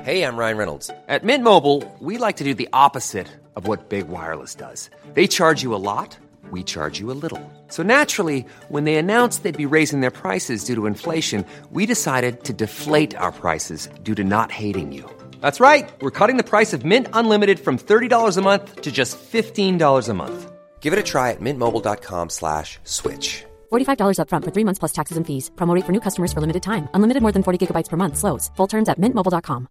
Hey, I'm Ryan Reynolds. At Mint Mobile, we like to do the opposite of what Big Wireless does. They charge you a lot, we charge you a little. So naturally, when they announced they'd be raising their prices due to inflation, we decided to deflate our prices due to not hating you. That's right. We're cutting the price of Mint Unlimited from $30 a month to just $15 a month. Give it a try at mintmobile.com/switch. $45 up front for 3 months plus taxes and fees. Promo rate for new customers for limited time. Unlimited more than 40 gigabytes per month. Slows full terms at mintmobile.com.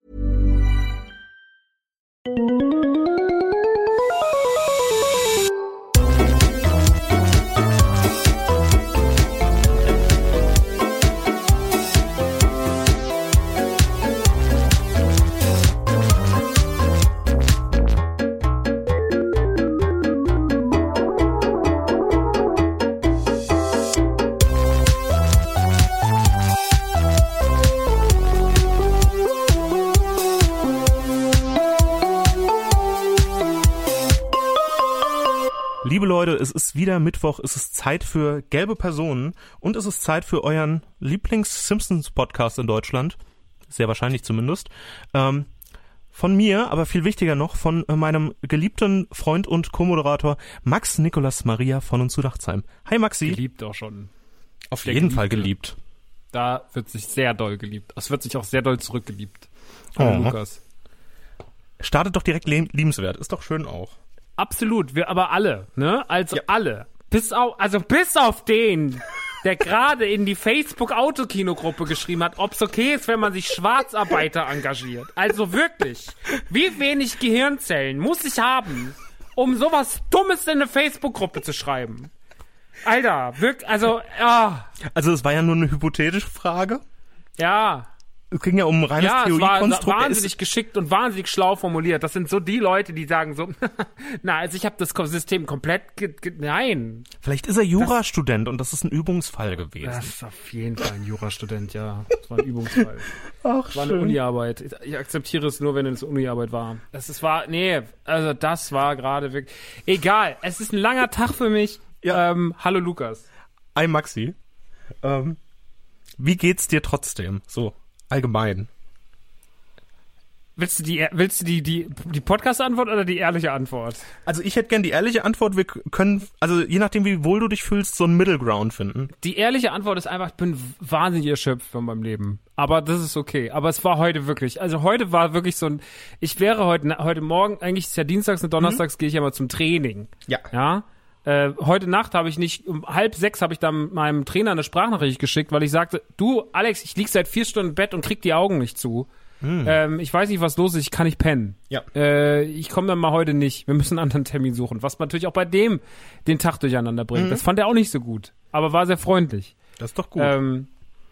Liebe Leute, es ist wieder Mittwoch, es ist Zeit für gelbe Personen und es ist Zeit für euren Lieblings-Simpsons-Podcast in Deutschland. Sehr wahrscheinlich zumindest. Von mir, aber viel wichtiger noch, von meinem geliebten Freund und Co-Moderator Max Nikolas Maria von und zu Dachsheim. Hi Maxi. Geliebt auch schon. Auf jeden Fall geliebt. Da wird sich sehr doll geliebt. Es wird sich auch sehr doll zurückgeliebt. Hallo Lukas. Startet doch direkt liebenswert, ist doch schön auch. Absolut, wir aber alle, ne? Also ja. Alle. Bis auf den, der gerade in die Facebook-Autokino-Gruppe geschrieben hat, ob es okay ist, wenn man sich Schwarzarbeiter engagiert. Also wirklich, wie wenig Gehirnzellen muss ich haben, um sowas Dummes in eine Facebook-Gruppe zu schreiben? Alter, wirklich, also, ja. Also es war ja nur eine hypothetische Frage. Ja. Es ging ja um reines Theoriekonstrukt. Es war wahnsinnig geschickt und wahnsinnig schlau formuliert. Das sind so die Leute, die sagen so, na, also ich habe das System komplett, nein. Vielleicht ist er Jurastudent und das ist ein Übungsfall gewesen. Das ist auf jeden Fall ein Jurastudent, ja. Das war ein Übungsfall. Ach, das war eine Uniarbeit. Ich akzeptiere es nur, wenn es Uniarbeit war. Das war gerade wirklich, egal. Es ist ein langer Tag für mich. Ja. Hallo Lukas. Hi Maxi. Wie geht's dir trotzdem? So. Allgemein. Willst du die Podcast-Antwort oder die ehrliche Antwort? Also ich hätte gern die ehrliche Antwort. Wir können, also je nachdem, wie wohl du dich fühlst, so einen Middle Ground finden. Die ehrliche Antwort ist einfach, ich bin wahnsinnig erschöpft von meinem Leben. Aber das ist okay. Aber es war heute wirklich, also heute war wirklich so ein, ich wäre heute Morgen, eigentlich ist ja dienstags und donnerstags gehe ich ja mal zum Training. Ja. Heute Nacht habe ich nicht, um 5:30 habe ich dann meinem Trainer eine Sprachnachricht geschickt, weil ich sagte, du Alex, ich lieg seit 4 Stunden im Bett und krieg die Augen nicht zu. Ich weiß nicht, was los ist, ich kann nicht pennen. Ja. Ich komme dann mal heute nicht, wir müssen einen anderen Termin suchen, was natürlich auch bei dem den Tag durcheinander bringt. Das fand er auch nicht so gut, aber war sehr freundlich. Das ist doch gut. Dann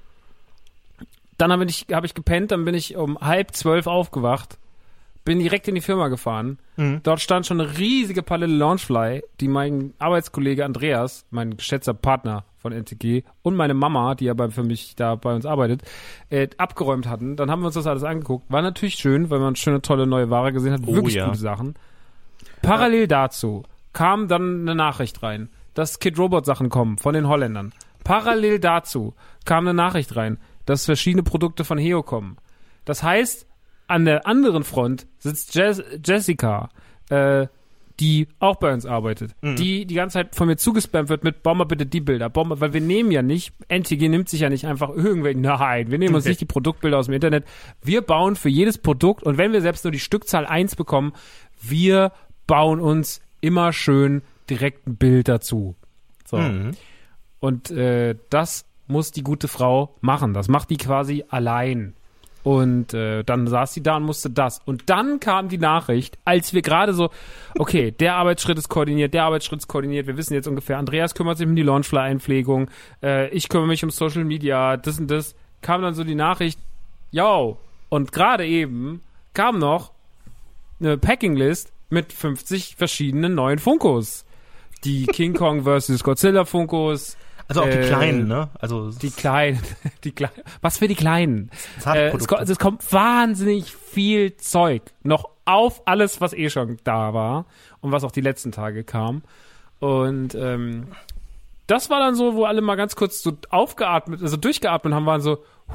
habe ich gepennt, dann bin ich um 11:30 aufgewacht. Bin direkt in die Firma gefahren. Dort stand schon eine riesige Palette Launchfly, die mein Arbeitskollege Andreas, mein geschätzter Partner von NTG, und meine Mama, die ja für mich da bei uns arbeitet, abgeräumt hatten. Dann haben wir uns das alles angeguckt. War natürlich schön, weil man schöne, tolle neue Ware gesehen hat. Wirklich gute Sachen. Parallel dazu kam dann eine Nachricht rein, dass Kid Robot Sachen kommen von den Holländern. Parallel dazu kam eine Nachricht rein, dass verschiedene Produkte von Heo kommen. Das heißt, an der anderen Front sitzt Jessica, die auch bei uns arbeitet, die ganze Zeit von mir zugespammt wird mit, bau mal bitte die Bilder, weil wir nehmen ja nicht, NTG nimmt sich ja nicht einfach irgendwelche, nein, wir nehmen uns nicht die Produktbilder aus dem Internet, wir bauen für jedes Produkt, und wenn wir selbst nur die Stückzahl 1 bekommen, wir bauen uns immer schön direkt ein Bild dazu. So. Und das muss die gute Frau machen, das macht die quasi allein. Und dann saß sie da und musste das. Und dann kam die Nachricht, als wir gerade so, okay, der Arbeitsschritt ist koordiniert, wir wissen jetzt ungefähr, Andreas kümmert sich um die Launchfly-Einpflegung, ich kümmere mich um Social Media, das und das, kam dann so die Nachricht, yo, und gerade eben kam noch eine Packinglist mit 50 verschiedenen neuen Funkos. Die King Kong vs. Godzilla Funkos. Also auch die Kleinen, ne? Also die Kleinen. Was für die Kleinen? Es kommt wahnsinnig viel Zeug noch auf alles, was schon da war und was auch die letzten Tage kam. Und das war dann so, wo alle mal ganz kurz so aufgeatmet, also durchgeatmet haben, waren so,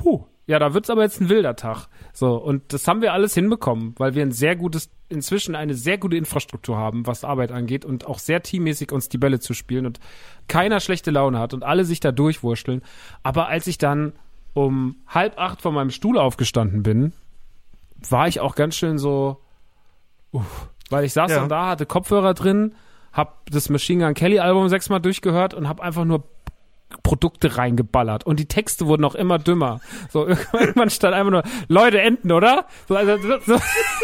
ja, da wird's aber jetzt ein wilder Tag. So, und das haben wir alles hinbekommen, weil wir inzwischen eine sehr gute Infrastruktur haben, was Arbeit angeht und auch sehr teammäßig uns die Bälle zu spielen und keiner schlechte Laune hat und alle sich da durchwurschteln. Aber als ich dann um 7:30 von meinem Stuhl aufgestanden bin, war ich auch ganz schön so, weil ich saß dann da, hatte Kopfhörer drin, hab das Machine Gun Kelly Album 6-mal durchgehört und hab einfach nur Produkte reingeballert und die Texte wurden auch immer dümmer. So, irgendwann stand einfach nur, Leute, Enten, oder? So, also, so.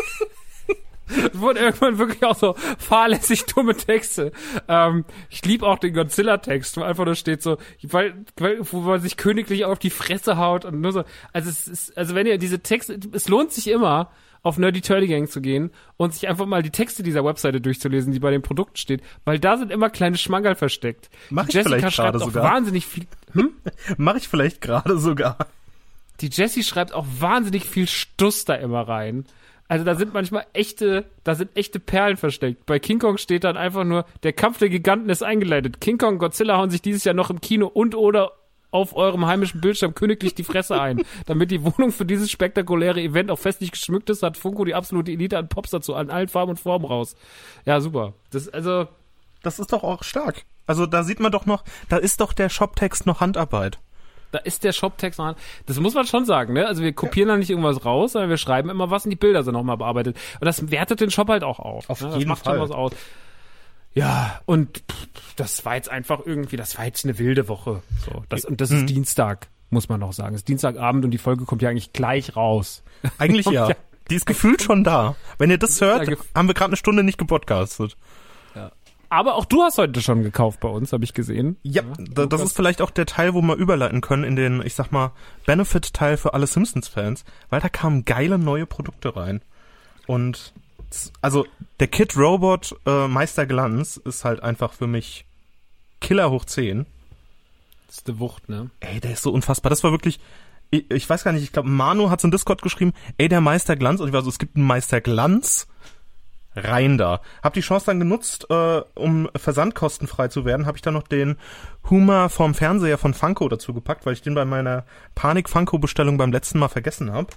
Es wurden irgendwann wirklich auch so fahrlässig dumme Texte. Ich liebe auch den Godzilla-Text, wo einfach nur steht so, wo man sich königlich auf die Fresse haut und nur so. Also wenn ihr diese Texte, es lohnt sich immer, auf Nerdy Turdy Gang zu gehen und sich einfach mal die Texte dieser Webseite durchzulesen, die bei den Produkten steht, weil da sind immer kleine Schmankerl versteckt. Mach ich vielleicht gerade sogar. Wahnsinnig viel. Mach ich vielleicht gerade sogar. Die Jessie schreibt auch wahnsinnig viel Stuss da immer rein. Also da sind manchmal echte Perlen versteckt. Bei King Kong steht dann einfach nur, der Kampf der Giganten ist eingeleitet. King Kong und Godzilla hauen sich dieses Jahr noch im Kino oder auf eurem heimischen Bildschirm königlich die Fresse ein. Damit die Wohnung für dieses spektakuläre Event auch festlich geschmückt ist, hat Funko die absolute Elite an Pops dazu, an allen Farben und Formen raus. Ja, super. Das ist doch auch stark. Also da sieht man doch noch, da ist doch der Shoptext noch Handarbeit. Da ist der Shoptext noch das muss man schon sagen, ne? Also wir kopieren da nicht irgendwas raus, sondern wir schreiben immer was und die Bilder sind nochmal bearbeitet. Und das wertet den Shop halt auch auf. Auf ne? jeden Das macht Fall. schon was aus. Ja, und das war jetzt eine wilde Woche. So, das ist Dienstag, muss man noch sagen. Es ist Dienstagabend und die Folge kommt ja eigentlich gleich raus. Eigentlich ja. Die ist gefühlt schon da. Wenn ihr das hört, haben wir gerade eine Stunde nicht gepodcastet. Ja. Aber auch du hast heute schon gekauft bei uns, habe ich gesehen. Ja, das ist vielleicht auch der Teil, wo wir überleiten können in den, ich sag mal, Benefit-Teil für alle Simpsons-Fans, weil da kamen geile neue Produkte rein. Und also der Kid Robot Meister Glanz ist halt einfach für mich Killer hoch 10. Das ist eine Wucht, ne? Ey, der ist so unfassbar. Das war wirklich, ich weiß gar nicht, ich glaube Manu hat's in Discord geschrieben, der Meister Glanz. Und ich war so, es gibt einen Meister Glanz, rein da. Hab die Chance dann genutzt, um versandkostenfrei zu werden, habe ich dann noch den Humor vom Fernseher von Funko dazu gepackt, weil ich den bei meiner Panik-Funko-Bestellung beim letzten Mal vergessen habe.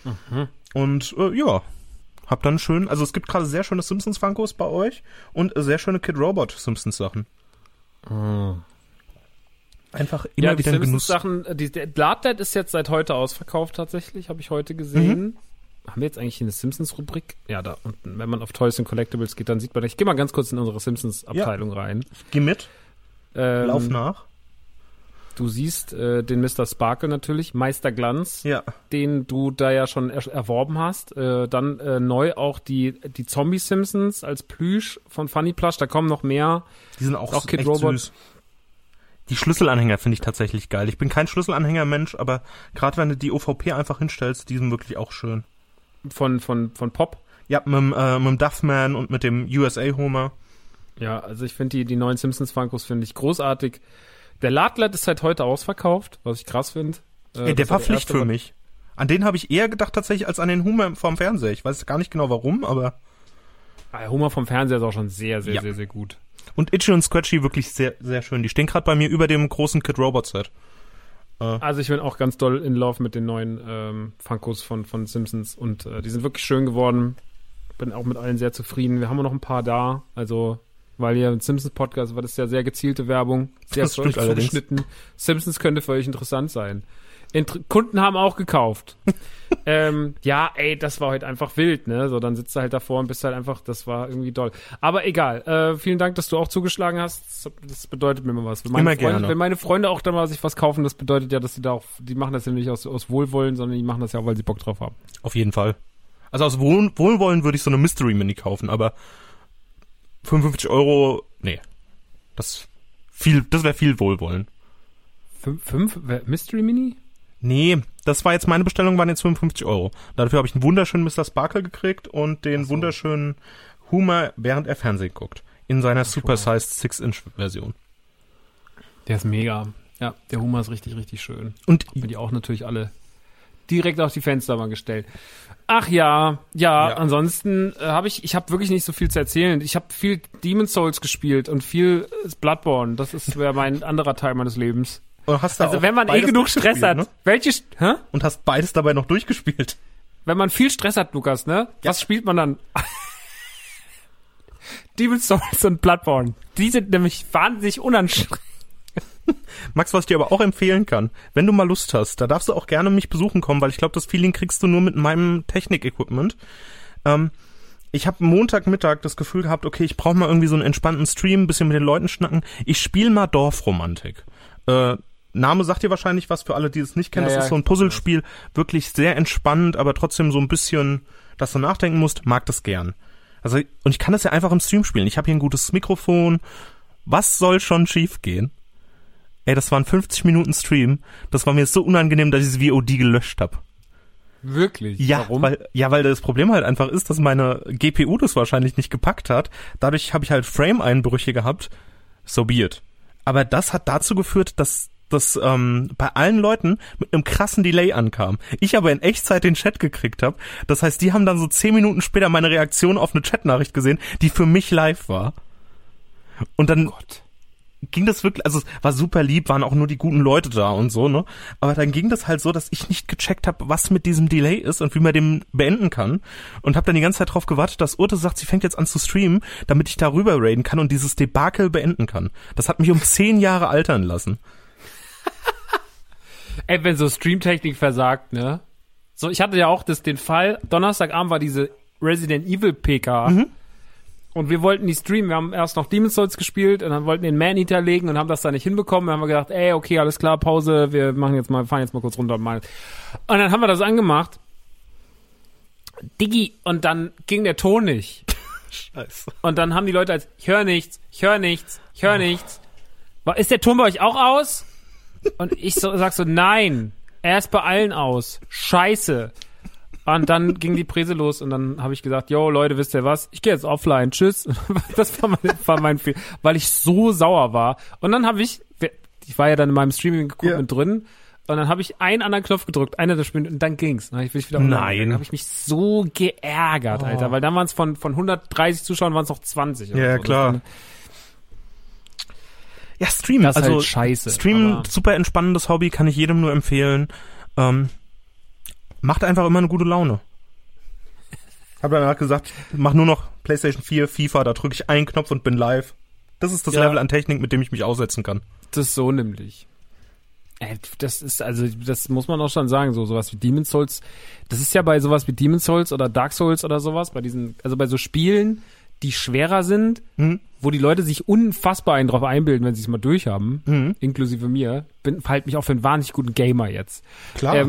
Und hab dann schön, also es gibt gerade sehr schöne Simpsons-Funkos bei euch und sehr schöne Kid Robot-Simpsons-Sachen. Einfach immer wieder ein Genuss. Sachen, der Bloodlet ist jetzt seit heute ausverkauft tatsächlich, habe ich heute gesehen. Haben wir jetzt eigentlich eine Simpsons-Rubrik? Ja, da unten. Wenn man auf Toys and Collectibles geht, dann sieht man, ich gehe mal ganz kurz in unsere Simpsons-Abteilung rein. Geh mit. Lauf nach. Du siehst den Mr. Sparkle natürlich, Meister Glanz, den du da ja schon erworben hast. Dann neu auch die Zombie-Simpsons als Plüsch von Funny Plush. Da kommen noch mehr. Die sind auch Kid echt Robot. Süß. Die Schlüsselanhänger finde ich tatsächlich geil. Ich bin kein Schlüsselanhänger-Mensch, aber gerade wenn du die OVP einfach hinstellst, die sind wirklich auch schön. Von Pop? Ja, mit dem Duffman und mit dem USA-Homer. Ja, also ich finde die neuen Simpsons-Funkos finde ich großartig. Der Ladlet ist seit heute ausverkauft, was ich krass finde. Der war Pflicht für mich. An den habe ich eher gedacht tatsächlich als an den Humor vom Fernseher. Ich weiß gar nicht genau warum, aber... Der Humor vom Fernseher ist auch schon sehr, sehr, sehr, sehr gut. Und Itchy und Scratchy wirklich sehr, sehr schön. Die stehen gerade bei mir über dem großen Kid Robot Set. Also ich bin auch ganz doll in Love mit den neuen Funkos von Simpsons und die sind wirklich schön geworden. Bin auch mit allen sehr zufrieden. Wir haben noch ein paar da, also... Weil hier im Simpsons-Podcast war das ja sehr gezielte Werbung, sehr für euch zugeschnitten. Simpsons könnte für euch interessant sein. Kunden haben auch gekauft. Das war heute einfach wild, ne? So, dann sitzt du halt davor und bist halt einfach, das war irgendwie doll. Aber egal, vielen Dank, dass du auch zugeschlagen hast. Das bedeutet mir mal was. Wenn meine Freunde auch dann mal sich was kaufen, das bedeutet ja, dass sie da auch, die machen das ja nicht aus Wohlwollen, sondern die machen das ja auch, weil sie Bock drauf haben. Auf jeden Fall. Also aus Wohlwollen würde ich so eine Mystery Mini kaufen, aber 55 €, nee. Das wäre viel Wohlwollen. 5 Mystery Mini? Nee, das war jetzt, meine Bestellung waren jetzt 55 €. Dafür habe ich einen wunderschönen Mr. Sparkle gekriegt und den wunderschönen Humor, während er Fernsehen guckt. In seiner Super-Sized 6-Inch-Version. Der ist mega. Ja, der Humor ist richtig, richtig schön. Und haben die auch natürlich alle direkt auf die Fenster mal gestellt. Ach ja, ansonsten habe ich habe wirklich nicht so viel zu erzählen. Ich habe viel Demon's Souls gespielt und viel Bloodborne. Das wäre mein anderer Teil meines Lebens. Hast da Also auch wenn man beides genug Stress durchgespielt, hat, ne? Und hast beides dabei noch durchgespielt. Wenn man viel Stress hat, Lukas, ne? Ja. Was spielt man dann? Demon's Souls und Bloodborne. Die sind nämlich wahnsinnig unanstrengend. Max, was ich dir aber auch empfehlen kann, wenn du mal Lust hast, da darfst du auch gerne mich besuchen kommen, weil ich glaube, das Feeling kriegst du nur mit meinem Technik-Equipment. Ich habe Montagmittag das Gefühl gehabt, okay, ich brauche mal irgendwie so einen entspannten Stream, ein bisschen mit den Leuten schnacken. Ich spiele mal Dorfromantik. Name sagt dir wahrscheinlich was, für alle, die es nicht kennen. Ja, das ist so ein Puzzlespiel, wirklich sehr entspannt, aber trotzdem so ein bisschen, dass du nachdenken musst, mag das gern. Also, und ich kann das ja einfach im Stream spielen. Ich habe hier ein gutes Mikrofon. Was soll schon schief gehen? Ey, das waren 50 Minuten Stream. Das war mir so unangenehm, dass ich das VOD gelöscht habe. Wirklich? Ja, Warum? weil das Problem halt einfach ist, dass meine GPU das wahrscheinlich nicht gepackt hat. Dadurch habe ich halt Frame-Einbrüche gehabt. So be it. Aber das hat dazu geführt, dass das bei allen Leuten mit einem krassen Delay ankam. Ich aber in Echtzeit den Chat gekriegt habe. Das heißt, die haben dann so 10 Minuten später meine Reaktion auf eine Chatnachricht gesehen, die für mich live war. Und dann ging das wirklich, also es war super lieb, waren auch nur die guten Leute da und so, ne? Aber dann ging das halt so, dass ich nicht gecheckt habe, was mit diesem Delay ist und wie man den beenden kann. Und habe dann die ganze Zeit drauf gewartet, dass Urte sagt, sie fängt jetzt an zu streamen, damit ich darüber raiden kann und dieses Debakel beenden kann. Das hat mich um 10 Jahre altern lassen. Ey, wenn so Streamtechnik versagt, ne? So, ich hatte ja auch den Fall, Donnerstagabend war diese Resident Evil PK und wir wollten die streamen, wir haben erst noch Demon's Souls gespielt und dann wollten den Man-Eater legen und haben das da nicht hinbekommen. Dann haben wir gedacht, ey, okay, alles klar, Pause, wir fahren jetzt mal kurz runter. Und dann haben wir das angemacht. Diggi, und dann ging der Ton nicht. Scheiße. Und dann haben die Leute ich höre nichts. Ist der Ton bei euch auch aus? Und ich sag so, nein, er ist bei allen aus. Scheiße. Und dann ging die Präse los und dann habe ich gesagt, yo, Leute, wisst ihr was? Ich gehe jetzt offline, tschüss. Das war mein Fehler, weil ich so sauer war. Und dann ich war ja dann in meinem Streaming-Equipment drin und dann habe ich einen anderen Knopf gedrückt, einer der Spiele, und dann ging's. Dann bin ich wieder online. Dann habe ich mich so geärgert, Alter, weil dann waren es von 130 Zuschauern waren es noch 20. Ja, so. klar. Ja, Stream, Das ist also halt scheiße. Stream, super entspannendes Hobby, kann ich jedem nur empfehlen. Macht einfach immer eine gute Laune. Hab danach gesagt, mach nur noch PlayStation 4, FIFA, da drücke ich einen Knopf und bin live. Das ist das Level an Technik, mit dem ich mich aussetzen kann. Das ist so nämlich. Das muss man auch schon sagen, sowas wie Demon's Souls, das ist ja bei sowas wie Demon's Souls oder Dark Souls oder sowas, bei so Spielen, die schwerer sind, wo die Leute sich unfassbar drauf einbilden, wenn sie es mal durchhaben, inklusive mir, halte mich auch für einen wahnsinnig guten Gamer jetzt. Klar.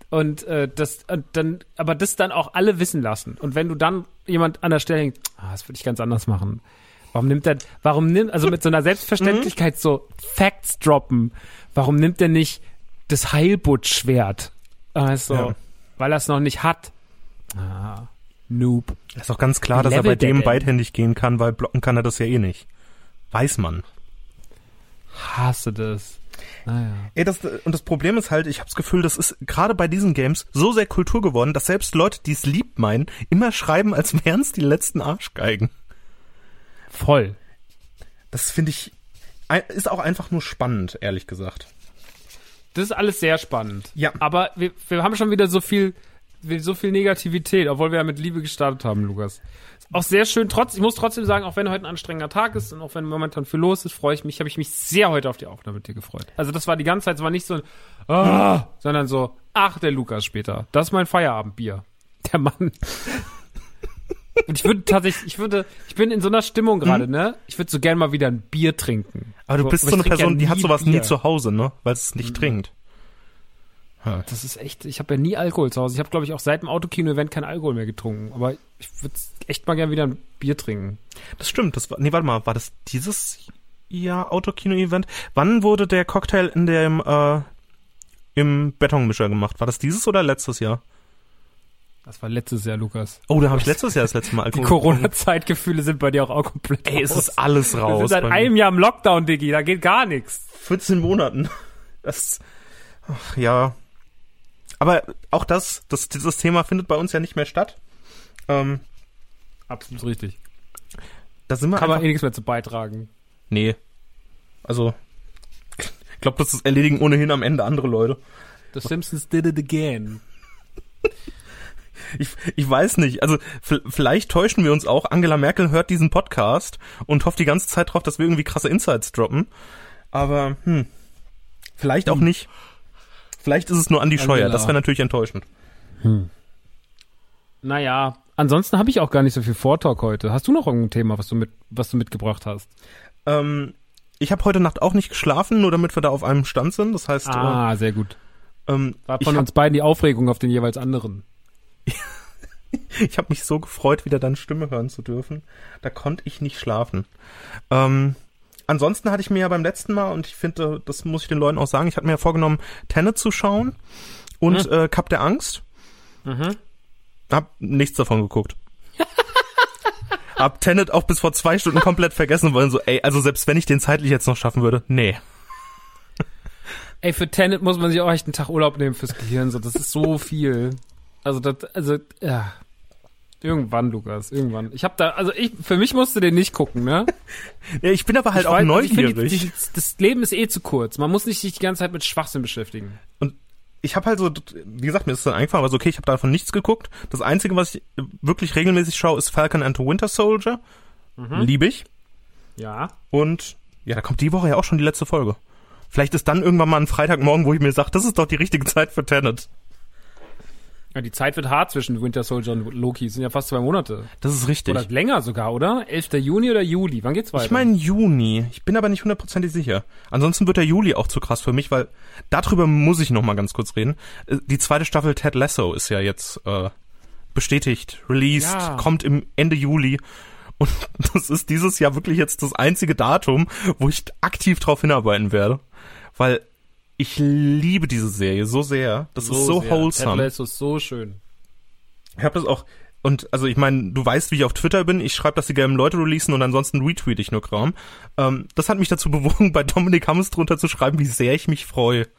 Aber das dann auch alle wissen lassen. Und wenn du dann jemand an der Stelle denkst, das würde ich ganz anders machen. Also mit so einer Selbstverständlichkeit so Facts droppen, warum nimmt er nicht das Heilbutt-Schwert? Weil er es noch nicht hat. Noob. Ist auch ganz klar, dass er bei dem beidhändig gehen kann, weil blocken kann er das ja eh nicht. Weiß man. Hasse das. Naja. Ey, das Problem ist halt, ich habe das Gefühl, das ist gerade bei diesen Games so sehr Kultur geworden, dass selbst Leute, die es lieb meinen, immer schreiben, als wären es die letzten Arschgeigen. Voll. Das finde ich, ist auch einfach nur spannend, ehrlich gesagt. Das ist alles sehr spannend. Ja. Aber wir haben schon wieder so viel Negativität, obwohl wir ja mit Liebe gestartet haben, Lukas. Ist auch sehr schön, ich muss trotzdem sagen, auch wenn heute ein anstrengender Tag ist und auch wenn momentan viel los ist, habe ich mich sehr heute auf die Aufnahme mit dir gefreut. Also das war die ganze Zeit, es war nicht so ein sondern so, der Lukas später. Das ist mein Feierabendbier. Der Mann. Und ich bin in so einer Stimmung gerade, ne? Ich würde so gern mal wieder ein Bier trinken. Aber du bist so eine Person, die hat sowas nie zu Hause, ne? Weil es nicht trinkt. Das ist echt, ich habe ja nie Alkohol zu Hause. Ich habe, glaube ich, auch seit dem Autokino-Event kein Alkohol mehr getrunken. Aber ich würde echt mal gern wieder ein Bier trinken. Das stimmt. Warte mal, war das dieses Jahr Autokino-Event? Wann wurde der Cocktail im Betonmischer gemacht? War das dieses oder letztes Jahr? Das war letztes Jahr, Lukas. Oh, da habe ich letztes Jahr das letzte Mal Alkohol. Die Corona-Zeitgefühle sind bei dir auch komplett raus. Es ist alles raus. Wir sind seit einem Jahr im Lockdown, Diggi. Da geht gar nichts. 14 Monaten. Ja. Aber auch dieses Thema findet bei uns ja nicht mehr statt. Absolut richtig. Da sind wir Kann man nichts mehr zu beitragen. Nee. Also, Ich glaube, das erledigen ohnehin am Ende andere Leute. The Simpsons did it again. Ich weiß nicht, also vielleicht täuschen wir uns auch. Angela Merkel hört diesen Podcast und hofft die ganze Zeit drauf, dass wir irgendwie krasse Insights droppen. Aber vielleicht auch nicht. Vielleicht ist es nur Andi Scheuer, das wäre natürlich enttäuschend. Naja, ansonsten habe ich auch gar nicht so viel Vortalk heute. Hast du noch irgendein Thema, was du mitgebracht hast? Ich habe heute Nacht auch nicht geschlafen, nur damit wir da auf einem Stand sind. Das heißt, sehr gut. War von uns beiden die Aufregung auf den jeweils anderen. Ich habe mich so gefreut, wieder deine Stimme hören zu dürfen. Da konnte ich nicht schlafen. Ansonsten hatte ich mir ja beim letzten Mal, und ich finde, das muss ich den Leuten auch sagen, ich hatte mir ja vorgenommen, Tenet zu schauen und Kap der Angst. Hab nichts davon geguckt. Hab Tenet auch bis vor 2 Stunden komplett vergessen wollen. So, also selbst wenn ich den zeitlich jetzt noch schaffen würde, nee. Ey, für Tenet muss man sich auch echt einen Tag Urlaub nehmen fürs Gehirn. So, das ist so viel. Ja. Irgendwann, Lukas, irgendwann. Für mich musst du den nicht gucken, ne? Ja, ich bin aber halt auch neugierig. Das Leben ist zu kurz. Man muss nicht sich die ganze Zeit mit Schwachsinn beschäftigen. Und ich habe halt so, wie gesagt, mir ist es dann eingefallen, aber so, okay, ich habe davon nichts geguckt. Das Einzige, was ich wirklich regelmäßig schaue, ist Falcon and the Winter Soldier. Liebe ich. Ja. Und ja, da kommt die Woche ja auch schon die letzte Folge. Vielleicht ist dann irgendwann mal ein Freitagmorgen, wo ich mir sage, das ist doch die richtige Zeit für Tenet. Ja, die Zeit wird hart zwischen Winter Soldier und Loki. Das sind ja fast 2 Monate. Das ist richtig. Oder länger sogar, oder? 11. Juni oder Juli? Wann geht's weiter? Ich meine Juni. Ich bin aber nicht 100% sicher. Ansonsten wird der Juli auch zu krass für mich, weil darüber muss ich noch mal ganz kurz reden. Die 2. Staffel Ted Lasso ist ja jetzt bestätigt, released, kommt im Ende Juli. Und das ist dieses Jahr wirklich jetzt das einzige Datum, wo ich aktiv drauf hinarbeiten werde. Weil ich liebe diese Serie so sehr. Das ist so wholesome. Ted Lasso ist so schön. Ich habe das auch, und also ich meine, du weißt, wie ich auf Twitter bin. Ich schreibe, dass die gelben Leute releasen und ansonsten retweete ich nur Kram. Das hat mich dazu bewogen, bei Dominik Hammes drunter zu schreiben, wie sehr ich mich freue.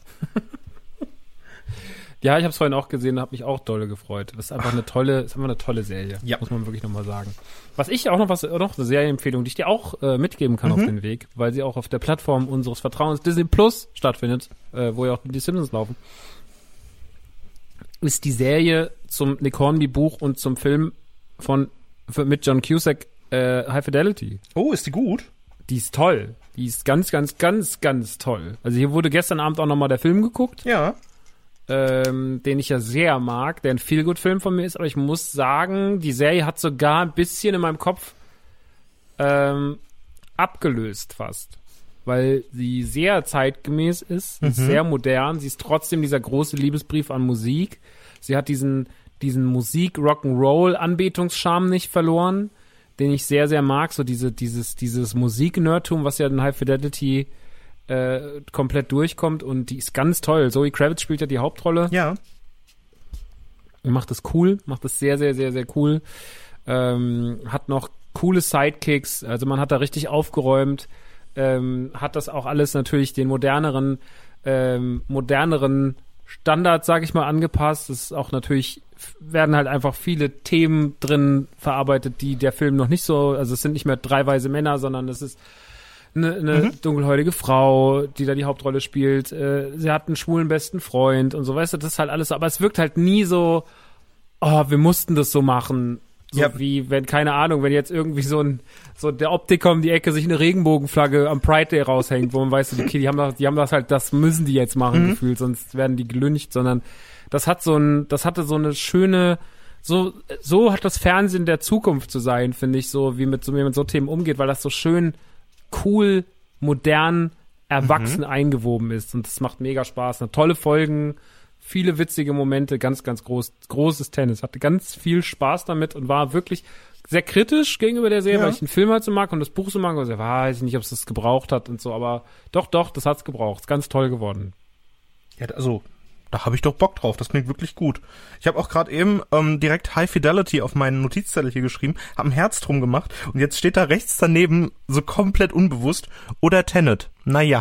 Ja, ich habe es vorhin auch gesehen und habe mich auch dolle gefreut. Das ist einfach eine tolle Serie. Ja. Muss man wirklich nochmal sagen. Was ich auch noch eine Serienempfehlung, die ich dir auch mitgeben kann auf den Weg, weil sie auch auf der Plattform unseres Vertrauens Disney Plus stattfindet, wo ja auch die Simpsons laufen, ist die Serie zum Nick Hornby Buch und zum Film mit John Cusack, High Fidelity. Oh, ist die gut? Die ist toll. Die ist ganz, ganz, ganz, ganz toll. Also hier wurde gestern Abend auch nochmal der Film geguckt. Ja. Den ich ja sehr mag, der ein Feel-Good-Film von mir ist, aber ich muss sagen, die Serie hat sogar ein bisschen in meinem Kopf abgelöst fast, weil sie sehr zeitgemäß ist, sehr modern, sie ist trotzdem dieser große Liebesbrief an Musik, sie hat diesen Musik-Rock'n'Roll-Anbetungsscharme nicht verloren, den ich sehr, sehr mag, so dieses Musik-Nerdtum, was ja in High Fidelity komplett durchkommt, und die ist ganz toll. Zoe Kravitz spielt ja die Hauptrolle. Ja. Und macht das cool, macht das sehr, sehr, sehr, sehr cool. Hat noch coole Sidekicks, also man hat da richtig aufgeräumt, hat das auch alles natürlich den moderneren Standards, sag ich mal, angepasst. Es ist auch natürlich, werden halt einfach viele Themen drin verarbeitet, die der Film noch nicht so, also es sind nicht mehr 3 weise Männer, sondern es ist eine dunkelhäutige Frau, die da die Hauptrolle spielt. Sie hat einen schwulen besten Freund und so, weißt du, das ist halt alles so. Aber es wirkt halt nie so, wir mussten das so machen. So wie, wenn, keine Ahnung, wenn jetzt irgendwie so der Optiker um die Ecke sich eine Regenbogenflagge am Pride Day raushängt, wo man weiß, okay, die haben das halt, das müssen die jetzt machen, gefühlt, sonst werden die gelyncht, sondern das hatte so eine schöne, so hat das Fernsehen der Zukunft zu sein, finde ich, so, wie man mit so Themen umgeht, weil das so schön cool, modern, erwachsen eingewoben ist. Und das macht mega Spaß. Tolle Folgen, viele witzige Momente, ganz, ganz großes Tennis. Hatte ganz viel Spaß damit und war wirklich sehr kritisch gegenüber der Serie, weil ich den Film halt so mag und das Buch so mag. Also ich weiß nicht, ob es das gebraucht hat und so, aber doch, das hat's gebraucht. Ist ganz toll geworden. Ja, also da habe ich doch Bock drauf. Das klingt wirklich gut. Ich habe auch gerade eben direkt High Fidelity auf meinen Notizzettel hier geschrieben, habe ein Herz drum gemacht und jetzt steht da rechts daneben, so komplett unbewusst, oder Tenet. Naja.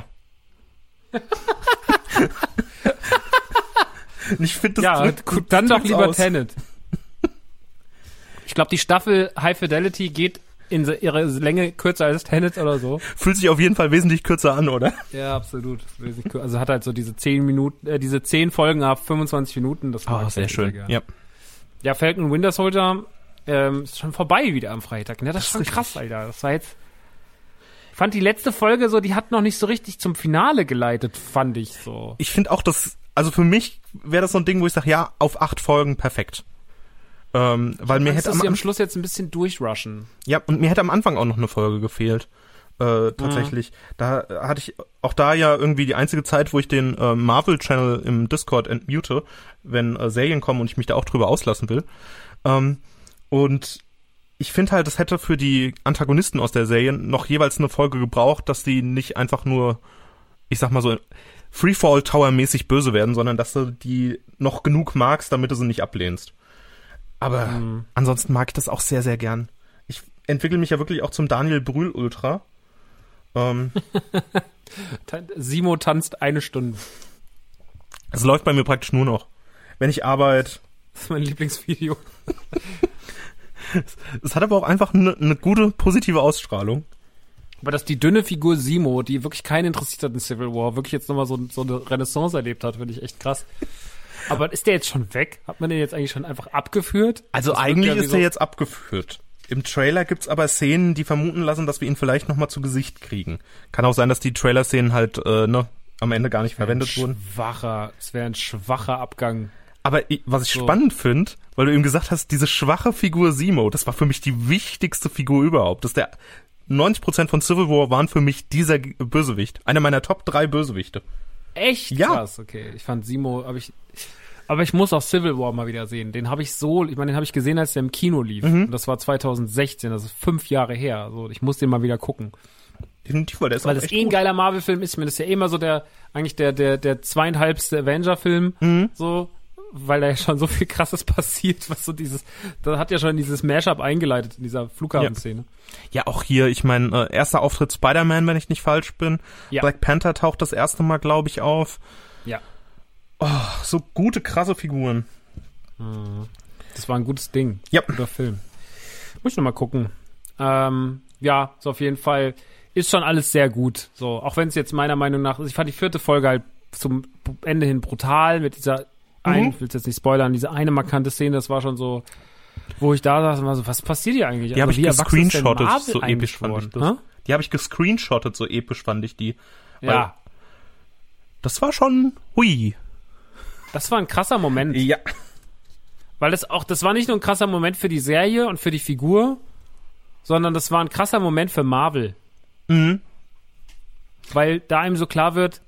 Ich finde das dann doch lieber Tenet. Ich glaube, die Staffel High Fidelity geht in ihrer Länge kürzer als Tenet oder so. Fühlt sich auf jeden Fall wesentlich kürzer an, oder? Ja, absolut. Also hat halt so diese 10 Folgen ab 25 Minuten. Das war sehr schön. Ja. Ja, Falcon und Winter Soldier ist schon vorbei wieder am Freitag. Ne? Das ist schon krass, Alter. Das war jetzt... Ich fand die letzte Folge so, die hat noch nicht so richtig zum Finale geleitet, fand ich so. Ich finde auch, also für mich wäre das so ein Ding, wo ich sage, ja, auf 8 Folgen perfekt. Weil mir hätte am Schluss jetzt ein bisschen durchrushen. Ja, und mir hätte am Anfang auch noch eine Folge gefehlt. Tatsächlich. Da hatte ich auch da ja irgendwie die einzige Zeit, wo ich den Marvel-Channel im Discord entmute, wenn Serien kommen und ich mich da auch drüber auslassen will. Und ich finde halt, das hätte für die Antagonisten aus der Serie noch jeweils eine Folge gebraucht, dass die nicht einfach nur, ich sag mal so, Freefall Tower-mäßig böse werden, sondern dass du die noch genug magst, damit du sie nicht ablehnst. Aber ansonsten mag ich das auch sehr, sehr gern. Ich entwickle mich ja wirklich auch zum Daniel Brühl-Ultra. Simo tanzt 1 Stunde. Es läuft bei mir praktisch nur noch. Wenn ich arbeite. Das ist mein Lieblingsvideo. Es hat aber auch einfach eine gute, positive Ausstrahlung. Aber dass die dünne Figur Simo, die wirklich keinen interessiert hat in Civil War, wirklich jetzt nochmal so eine Renaissance erlebt hat, finde ich echt krass. Aber ist der jetzt schon weg? Hat man den jetzt eigentlich schon einfach abgeführt? Also eigentlich ist er jetzt abgeführt. Im Trailer gibt's aber Szenen, die vermuten lassen, dass wir ihn vielleicht nochmal zu Gesicht kriegen. Kann auch sein, dass die Trailer-Szenen halt am Ende gar nicht verwendet wurden. Es wäre ein schwacher Abgang. Aber was ich spannend finde, weil du eben gesagt hast, diese schwache Figur Simo, das war für mich die wichtigste Figur überhaupt. 90% von Civil War waren für mich dieser Bösewicht. Einer meiner Top 3 Bösewichte. Echt? Ja. Krass, okay. Ich fand Simo, aber ich muss auch Civil War mal wieder sehen. Den habe ich gesehen, als der im Kino lief. Und das war 2016, das ist 5 Jahre her. Also ich muss den mal wieder gucken. Definitiv, weil der ist weil auch das echt ein gut. geiler Marvel-Film ist. Ich meine, das ist ja immer so der 2,5. Avenger-Film, so, weil da ja schon so viel Krasses passiert, was so da hat ja schon dieses Mashup eingeleitet in dieser Flughafenszene. Ja, auch hier, ich meine, erster Auftritt Spider-Man, wenn ich nicht falsch bin. Ja. Black Panther taucht das erste Mal, glaube ich, auf. Ja. Oh, so gute, krasse Figuren. Das war ein gutes Ding. Ja. Guter Film. Muss ich noch mal gucken. Ja, so auf jeden Fall ist schon alles sehr gut. So, auch wenn es jetzt meiner Meinung nach, also ich fand die 4. Folge halt zum Ende hin brutal mit dieser ich will jetzt nicht spoilern, diese eine markante Szene, das war schon so, wo ich da saß und war so, was passiert hier eigentlich? Die habe ich gescreenshottet, so eigentlich episch fand ich das. Hä? Die habe ich gescreenshottet, so episch fand ich die. Ja. Das war schon, hui. Das war ein krasser Moment. Ja. Weil das war nicht nur ein krasser Moment für die Serie und für die Figur, sondern das war ein krasser Moment für Marvel. Mhm. Weil da einem so klar wird,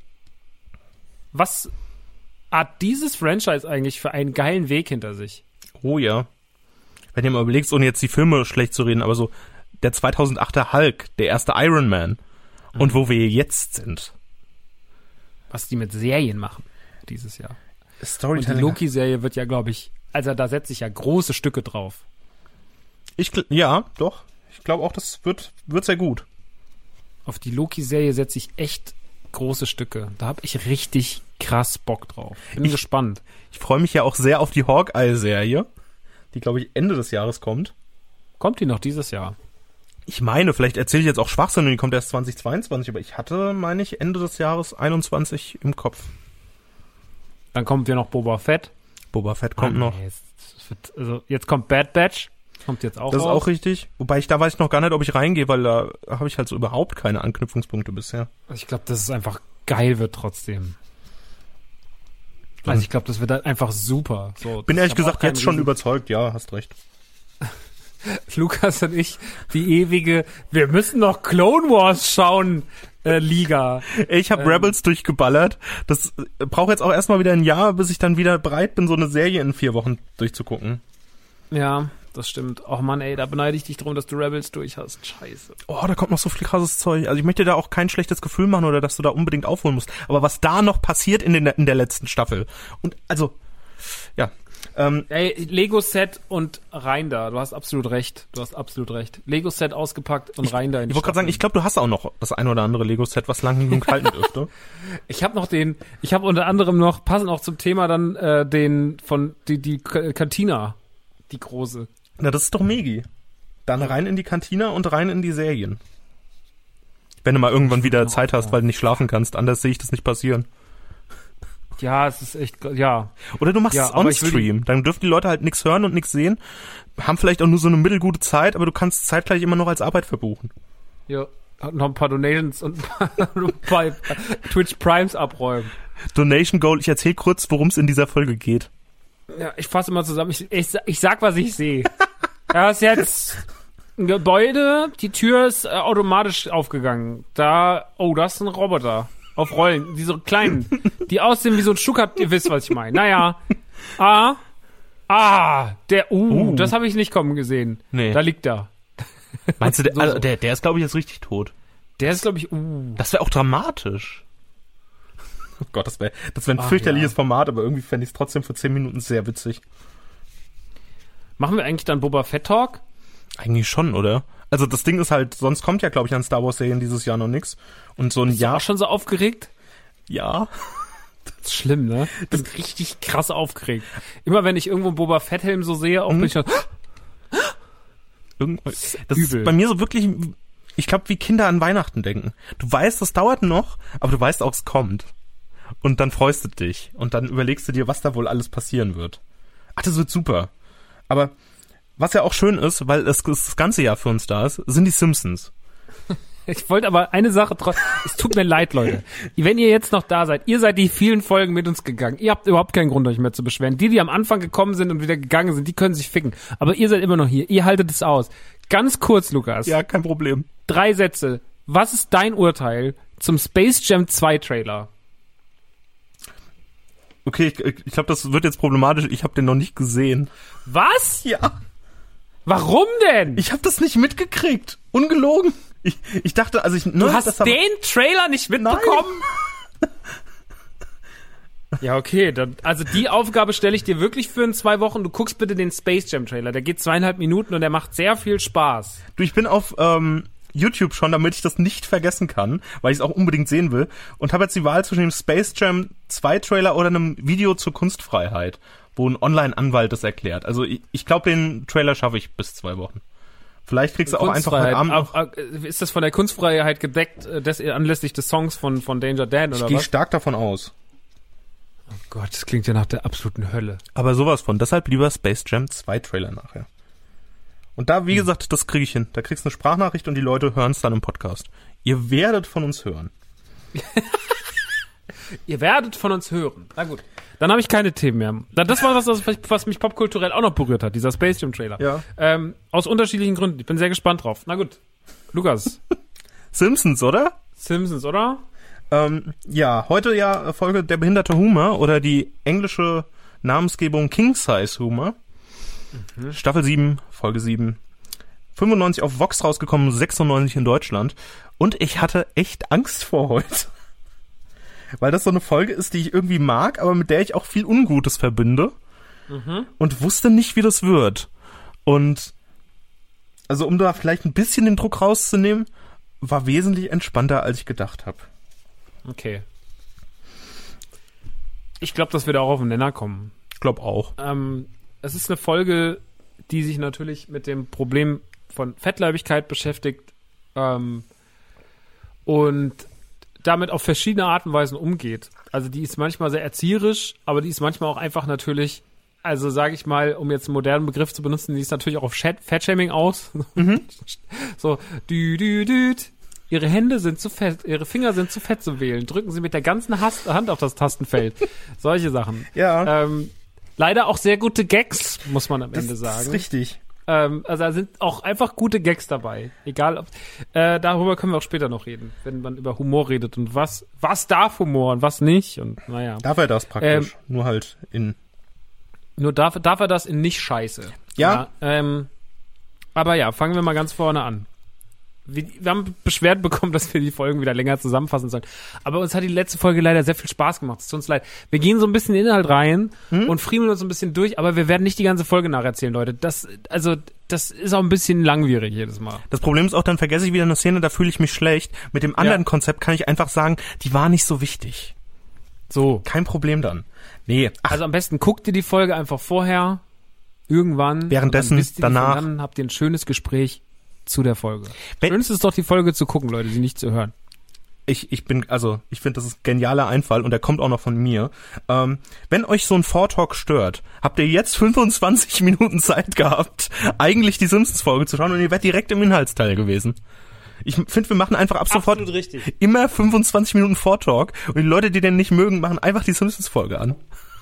was hat dieses Franchise eigentlich für einen geilen Weg hinter sich? Oh ja. Wenn ihr mal überlegst, ohne jetzt die Filme schlecht zu reden, aber so der 2008er Hulk, der erste Iron Man und wo wir jetzt sind. Was die mit Serien machen dieses Jahr. Storytelling. Und die Loki-Serie wird ja, glaube ich, also da setze ich ja große Stücke drauf. Ja, doch. Ich glaube auch, das wird sehr gut. Auf die Loki-Serie setze ich echt große Stücke. Da habe ich richtig krass Bock drauf. Bin gespannt. Ich freue mich ja auch sehr auf die Hawkeye-Serie, die, glaube ich, Ende des Jahres kommt. Kommt die noch dieses Jahr? Ich meine, vielleicht erzähle ich jetzt auch Schwachsinn und die kommt erst 2022, aber ich hatte, meine ich, Ende des Jahres 21 im Kopf. Dann kommt ja noch Boba Fett. Boba Fett kommt noch. Jetzt kommt Bad Batch. Kommt jetzt auch Das ist raus. auch richtig. Wobei da weiß ich noch gar nicht, ob ich reingehe, weil da habe ich halt so überhaupt keine Anknüpfungspunkte bisher. Ich glaube, dass es einfach geil wird trotzdem. Also ich glaube, das wird halt einfach super. So, Bin ehrlich gesagt jetzt schon überzeugt. Ja, hast recht. Lukas und ich, die ewige, wir müssen noch Clone Wars schauen, Liga. Ich habe Rebels durchgeballert. Das braucht jetzt auch erstmal wieder ein Jahr, bis ich dann wieder bereit bin, so eine Serie in 4 Wochen durchzugucken. Ja, das stimmt. Och Mann, ey, da beneide ich dich drum, dass du Rebels durch hast. Scheiße. Oh, da kommt noch so viel krasses Zeug. Also ich möchte da auch kein schlechtes Gefühl machen oder dass du da unbedingt aufholen musst. Aber was da noch passiert in der letzten Staffel. Und also, ja. Ey, Lego-Set und rein da. Du hast absolut recht. Lego-Set ausgepackt und rein da in die Ich wollte gerade sagen, ich glaube, du hast auch noch das ein oder andere Lego-Set, was lang genug halten dürfte. Ich habe unter anderem noch, passend auch zum Thema dann, die Cantina. Die große. Na, das ist doch Megi. Dann rein in die Kantine und rein in die Serien. Wenn du mal irgendwann wieder Zeit hast, weil du nicht schlafen kannst. Anders sehe ich das nicht passieren. Ja, es ist echt, ja. Oder du machst es on-stream. Dann dürfen die Leute halt nichts hören und nichts sehen. Haben vielleicht auch nur so eine mittelgute Zeit, aber du kannst zeitgleich immer noch als Arbeit verbuchen. Ja, noch ein paar Donations und ein paar Twitch Primes abräumen. Donation Goal, ich erzähle kurz, worum es in dieser Folge geht. Ja, ich fasse mal zusammen. Ich sag, was ich sehe. Da ist jetzt ein Gebäude, die Tür ist automatisch aufgegangen. Das ist ein Roboter. Auf Rollen, diese kleinen, die aussehen wie so ein Stuttgart, ihr wisst, was ich meine. Naja. Das habe ich nicht kommen gesehen. Nee. Da liegt er. Meinst du, der ist, glaube ich, jetzt richtig tot? Der ist, glaube ich, Das wäre auch dramatisch. Oh Gott, das wäre ein fürchterliches Format, aber irgendwie fände ich es trotzdem für 10 Minuten sehr witzig. Machen wir eigentlich dann Boba Fett Talk? Eigentlich schon, oder? Also das Ding ist halt, sonst kommt ja, glaube ich, an Star Wars Serien dieses Jahr noch nichts. Und so ein Jahr. Bist du auch schon so aufgeregt? Ja. Das ist schlimm, ne? Ich bin richtig krass aufgeregt. Immer wenn ich irgendwo einen Boba Fett Helm so sehe, auch bin ich das ist bei mir so wirklich, ich glaube, wie Kinder an Weihnachten denken. Du weißt, das dauert noch, aber du weißt auch, es kommt. Und dann freust du dich. Und dann überlegst du dir, was da wohl alles passieren wird. Ach, das wird super. Aber was ja auch schön ist, weil das ganze Jahr für uns da ist, sind die Simpsons. Ich wollte aber eine Sache es tut mir leid, Leute. Wenn ihr jetzt noch da seid, ihr seid die vielen Folgen mit uns gegangen. Ihr habt überhaupt keinen Grund, euch mehr zu beschweren. Die am Anfang gekommen sind und wieder gegangen sind, die können sich ficken. Aber ihr seid immer noch hier. Ihr haltet es aus. Ganz kurz, Lukas. Ja, kein Problem. 3 Sätze. Was ist dein Urteil zum Space Jam 2 Trailer? Okay, ich glaube, das wird jetzt problematisch. Ich habe den noch nicht gesehen. Was? Ja. Warum denn? Ich habe das nicht mitgekriegt. Ungelogen. Ich dachte, also du hast den Trailer nicht mitbekommen? Nein. Ja, okay. Also die Aufgabe stelle ich dir wirklich für in 2 Wochen. Du guckst bitte den Space Jam Trailer. Der geht 2,5 Minuten und der macht sehr viel Spaß. Du, ich bin auf YouTube schon, damit ich das nicht vergessen kann, weil ich es auch unbedingt sehen will. Und habe jetzt die Wahl zwischen dem Space Jam 2 Trailer oder einem Video zur Kunstfreiheit, wo ein Online-Anwalt das erklärt. Also ich glaube, den Trailer schaffe ich bis 2 Wochen. Vielleicht kriegst du auch einfach heute Abend. Ist das von der Kunstfreiheit gedeckt, anlässlich des Songs von Danger Dan oder was? Ich gehe stark davon aus. Oh Gott, das klingt ja nach der absoluten Hölle. Aber sowas von. Deshalb lieber Space Jam 2 Trailer nachher. Und da, wie gesagt, das kriege ich hin. Da kriegst du eine Sprachnachricht und die Leute hören es dann im Podcast. Ihr werdet von uns hören. Ihr werdet von uns hören. Na gut. Dann habe ich keine Themen mehr. Das war was mich popkulturell auch noch berührt hat, dieser Space Jam Trailer. Ja. Aus unterschiedlichen Gründen. Ich bin sehr gespannt drauf. Na gut. Lukas. Simpsons, oder? Simpsons, oder? Ja, heute ja Folge Der behinderte Humor oder die englische Namensgebung King Size Humor. Mhm. Staffel 7, Folge 7. 95 auf Vox rausgekommen, 96 in Deutschland. Und ich hatte echt Angst vor heute. Weil das so eine Folge ist, die ich irgendwie mag, aber mit der ich auch viel Ungutes verbinde. Mhm. Und wusste nicht, wie das wird. Und also um da vielleicht ein bisschen den Druck rauszunehmen, war wesentlich entspannter, als ich gedacht habe. Okay. Ich glaube, dass wir da auch auf den Nenner kommen. Ich glaube auch. Es ist eine Folge, die sich natürlich mit dem Problem von Fettleibigkeit beschäftigt und damit auf verschiedene Arten und Weisen umgeht. Also die ist manchmal sehr erzieherisch, aber die ist manchmal auch einfach natürlich, also sage ich mal, um jetzt einen modernen Begriff zu benutzen, die ist natürlich auch auf Fettshaming aus. Mhm. So, ihre Hände sind zu fett, ihre Finger sind zu fett zu wählen. Drücken Sie mit der ganzen Hand auf das Tastenfeld. Solche Sachen. Ja. Leider auch sehr gute Gags, muss man am Ende sagen. Das ist richtig. Also da sind auch einfach gute Gags dabei. Egal ob, darüber können wir auch später noch reden, wenn man über Humor redet und was darf Humor und was nicht und naja. Darf er das praktisch? Nur halt in... Nur darf er das in nicht Scheiße. Ja. Aber ja, fangen wir mal ganz vorne an. Wir haben Beschwerden bekommen, dass wir die Folgen wieder länger zusammenfassen sollen. Aber uns hat die letzte Folge leider sehr viel Spaß gemacht. Es tut uns leid. Wir gehen so ein bisschen in den Inhalt rein und friemeln uns ein bisschen durch, aber wir werden nicht die ganze Folge nacherzählen, Leute. Das ist auch ein bisschen langwierig jedes Mal. Das Problem ist auch, dann vergesse ich wieder eine Szene, da fühle ich mich schlecht. Mit dem anderen Konzept kann ich einfach sagen, die war nicht so wichtig. So. Kein Problem dann. Nee. Also am besten guck dir die Folge einfach vorher. irgendwann. Währenddessen, und dann wisst ihr danach. Und dann habt ihr ein schönes Gespräch zu der Folge. Wenn- Schönste ist doch die Folge zu gucken, Leute, sie nicht zu hören. Ich finde, das ist ein genialer Einfall und der kommt auch noch von mir. Wenn euch so ein Vortalk stört, habt ihr jetzt 25 Minuten Zeit gehabt, eigentlich die Simpsons-Folge zu schauen und ihr wärt direkt im Inhaltsteil gewesen. Ich finde, wir machen einfach ab sofort Absolut richtig. immer 25 Minuten Vortalk und die Leute, die den nicht mögen, machen einfach die Simpsons-Folge an.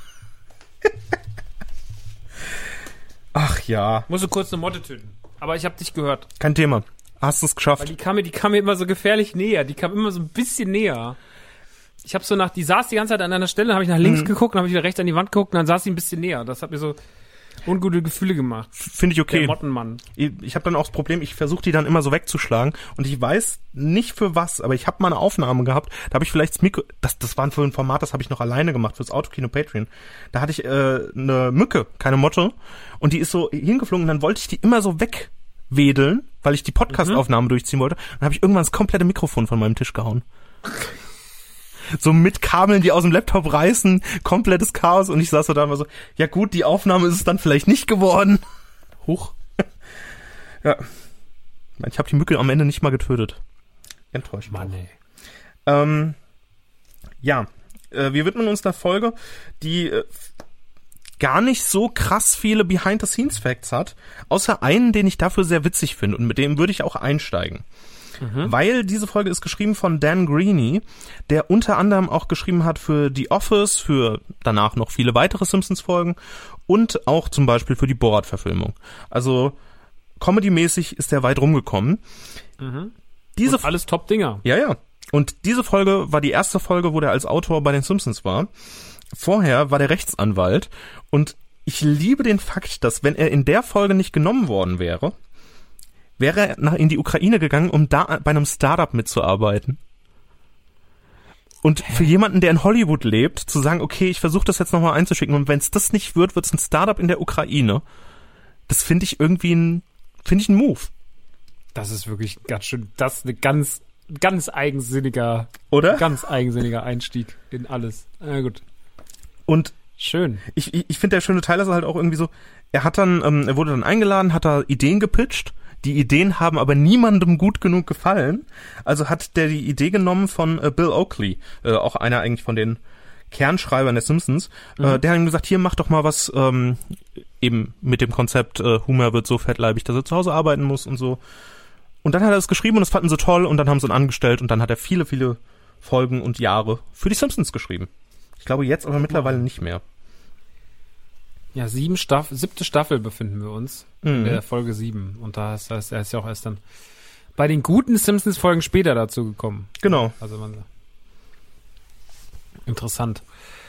Ach ja, Musst du kurz eine Motte töten. Aber ich habe dich gehört. kein Thema. Hast du es geschafft? Weil die kam mir immer so gefährlich näher. Die kam immer so ein bisschen näher. Ich habe so die saß die ganze Zeit an einer Stelle, habe ich nach links geguckt, dann habe ich wieder rechts an die Wand geguckt und dann saß sie ein bisschen näher. Das hat mir so ungute Gefühle gemacht. Finde ich okay. Der Mottenmann. Ich habe dann auch das Problem, ich versuche die dann immer so wegzuschlagen und ich weiß nicht für was, aber ich habe mal eine Aufnahme gehabt, da habe ich vielleicht das Mikro, das war für ein Format, das habe ich noch alleine gemacht, fürs Autokino Patreon. Da hatte ich eine Mücke, keine Motte, und die ist so hingeflogen und dann wollte ich die immer so wegwedeln, weil ich die Podcast-Aufnahme durchziehen wollte. Dann habe ich irgendwann das komplette Mikrofon von meinem Tisch gehauen. So mit Kabeln, die aus dem Laptop reißen, komplettes Chaos und ich saß so da und war so, ja gut, die Aufnahme ist es dann vielleicht nicht geworden. Huch. Ja. Ich habe die Mücke am Ende nicht mal getötet. Enttäuscht. Mann, ey. Ja, wir widmen uns der Folge, die gar nicht so krass viele Behind-the-Scenes-Facts hat, außer einen, den ich dafür sehr witzig finde und mit dem würde ich auch einsteigen. Weil diese Folge ist geschrieben von Dan Greaney, der unter anderem auch geschrieben hat für The Office, für danach noch viele weitere Simpsons-Folgen und auch zum Beispiel für die Borat-Verfilmung. Also comedy-mäßig ist er weit rumgekommen. Diese Alles Top-Dinger. Ja. Und diese Folge war die erste Folge, wo der als Autor bei den Simpsons war. Vorher war der Rechtsanwalt und ich liebe den Fakt, dass wenn er in der Folge nicht genommen worden wäre er in die Ukraine gegangen, um da bei einem Startup mitzuarbeiten. Und für jemanden, der in Hollywood lebt, zu sagen, okay, ich versuche das jetzt nochmal einzuschicken und wenn es das nicht wird, wird es ein Startup in der Ukraine. Das finde ich irgendwie ein Move. Das ist wirklich ganz schön, das ist eine ganz eigensinniger, Oder? Ganz eigensinniger Einstieg in alles. Na gut. Und Schön. ich finde, der schöne Teil ist halt auch irgendwie so, er wurde dann eingeladen, hat da Ideen gepitcht. Die Ideen haben aber niemandem gut genug gefallen. Also hat der die Idee genommen von Bill Oakley, auch einer eigentlich von den Kernschreibern der Simpsons. Der hat ihm gesagt, hier, mach doch mal was eben mit dem Konzept, Homer wird so fettleibig, dass er zu Hause arbeiten muss und so. Und dann hat er es geschrieben und das fanden sie toll und dann haben sie ihn angestellt und dann hat er viele, viele Folgen und Jahre für die Simpsons geschrieben. Ich glaube jetzt aber mittlerweile nicht mehr. Ja, 7. Staffel befinden wir uns in der Folge 7. Und da ist er ja auch erst dann bei den guten Simpsons-Folgen später dazu gekommen. Genau. Also interessant.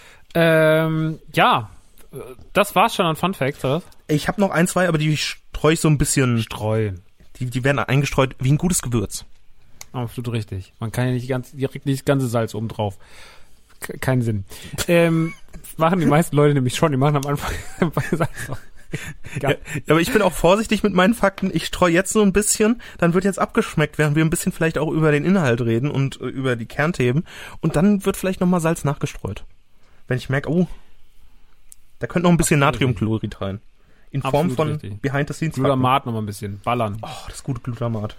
Ja, das war's schon an Fun Facts, oder? Ich habe noch 1, 2, aber die streue ich so ein bisschen. Streuen. Die werden eingestreut wie ein gutes Gewürz. Absolut richtig. Man kann ja nicht direkt das ganze Salz oben drauf. Keinen Sinn. Machen die meisten Leute nämlich schon. Die machen am Anfang Salz drauf. Ja, aber ich bin auch vorsichtig mit meinen Fakten. Ich streue jetzt so ein bisschen, dann wird jetzt abgeschmeckt, während wir ein bisschen vielleicht auch über den Inhalt reden und über die Kernthemen. Und dann wird vielleicht nochmal Salz nachgestreut. Wenn ich merke, da könnte noch ein bisschen Natriumchlorid rein. In Form von richtig. Behind-the-Scenes. Glutamat nochmal ein bisschen. Ballern. Oh, das gute Glutamat.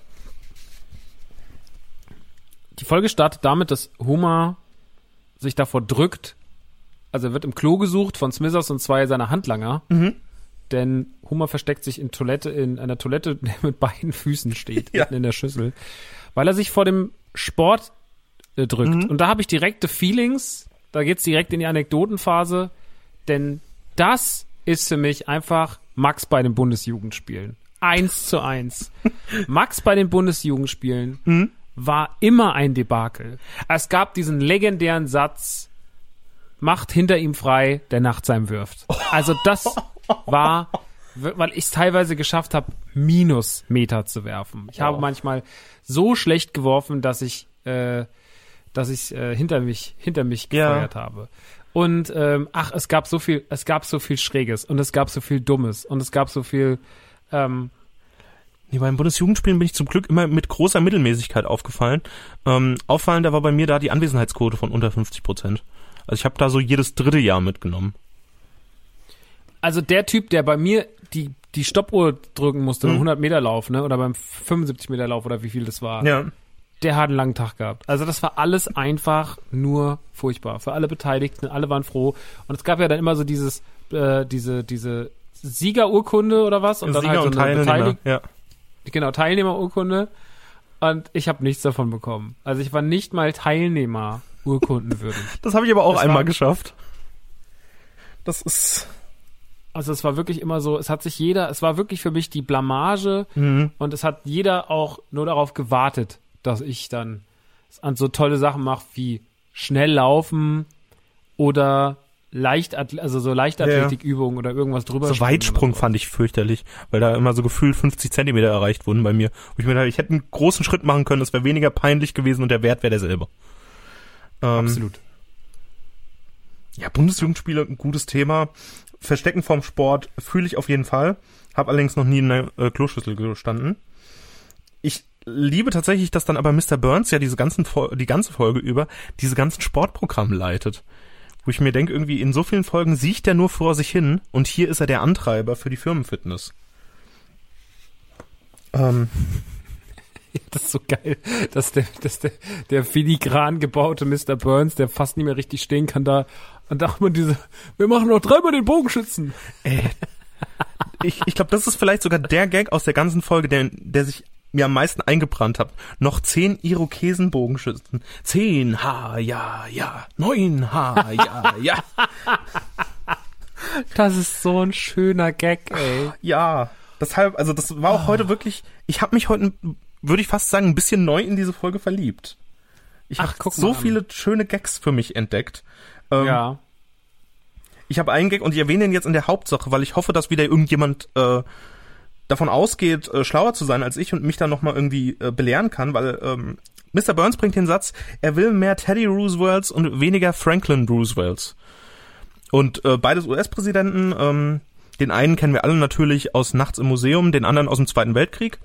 Die Folge startet damit, dass Homer sich davor drückt. Also er wird im Klo gesucht von Smithers und 2 seiner Handlanger. Denn Homer versteckt sich in einer Toilette, der mit beiden Füßen steht, mitten in der Schüssel, weil er sich vor dem Sport drückt. Und da habe ich direkte Feelings, da geht's direkt in die Anekdotenphase, denn das ist für mich einfach Max bei den Bundesjugendspielen. 1:1. Max bei den Bundesjugendspielen war immer ein Debakel. Es gab diesen legendären Satz, macht hinter ihm frei, der nach seinem wirft. Also das war, weil ich es teilweise geschafft habe, Minusmeter zu werfen. Ich habe manchmal so schlecht geworfen, dass ich hinter mich gefeuert habe. Und es gab so viel Schräges und es gab so viel Dummes und es gab so viel Nee, beim Bundesjugendspielen bin ich zum Glück immer mit großer Mittelmäßigkeit aufgefallen. Auffallender war bei mir da die Anwesenheitsquote von unter 50%. Also ich habe da so jedes dritte Jahr mitgenommen. Also der Typ, der bei mir die Stoppuhr drücken musste beim 100-Meter-Lauf, ne? Oder beim 75-Meter-Lauf oder wie viel das war. Ja. Der hat einen langen Tag gehabt. Also das war alles einfach nur furchtbar. Für alle Beteiligten, alle waren froh. Und es gab ja dann immer so diese Siegerurkunde oder was? Und dann Sieger halt so eine Teilnehmer, ja. Genau, Teilnehmerurkunde. Und ich habe nichts davon bekommen. Also ich war nicht mal Teilnehmerurkunden würdig. Das habe ich aber auch einmal geschafft. Das ist... Also es war wirklich immer so, es war wirklich für mich die Blamage und es hat jeder auch nur darauf gewartet, dass ich dann an so tolle Sachen mache wie schnell laufen oder Leichtathletikübungen oder irgendwas drüber. So Weitsprung fand ich fürchterlich, weil da immer so gefühlt 50 Zentimeter erreicht wurden bei mir. Wo ich mir dachte, ich hätte einen großen Schritt machen können, es wäre weniger peinlich gewesen und der Wert wäre derselbe. Absolut. Ja, Bundesjugendspiele, ein gutes Thema. Verstecken vorm Sport fühle ich auf jeden Fall. Habe allerdings noch nie in der Kloschüssel gestanden. Ich liebe tatsächlich, dass dann aber Mr. Burns ja die ganze Folge über diese ganzen Sportprogramme leitet. Wo ich mir denke, irgendwie in so vielen Folgen sieht der nur vor sich hin und hier ist er der Antreiber für die Firmenfitness. Das ist so geil, dass der filigran gebaute Mr. Burns, der fast nicht mehr richtig stehen kann, da und dachte man wir machen noch 3-mal den Bogenschützen. Ich glaube, das ist vielleicht sogar der Gag aus der ganzen Folge, der sich mir am meisten eingebrannt hat. Noch 10 Irokesen-Bogenschützen. 10, ja. 9, ja. Das ist so ein schöner Gag, ey. Ja, deshalb, also das war auch heute wirklich, ich habe mich heute, würde ich fast sagen, ein bisschen neu in diese Folge verliebt. Ich habe so viele schöne Gags für mich entdeckt. Ja. Ich habe einen Gag und ich erwähne ihn jetzt in der Hauptsache, weil ich hoffe, dass wieder irgendjemand davon ausgeht, schlauer zu sein als ich und mich dann nochmal irgendwie belehren kann, weil Mr. Burns bringt den Satz, er will mehr Teddy Roosevelts und weniger Franklin Roosevelts. Und beides US-Präsidenten, den einen kennen wir alle natürlich aus Nachts im Museum, den anderen aus dem Zweiten Weltkrieg.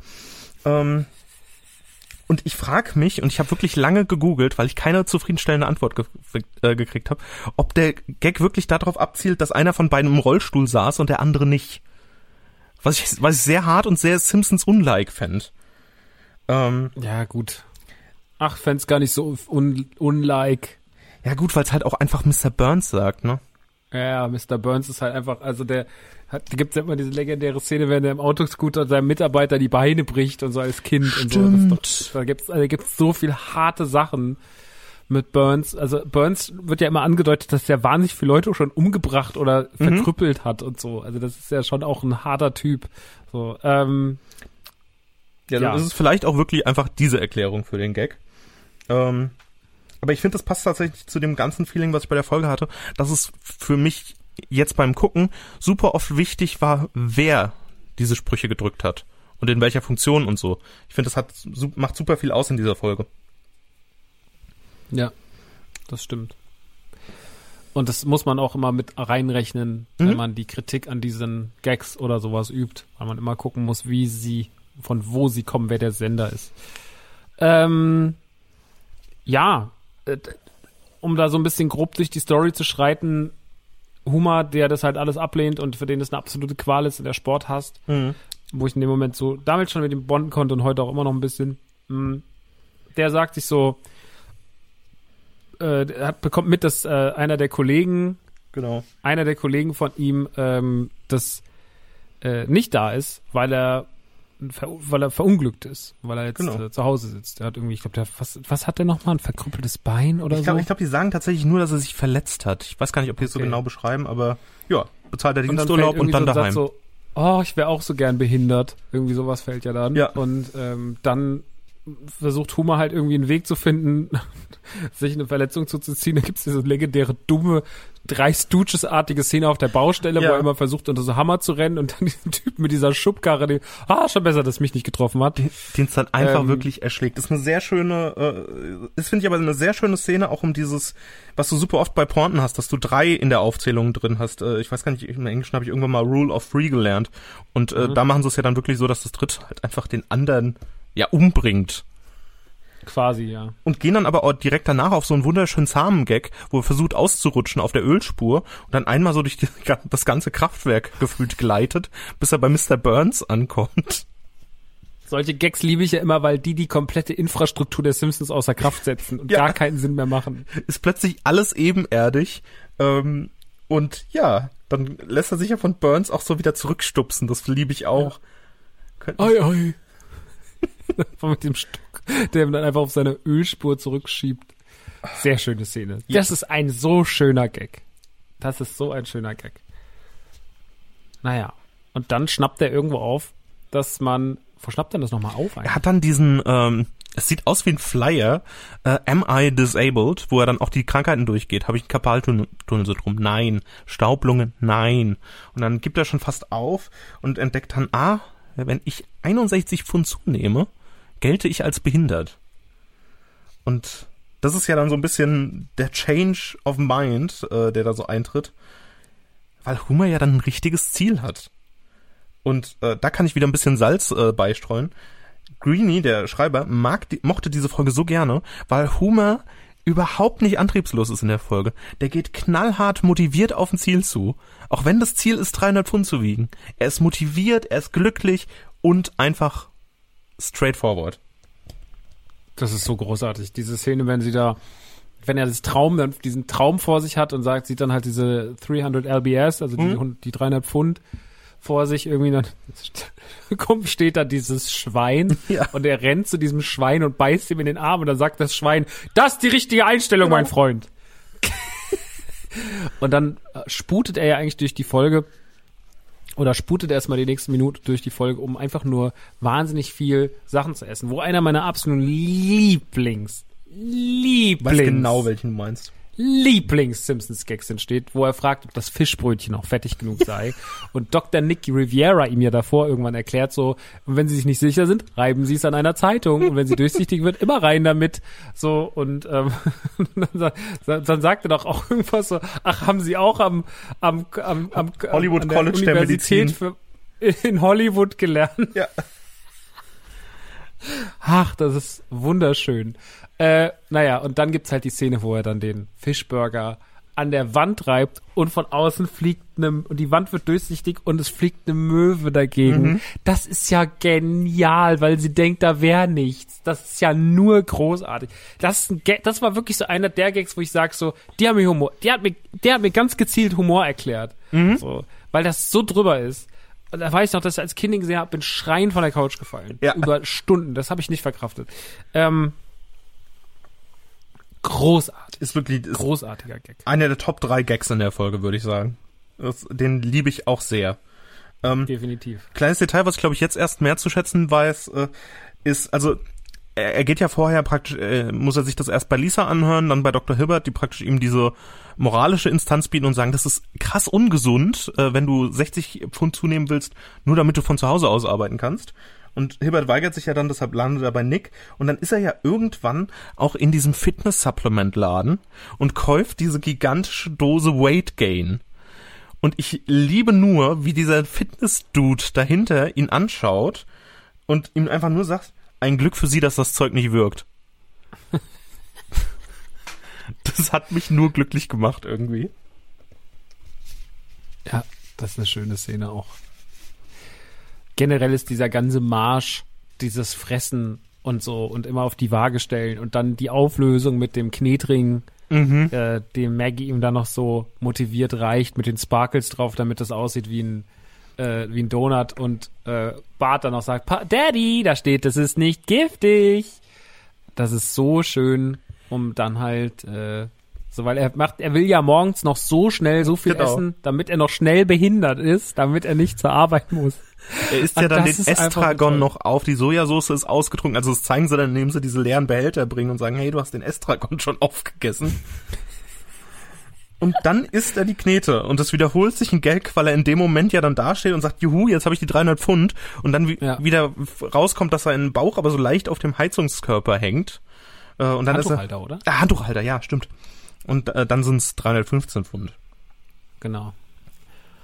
Und ich frage mich, und ich habe wirklich lange gegoogelt, weil ich keine zufriedenstellende Antwort gekriegt habe, ob der Gag wirklich darauf abzielt, dass einer von beiden im Rollstuhl saß und der andere nicht. Was ich sehr hart und sehr Simpsons-unlike fände. Ja, gut. Ach, fänd's gar nicht so unlike. Ja gut, weil es halt auch einfach Mr. Burns sagt, ne? Ja, Mr. Burns ist halt einfach, also da gibt's ja immer diese legendäre Szene, wenn der im Autoscooter seinem Mitarbeiter die Beine bricht und so als Kind. Stimmt. Und so. Da gibt's so viel harte Sachen mit Burns. Also Burns wird ja immer angedeutet, dass der wahnsinnig viele Leute schon umgebracht oder verkrüppelt hat und so. Also das ist ja schon auch ein harter Typ. So, ja, dann ist es vielleicht auch wirklich einfach diese Erklärung für den Gag. Aber ich finde, das passt tatsächlich zu dem ganzen Feeling, was ich bei der Folge hatte, dass es für mich jetzt beim Gucken super oft wichtig war, wer diese Sprüche gedrückt hat und in welcher Funktion und so. Ich finde, das macht super viel aus in dieser Folge. Ja, das stimmt. Und das muss man auch immer mit reinrechnen, wenn man die Kritik an diesen Gags oder sowas übt, weil man immer gucken muss, von wo sie kommen, wer der Sender ist. Ja, um da so ein bisschen grob durch die Story zu schreiten, Homer, der das halt alles ablehnt und für den das eine absolute Qual ist und der Sport hasst, wo ich in dem Moment so damals schon mit ihm bonden konnte und heute auch immer noch ein bisschen, der sagt sich so, bekommt mit, dass einer der Kollegen von ihm nicht da ist, weil er verunglückt ist, weil er jetzt zu Hause sitzt. Er hat irgendwie, ich glaube, was hat der nochmal? Ein verkrüppeltes Bein oder so? Ich glaube, die sagen tatsächlich nur, dass er sich verletzt hat. Ich weiß gar nicht, ob die es so genau beschreiben, aber ja, bezahlt er Diensturlaub und dann daheim. So, ich wäre auch so gern behindert. Irgendwie sowas fällt ja dann. Ja. Und dann versucht Homer halt irgendwie einen Weg zu finden, sich eine Verletzung zuzuziehen. Da gibt es diese legendäre, dumme, 3 Stooges-artige Szene auf der Baustelle, wo er immer versucht, unter so Hammer zu rennen und dann diesen Typ mit dieser Schubkarre, schon besser, dass mich nicht getroffen hat. Den es dann einfach wirklich erschlägt. Das ist eine sehr schöne, das finde ich aber eine sehr schöne Szene, auch um dieses, was du super oft bei Pointen hast, dass du 3 in der Aufzählung drin hast. Ich weiß gar nicht, im Englischen habe ich irgendwann mal Rule of 3 gelernt. Und da machen sie es ja dann wirklich so, dass das Dritte halt einfach den anderen umbringt. Quasi, ja. Und gehen dann aber auch direkt danach auf so einen wunderschönen Samen-Gag, wo er versucht auszurutschen auf der Ölspur und dann einmal so durch das ganze Kraftwerk gefühlt gleitet, bis er bei Mr. Burns ankommt. Solche Gags liebe ich ja immer, weil die komplette Infrastruktur der Simpsons außer Kraft setzen und gar keinen Sinn mehr machen. Ist plötzlich alles ebenerdig. Und ja, dann lässt er sich ja von Burns auch so wieder zurückstupsen. Das liebe ich auch. Ja. Oi. Mit dem Stock, der ihn dann einfach auf seine Ölspur zurückschiebt. Sehr schöne Szene. Ja. Das ist ein so schöner Gag. Das ist so ein schöner Gag. Naja, und dann schnappt er irgendwo auf, dass man... Wo schnappt er das nochmal auf eigentlich? Er hat dann diesen, es sieht aus wie ein Flyer, Am I Disabled, wo er dann auch die Krankheiten durchgeht. Habe ich ein Karpaltunnelsyndrom? Nein. Staublunge? Nein. Und dann gibt er schon fast auf und entdeckt dann, wenn ich 61 Pfund zunehme, gelte ich als behindert. Und das ist ja dann so ein bisschen der Change of Mind, der da so eintritt, weil Homer ja dann ein richtiges Ziel hat. Und da kann ich wieder ein bisschen Salz beistreuen. Greenie, der Schreiber, mochte diese Folge so gerne, weil Homer überhaupt nicht antriebslos ist in der Folge. Der geht knallhart motiviert auf ein Ziel zu. Auch wenn das Ziel ist, 300 Pfund zu wiegen. Er ist motiviert, er ist glücklich und einfach straightforward. Das ist so großartig. Diese Szene, wenn er diesen Traum vor sich hat und sieht dann halt diese 300 lbs, also die 300 Pfund vor sich irgendwie, dann steht da dieses Schwein und er rennt zu diesem Schwein und beißt ihm in den Arm und dann sagt das Schwein, das ist die richtige Einstellung, mein Freund. Und dann sputet er ja eigentlich durch die Folge oder sputet erstmal die nächsten Minuten durch die Folge, um einfach nur wahnsinnig viel Sachen zu essen. Wo einer meiner absoluten Lieblings weiß genau, welchen du meinst. Lieblings-Simpsons-Gags entsteht, wo er fragt, ob das Fischbrötchen noch fettig genug sei. Und Dr. Nick Riviera ihm ja davor irgendwann erklärt so, wenn Sie sich nicht sicher sind, reiben Sie es an einer Zeitung. Und wenn sie durchsichtig wird, immer rein damit. So, und dann sagt er doch auch irgendwas so, haben Sie auch am Hollywood College der Medizin in Hollywood gelernt? Ja. Ach, das ist wunderschön. Und dann gibt's halt die Szene, wo er dann den Fischburger an der Wand reibt und von außen und die Wand wird durchsichtig und es fliegt eine Möwe dagegen. Mhm. Das ist ja genial, weil sie denkt, da wäre nichts. Das ist ja nur großartig. Das war wirklich so einer der Gags, wo ich sage so, der hat mir ganz gezielt Humor erklärt. Mhm. So, weil das so drüber ist. Und da weiß ich noch, dass ich als Kind gesehen habe, bin schreiend von der Couch gefallen. Ja. Über Stunden. Das habe ich nicht verkraftet. Großartig. Ist wirklich großartiger Gag. Einer der Top 3 Gags in der Folge, würde ich sagen. Den liebe ich auch sehr. Definitiv. Kleines Detail, was ich glaube ich jetzt erst mehr zu schätzen weiß, ist, also er geht ja vorher praktisch, muss er sich das erst bei Lisa anhören, dann bei Dr. Hibbert, die praktisch ihm diese moralische Instanz bieten und sagen, das ist krass ungesund, wenn du 60 Pfund zunehmen willst, nur damit du von zu Hause aus arbeiten kannst. Und Hibbert weigert sich ja dann, deshalb landet er bei Nick. Und dann ist er ja irgendwann auch in diesem Fitness-Supplement-Laden und kauft diese gigantische Dose Weight Gain. Und ich liebe nur, wie dieser Fitness-Dude dahinter ihn anschaut und ihm einfach nur sagt, ein Glück für Sie, dass das Zeug nicht wirkt. Das hat mich nur glücklich gemacht irgendwie. Ja, das ist eine schöne Szene auch. Generell ist dieser ganze Marsch, dieses Fressen und so und immer auf die Waage stellen und dann die Auflösung mit dem Knetring, dem Maggie ihm dann noch so motiviert reicht mit den Sparkles drauf, damit das aussieht wie ein Donut und Bart dann noch sagt, Daddy, da steht, das ist nicht giftig. Das ist so schön, um dann halt weil er will ja morgens noch so schnell so viel essen, damit er noch schnell behindert ist, damit er nicht zur Arbeit muss. Er isst ja dann den Estragon noch auf, die Sojasauce ist ausgetrunken, also das zeigen sie dann, indem sie diese leeren Behälter bringen und sagen, hey, du hast den Estragon schon aufgegessen. Und dann isst er die Knete und das wiederholt sich ein Gag, weil er in dem Moment ja dann dasteht und sagt, juhu, jetzt habe ich die 300 Pfund und dann wieder rauskommt, dass er in den Bauch aber so leicht auf dem Heizungskörper hängt. Und dann Handtuchhalter, oder? Handtuchhalter, ja, stimmt. Und dann sind es 315 Pfund. Genau.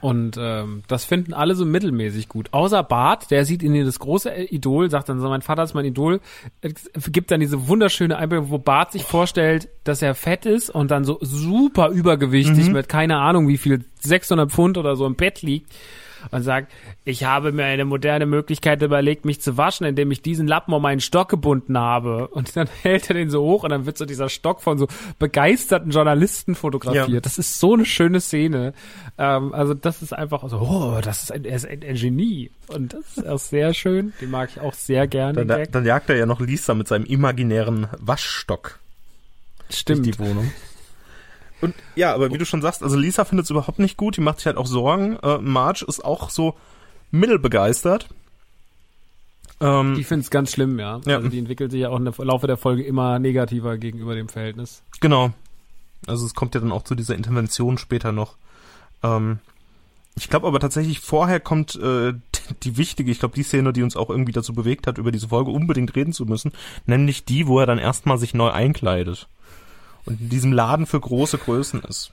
Und das finden alle so mittelmäßig gut. Außer Bart, der sieht in ihr das große Idol, sagt dann so, mein Vater ist mein Idol, gibt dann diese wunderschöne Einbildung, wo Bart sich vorstellt, dass er fett ist und dann so super übergewichtig mit keine Ahnung wie viel, 600 Pfund oder so im Bett liegt. Und sagt, ich habe mir eine moderne Möglichkeit überlegt, mich zu waschen, indem ich diesen Lappen um meinen Stock gebunden habe. Und dann hält er den so hoch und dann wird so dieser Stock von so begeisterten Journalisten fotografiert. Ja. Das ist so eine schöne Szene. Also das ist einfach so, er ist ein Genie. Und das ist auch sehr schön. Den mag ich auch sehr gerne. Dann jagt er ja noch Lisa mit seinem imaginären Waschstock. Stimmt. Durch die Wohnung. Und ja, aber wie du schon sagst, also Lisa findet es überhaupt nicht gut, die macht sich halt auch Sorgen. Marge ist auch so mittelbegeistert. Die findet es ganz schlimm, ja. Also die entwickelt sich ja auch im Laufe der Folge immer negativer gegenüber dem Verhältnis. Genau. Also es kommt ja dann auch zu dieser Intervention später noch. Ich glaube aber tatsächlich, vorher kommt die wichtige, ich glaube die Szene, die uns auch irgendwie dazu bewegt hat, über diese Folge unbedingt reden zu müssen, nämlich die, wo er dann erstmal sich neu einkleidet. Und in diesem Laden für große Größen ist.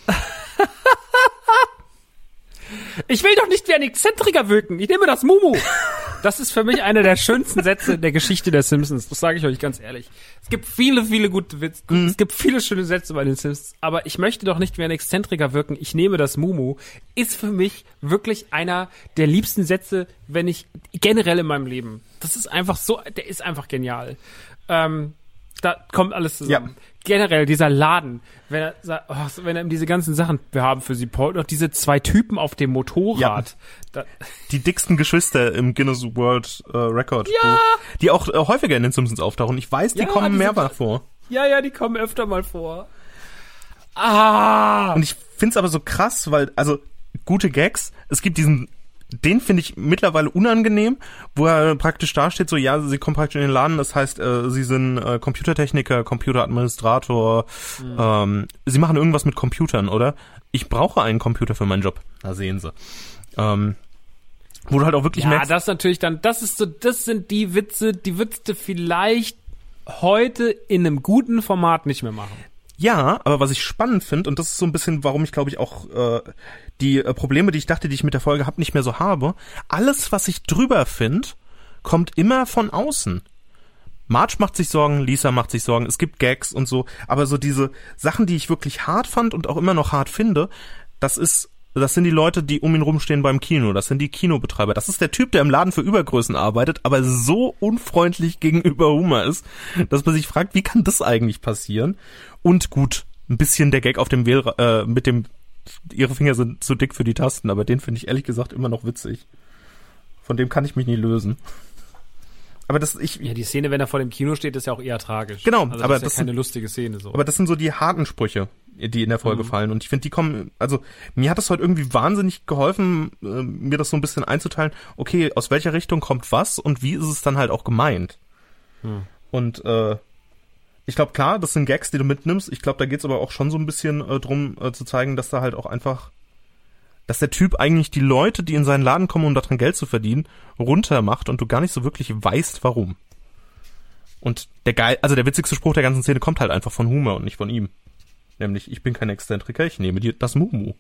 Ich will doch nicht wie ein Exzentriker wirken. Ich nehme das Mumu. Das ist für mich einer der schönsten Sätze der Geschichte der Simpsons. Das sage ich euch ganz ehrlich. Es gibt viele, viele gute Witze. Es gibt viele schöne Sätze bei den Simpsons. Aber ich möchte doch nicht wie ein Exzentriker wirken. Ich nehme das Mumu. Ist für mich wirklich einer der liebsten Sätze, wenn ich generell in meinem Leben. Das ist einfach so, der ist einfach genial. Da kommt alles zusammen. Ja. Generell, dieser Laden, wenn er sagt, wenn er ihm diese ganzen Sachen, wir haben für sie noch diese 2 Typen auf dem Motorrad. Ja. Die dicksten Geschwister im Guinness World Record. Ja. Die auch häufiger in den Simpsons auftauchen. Ich weiß, die kommen mehrfach vor. Ja, die kommen öfter mal vor. Ah! Und ich find's aber so krass, weil, also, gute Gags, es gibt den finde ich mittlerweile unangenehm, wo er praktisch dasteht, so, ja, sie kommen praktisch in den Laden, das heißt, sie sind Computertechniker, Computeradministrator, sie machen irgendwas mit Computern, oder? Ich brauche einen Computer für meinen Job. Da sehen sie. Wo du halt auch wirklich merkst. Ja, das natürlich dann, das sind die Witze, die würdest du vielleicht heute in einem guten Format nicht mehr machen. Ja, aber was ich spannend finde, und das ist so ein bisschen, warum ich glaube ich auch die Probleme, die ich dachte, die ich mit der Folge habe, nicht mehr so habe, alles, was ich drüber finde, kommt immer von außen. Marge macht sich Sorgen, Lisa macht sich Sorgen, es gibt Gags und so, aber so diese Sachen, die ich wirklich hart fand und auch immer noch hart finde, das sind die Leute, die um ihn rumstehen beim Kino, das sind die Kinobetreiber, das ist der Typ, der im Laden für Übergrößen arbeitet, aber so unfreundlich gegenüber Homer ist, dass man sich fragt, wie kann das eigentlich passieren? Und gut, ein bisschen der Gag auf dem mit dem, ihre Finger sind zu dick für die Tasten, aber den finde ich ehrlich gesagt immer noch witzig. Von dem kann ich mich nie lösen. Aber die Szene, wenn er vor dem Kino steht, ist ja auch eher tragisch. Genau, also aber das ist ja keine lustige Szene so. Aber das sind so die harten Sprüche, die in der Folge fallen. Und ich finde, die kommen, also mir hat das heute irgendwie wahnsinnig geholfen, mir das so ein bisschen einzuteilen, okay, aus welcher Richtung kommt was und wie ist es dann halt auch gemeint. Und ich glaube, klar, das sind Gags, die du mitnimmst. Ich glaube, da geht's aber auch schon so ein bisschen drum, zu zeigen, dass da halt auch einfach, dass der Typ eigentlich die Leute, die in seinen Laden kommen, um daran Geld zu verdienen, runtermacht und du gar nicht so wirklich weißt, warum. Und der witzigste Spruch der ganzen Szene kommt halt einfach von Homer und nicht von ihm. Nämlich, ich bin kein Exzentriker, ich nehme dir das Mumu.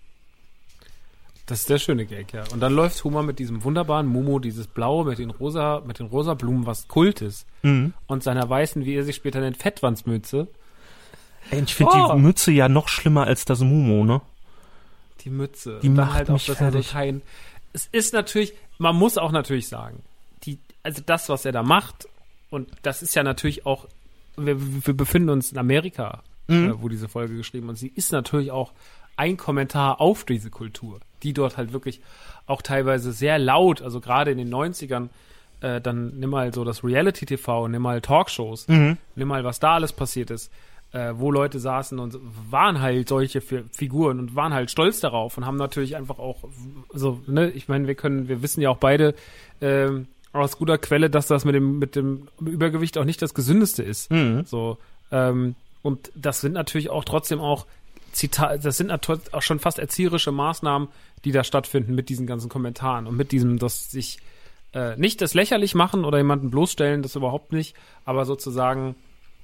Das ist der schöne Gag, ja. Und dann läuft Homer mit diesem wunderbaren Mumu, dieses Blaue mit den rosa Blumen, was Kult ist. Und seiner weißen, wie er sich später nennt, Fettwandsmütze. Ey, ich finde die Mütze ja noch schlimmer als das Mumu, ne? Die Mütze. Die macht halt mich fertig. Es ist natürlich, man muss auch natürlich sagen, also das, was er da macht, und das ist ja natürlich auch, wir befinden uns in Amerika, wo diese Folge geschrieben ist, und sie ist natürlich auch ein Kommentar auf diese Kultur, die dort halt wirklich auch teilweise sehr laut, also gerade in den 90ern, dann nimm mal so das Reality-TV, nimm mal Talkshows, nimm mal, was da alles passiert ist, wo Leute saßen und waren halt solche Figuren und waren halt stolz darauf und haben natürlich einfach auch so, ne, ich meine, wir wissen ja auch beide aus guter Quelle, dass das mit dem Übergewicht auch nicht das Gesündeste ist. So, und das sind natürlich auch trotzdem auch das sind natürlich auch schon fast erzieherische Maßnahmen, die da stattfinden mit diesen ganzen Kommentaren und mit diesem, dass sich nicht das lächerlich machen oder jemanden bloßstellen, das überhaupt nicht, aber sozusagen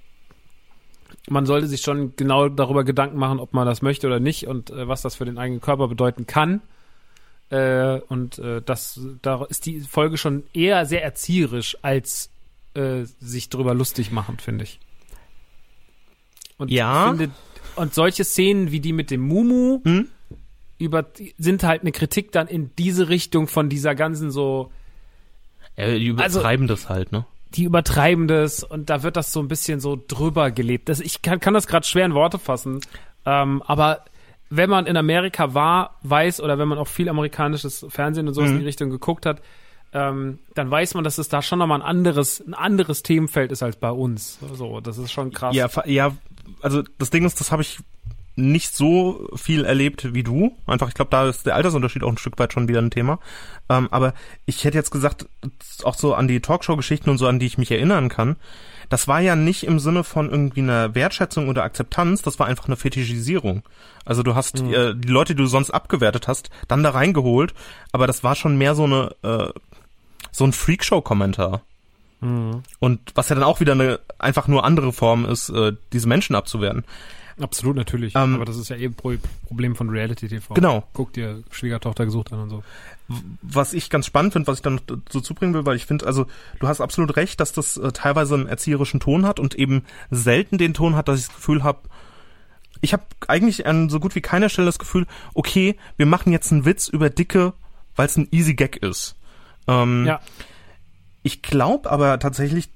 man sollte sich schon genau darüber Gedanken machen, ob man das möchte oder nicht und was das für den eigenen Körper bedeuten kann. Da ist die Folge schon eher sehr erzieherisch als sich drüber lustig machen, finde ich. Und Ja. Und solche Szenen wie die mit dem Mumu sind halt eine Kritik dann in diese Richtung von dieser ganzen so. Die übertreiben das halt, ne? Die übertreiben das und da wird das so ein bisschen so drüber gelebt. Ich kann das gerade schwer in Worte fassen, aber wenn man in Amerika weiß, oder wenn man auch viel amerikanisches Fernsehen und sowas in die Richtung geguckt hat, dann weiß man, dass es da schon nochmal ein anderes Themenfeld ist als bei uns. So, das ist schon krass. Ja, also das Ding ist, das habe ich nicht so viel erlebt wie du. Einfach, ich glaube, da ist der Altersunterschied auch ein Stück weit schon wieder ein Thema. Aber ich hätte jetzt gesagt, auch so an die Talkshow-Geschichten und so, an die ich mich erinnern kann, das war ja nicht im Sinne von irgendwie einer Wertschätzung oder Akzeptanz, das war einfach eine Fetischisierung. Also du hast die Leute, die du sonst abgewertet hast, dann da reingeholt, aber das war schon mehr so ein Freakshow-Kommentar. Und was ja dann auch wieder einfach nur andere Form ist, diese Menschen abzuwerten. Absolut, natürlich. Aber das ist ja eben Problem von Reality TV. Genau. Guck dir Schwiegertochter gesucht an und so. Was ich ganz spannend finde, was ich dann noch so zubringen will, weil ich finde, also du hast absolut recht, dass das teilweise einen erzieherischen Ton hat und eben selten den Ton hat, dass ich das Gefühl habe, ich habe eigentlich an so gut wie keiner Stelle das Gefühl, okay, wir machen jetzt einen Witz über Dicke, weil es ein easy Gag ist. Ja. Ich glaube aber tatsächlich,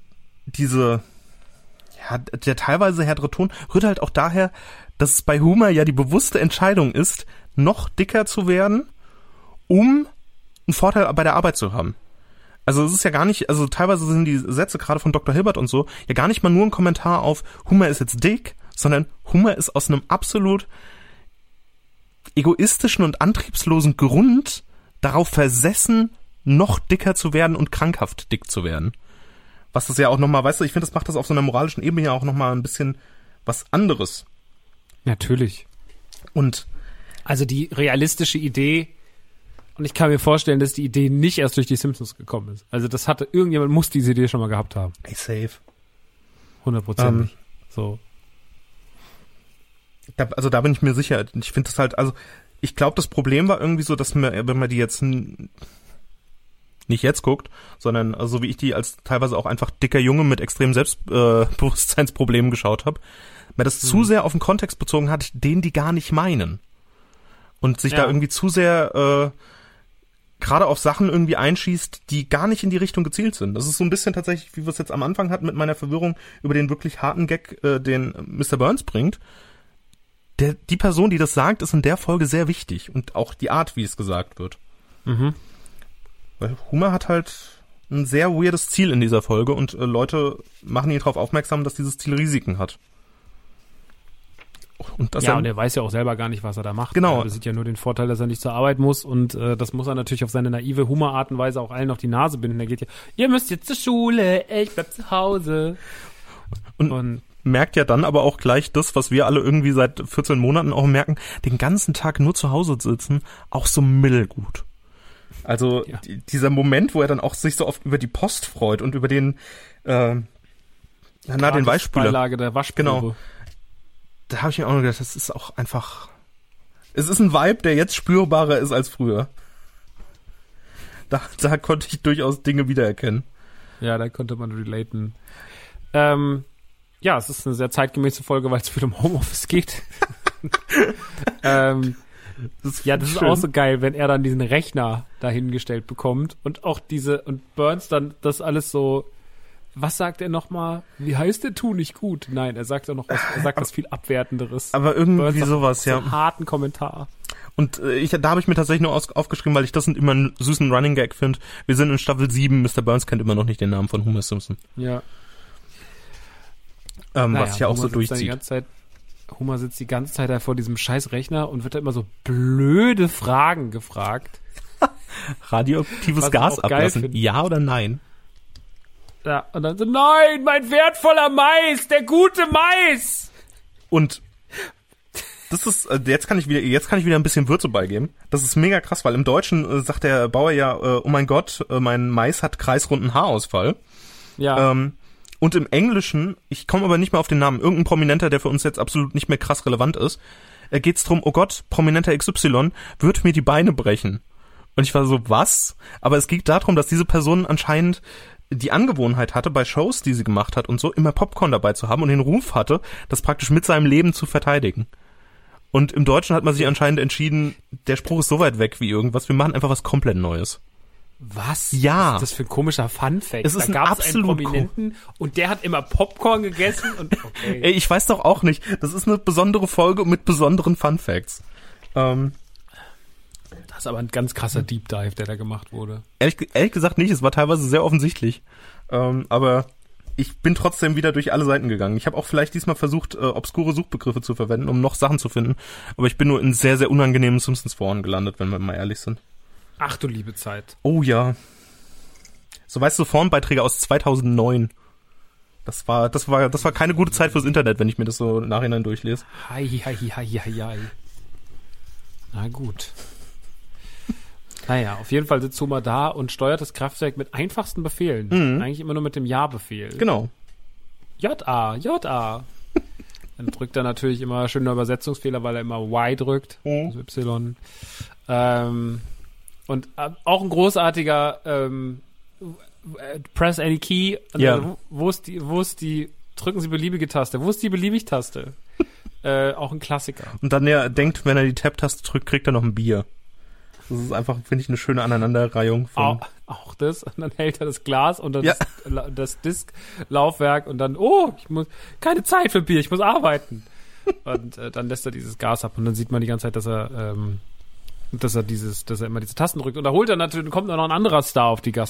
der teilweise härtere Ton rührt halt auch daher, dass es bei Humor ja die bewusste Entscheidung ist, noch dicker zu werden, um einen Vorteil bei der Arbeit zu haben. Also es ist ja gar nicht, also teilweise sind die Sätze gerade von Dr. Hilbert und so ja gar nicht mal nur ein Kommentar auf Humor ist jetzt dick, sondern Humor ist aus einem absolut egoistischen und antriebslosen Grund darauf versessen, noch dicker zu werden und krankhaft dick zu werden. Was das ja auch nochmal, weißt du, ich finde, das macht das auf so einer moralischen Ebene ja auch nochmal ein bisschen was anderes. Natürlich. Und also die realistische Idee, und ich kann mir vorstellen, dass die Idee nicht erst durch die Simpsons gekommen ist. Also irgendjemand muss diese Idee schon mal gehabt haben. Safe. 100%. So. Da bin ich mir sicher. Ich finde das halt, also ich glaube, das Problem war irgendwie so, dass wenn man die jetzt nicht jetzt guckt, sondern so wie ich die als teilweise auch einfach dicker Junge mit extremen Selbstbewusstseinsproblemen geschaut habe, man das zu sehr auf den Kontext bezogen hat, den die gar nicht meinen. Und sich da irgendwie zu sehr gerade auf Sachen irgendwie einschießt, die gar nicht in die Richtung gezielt sind. Das ist so ein bisschen tatsächlich, wie wir es jetzt am Anfang hatten mit meiner Verwirrung über den wirklich harten Gag, den Mr. Burns bringt. Die Person, die das sagt, ist in der Folge sehr wichtig. Und auch die Art, wie es gesagt wird. Mhm. Weil Humor hat halt ein sehr weirdes Ziel in dieser Folge und Leute machen ihn darauf aufmerksam, dass dieses Ziel Risiken hat. Und und er weiß ja auch selber gar nicht, was er da macht. Genau. Er sieht ja nur den Vorteil, dass er nicht zur Arbeit muss und das muss er natürlich auf seine naive Humorart und Weise auch allen noch die Nase binden. Er geht ja, ihr müsst jetzt zur Schule, ich bleib zu Hause. Und merkt ja dann aber auch gleich das, was wir alle irgendwie seit 14 Monaten auch merken, den ganzen Tag nur zu Hause sitzen, auch so mittelgut. Also dieser Moment, wo er dann auch sich so oft über die Post freut und über den den Weichspüler. Beilage der Waschprobe. Genau. Da habe ich mir auch noch gedacht, das ist auch einfach, es ist ein Vibe, der jetzt spürbarer ist als früher. Da konnte ich durchaus Dinge wiedererkennen. Ja, da konnte man relaten. Es ist eine sehr zeitgemäße Folge, weil es viel um Homeoffice geht. Das ist auch so geil, wenn er dann diesen Rechner dahingestellt bekommt und auch und Burns dann das alles so, was sagt er nochmal? Wie heißt der Tu nicht gut? Nein, er sagt ja noch was viel Abwertenderes. Aber irgendwie Burns sowas, so einen harten Kommentar. Und da habe ich mir tatsächlich nur aufgeschrieben, weil ich das immer einen süßen Running Gag finde. Wir sind in Staffel 7, Mr. Burns kennt immer noch nicht den Namen von Homer Simpson. Ja. Was sich ja auch so durchzieht. Homer sitzt die ganze Zeit da vor diesem scheiß Rechner und wird da immer so blöde Fragen gefragt. Radioaktives Gas ablassen, ja oder nein? Ja, und dann so, nein, mein wertvoller Mais, der gute Mais! Und das ist, jetzt kann ich wieder ein bisschen Würze beigeben. Das ist mega krass, weil im Deutschen sagt der Bauer ja, oh mein Gott, mein Mais hat kreisrunden Haarausfall. Ja. Und im Englischen, ich komme aber nicht mehr auf den Namen, irgendein Prominenter, der für uns jetzt absolut nicht mehr krass relevant ist, geht's drum, oh Gott, Prominenter XY wird mir die Beine brechen. Und ich war so, was? Aber es ging darum, dass diese Person anscheinend die Angewohnheit hatte, bei Shows, die sie gemacht hat und so, immer Popcorn dabei zu haben und den Ruf hatte, das praktisch mit seinem Leben zu verteidigen. Und im Deutschen hat man sich anscheinend entschieden, der Spruch ist so weit weg wie irgendwas, wir machen einfach was komplett Neues. Was? Ja. Was ist das für ein komischer Funfact? Es ist da gab es einen absolut Prominenten und der hat immer Popcorn gegessen und okay. Ey, ich weiß doch auch nicht. Das ist eine besondere Folge mit besonderen Funfacts. Das ist aber ein ganz krasser Deep Dive, der da gemacht wurde. Ehrlich gesagt nicht, es war teilweise sehr offensichtlich. Aber ich bin trotzdem wieder durch alle Seiten gegangen. Ich habe auch vielleicht diesmal versucht, obskure Suchbegriffe zu verwenden, um noch Sachen zu finden. Aber ich bin nur in sehr, sehr unangenehmen Simpsons-Foren gelandet, wenn wir mal ehrlich sind. Ach du liebe Zeit. Oh ja. So, weißt du, Forenbeiträge aus 2009. Das war keine gute Zeit fürs Internet, wenn ich mir das so im Nachhinein durchlese. Hei. Na gut. Naja, auf jeden Fall sitzt Homer da und steuert das Kraftwerk mit einfachsten Befehlen. Eigentlich immer nur mit dem Ja-Befehl. Genau. J-A. Dann drückt er natürlich immer schöner Übersetzungsfehler, weil er immer Y drückt. Also Y. Und auch ein großartiger Press any key. Ja. Wo ist die drücken Sie beliebige Taste. Wo ist die Beliebig-Taste? Auch ein Klassiker. Und dann er denkt, wenn er die Tab-Taste drückt, kriegt er noch ein Bier. Das ist einfach, finde ich, eine schöne Aneinanderreihung von... Auch das. Und dann hält er das Glas unter Ja. das Disklaufwerk und dann, ich muss keine Zeit für Bier, ich muss arbeiten. Und dann lässt er dieses Gas ab und dann sieht man die ganze Zeit, dass er immer diese Tasten drückt. Und da kommt dann noch ein anderer Star auf die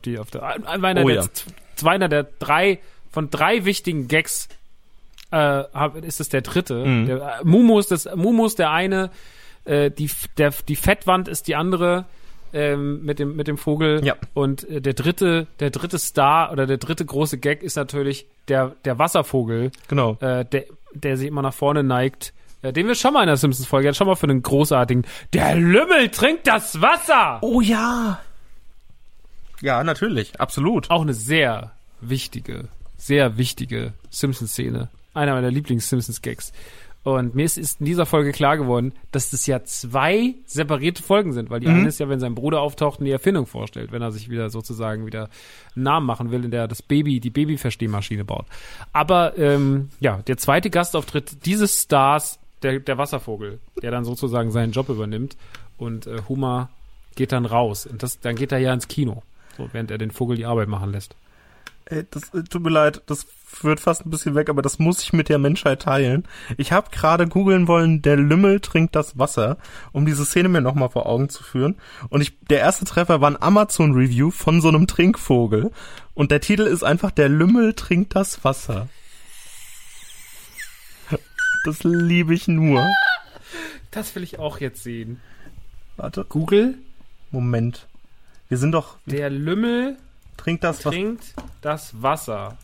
einer der drei wichtigen Gags, ist es der dritte. Der Mumus der eine, die Fettwand ist die andere, mit dem Vogel. Ja. Und der dritte Star oder der dritte große Gag ist natürlich der Wasservogel. Genau. Der sich immer nach vorne neigt. Den wir schon mal in der Simpsons-Folge hatten, schon mal für einen großartigen Der Lümmel trinkt das Wasser! Oh ja! Ja, natürlich. Absolut. Auch eine sehr wichtige Simpsons-Szene. Einer meiner Lieblings-Simpsons-Gags. Und mir ist in dieser Folge klar geworden, dass das ja 2 separierte Folgen sind, weil die eine ist ja, wenn sein Bruder auftaucht und die Erfindung vorstellt, wenn er sich wieder einen Namen machen will, in der die Babyverstehmaschine baut. Aber der zweite Gastauftritt dieses Stars, der Wasservogel, der dann sozusagen seinen Job übernimmt und Homer geht dann raus. Und dann geht er ja ins Kino, so, während er den Vogel die Arbeit machen lässt. Das tut mir leid, das führt fast ein bisschen weg, aber das muss ich mit der Menschheit teilen. Ich habe gerade googeln wollen, der Lümmel trinkt das Wasser, um diese Szene mir nochmal vor Augen zu führen. Und der erste Treffer war ein Amazon-Review von so einem Trinkvogel. Und der Titel ist einfach, der Lümmel trinkt das Wasser. Das liebe ich nur. Das will ich auch jetzt sehen. Warte. Google. Moment. Wir sind doch... Der Lümmel trinkt das Wasser.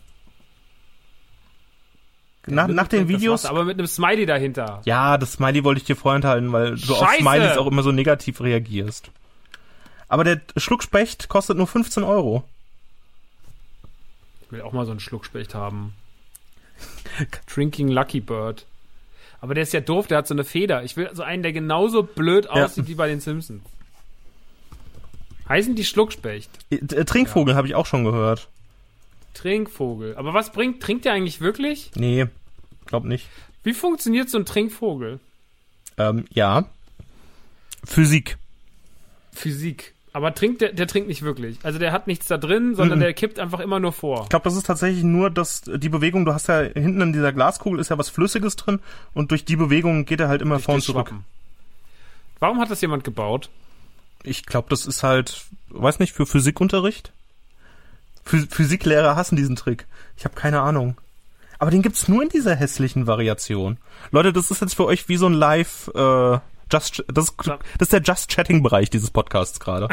Nach den Videos... Aber mit einem Smiley dahinter. Ja, das Smiley wollte ich dir vorenthalten, weil du auf Smileys auch immer so negativ reagierst. Aber der Schluckspecht kostet nur 15 €. Ich will auch mal so einen Schluckspecht haben. Drinking Lucky Bird. Aber der ist ja doof, der hat so eine Feder. Ich will so einen, der genauso blöd aussieht wie bei den Simpsons. Heißen die Schluckspecht? Trinkvogel habe ich auch schon gehört. Trinkvogel. Aber was trinkt der eigentlich wirklich? Nee, glaub nicht. Wie funktioniert so ein Trinkvogel? Ja. Physik. Aber der trinkt nicht wirklich. Also der hat nichts da drin, sondern der kippt einfach immer nur vor. Ich glaube, das ist tatsächlich nur die Bewegung, du hast ja hinten in dieser Glaskugel ist ja was Flüssiges drin und durch die Bewegung geht er halt immer vor und zurück. Schwappen. Warum hat das jemand gebaut? Ich glaube, das ist halt, weiß nicht, für Physikunterricht. Physiklehrer hassen diesen Trick. Ich habe keine Ahnung. Aber den gibt's nur in dieser hässlichen Variation. Leute, das ist jetzt für euch wie so ein Live, das ist der Just-Chatting-Bereich dieses Podcasts gerade.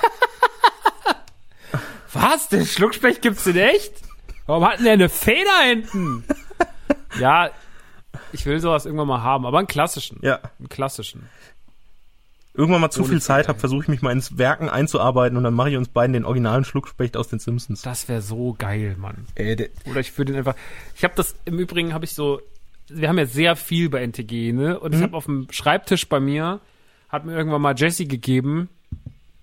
Was? Den Schluckspecht gibt's denn echt? Warum hat denn der eine Feder hinten? Ja, ich will sowas irgendwann mal haben, aber einen klassischen. Ja. Einen klassischen. Irgendwann mal zu viel Zeit habe, versuche ich mich mal ins Werken einzuarbeiten und dann mache ich uns beiden den originalen Schluckspecht aus den Simpsons. Das wäre so geil, Mann. Oder ich würde den einfach... Wir haben ja sehr viel bei NTG, ne? Und ich habe auf dem Schreibtisch bei mir, hat mir irgendwann mal Jessie gegeben,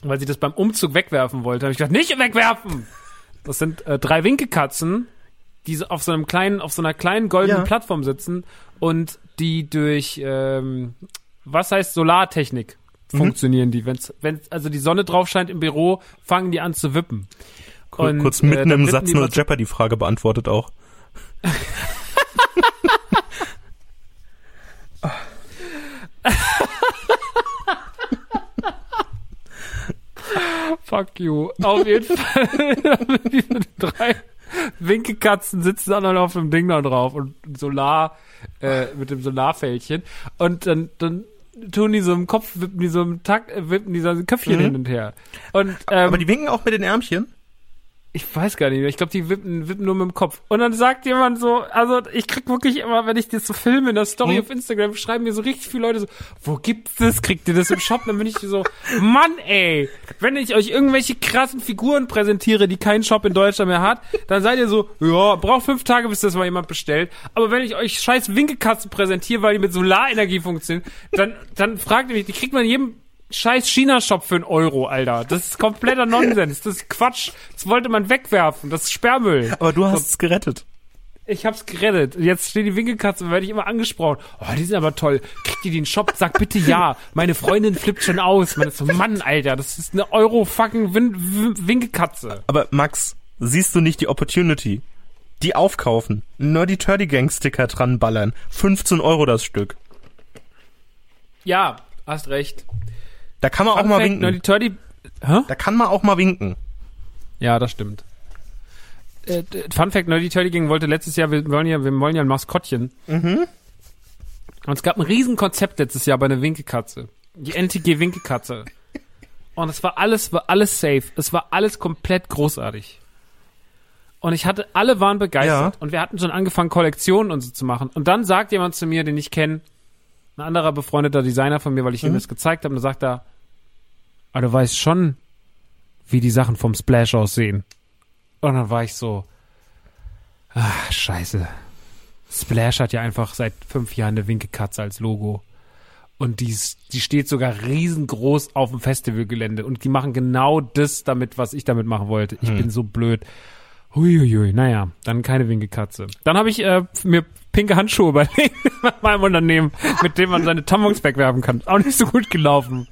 weil sie das beim Umzug wegwerfen wollte. Habe ich gesagt, nicht wegwerfen! Das sind 3 Winkekatzen, die so auf so einer kleinen goldenen Plattform sitzen und die durch, was heißt Solartechnik funktionieren die. Wenn also die Sonne drauf scheint im Büro, fangen die an zu wippen. Und, kurz mitten im Satz eine Jeopardy-Frage beantwortet auch. Fuck you. Auf jeden Fall. Diese 3 Winkekatzen sitzen dann auf dem Ding da drauf und mit dem Solarfältchen. Und dann tun die so im Kopf, wippen die so ein Köpfchen hin und her. Und, aber die winken auch mit den Ärmchen? Ich weiß gar nicht mehr. Ich glaube, die wippen nur mit dem Kopf. Und dann sagt jemand so, also ich krieg wirklich immer, wenn ich das so filme in der Story auf Instagram, schreiben mir so richtig viele Leute so, wo gibt's das? Kriegt ihr das im Shop? Dann bin ich so, Mann ey, wenn ich euch irgendwelche krassen Figuren präsentiere, die kein Shop in Deutschland mehr hat, dann seid ihr so, ja, braucht 5 Tage, bis das mal jemand bestellt. Aber wenn ich euch scheiß Winkekatzen präsentiere, weil die mit Solarenergie funktionieren, dann fragt ihr mich, die kriegt man in jedem scheiß China-Shop für 1 Euro, Alter. Das ist kompletter Nonsens. Das ist Quatsch. Das wollte man wegwerfen. Das ist Sperrmüll. Aber du hast es gerettet. Ich hab's gerettet. Jetzt stehen die Winkelkatzen, werde ich immer angesprochen. Oh, die sind aber toll. Kriegt ihr die in den Shop? Sag bitte ja. Meine Freundin flippt schon aus. Man ist so, Mann, Alter, das ist 1 Euro fucking Winkelkatze. Aber Max, siehst du nicht die Opportunity? Die aufkaufen. Nerdy Turdy Gang Sticker dran ballern. 15 Euro das Stück. Ja, hast recht. Da kann man auch mal winken. Nerdy Turdy, Da kann man auch mal winken. Ja, das stimmt. Fun Fact, Nerdy Turdy Gang wollte letztes Jahr, wir wollen ja ein Maskottchen. Und es gab ein Riesenkonzept letztes Jahr bei einer Winkekatze. Die NTG Winkekatze. Und es war alles safe. Es war alles komplett großartig. Und alle waren begeistert. Ja. Und wir hatten schon angefangen, Kollektionen und so zu machen. Und dann sagt jemand zu mir, den ich kenne, ein anderer befreundeter Designer von mir, weil ich ihm das gezeigt habe, und da sagt er, aber du weißt schon, wie die Sachen vom Splash aussehen. Und dann war ich so, scheiße. Splash hat ja einfach seit 5 Jahren eine Winkekatze als Logo. Und die steht sogar riesengroß auf dem Festivalgelände. Und die machen genau das damit, was ich damit machen wollte. Ich bin so blöd. Huiuiui, naja, dann keine Winkekatze. Dann habe ich mir pinke Handschuhe überlegt nach meinem Unternehmen, mit dem man seine Tampons wegwerfen kann. Auch nicht so gut gelaufen.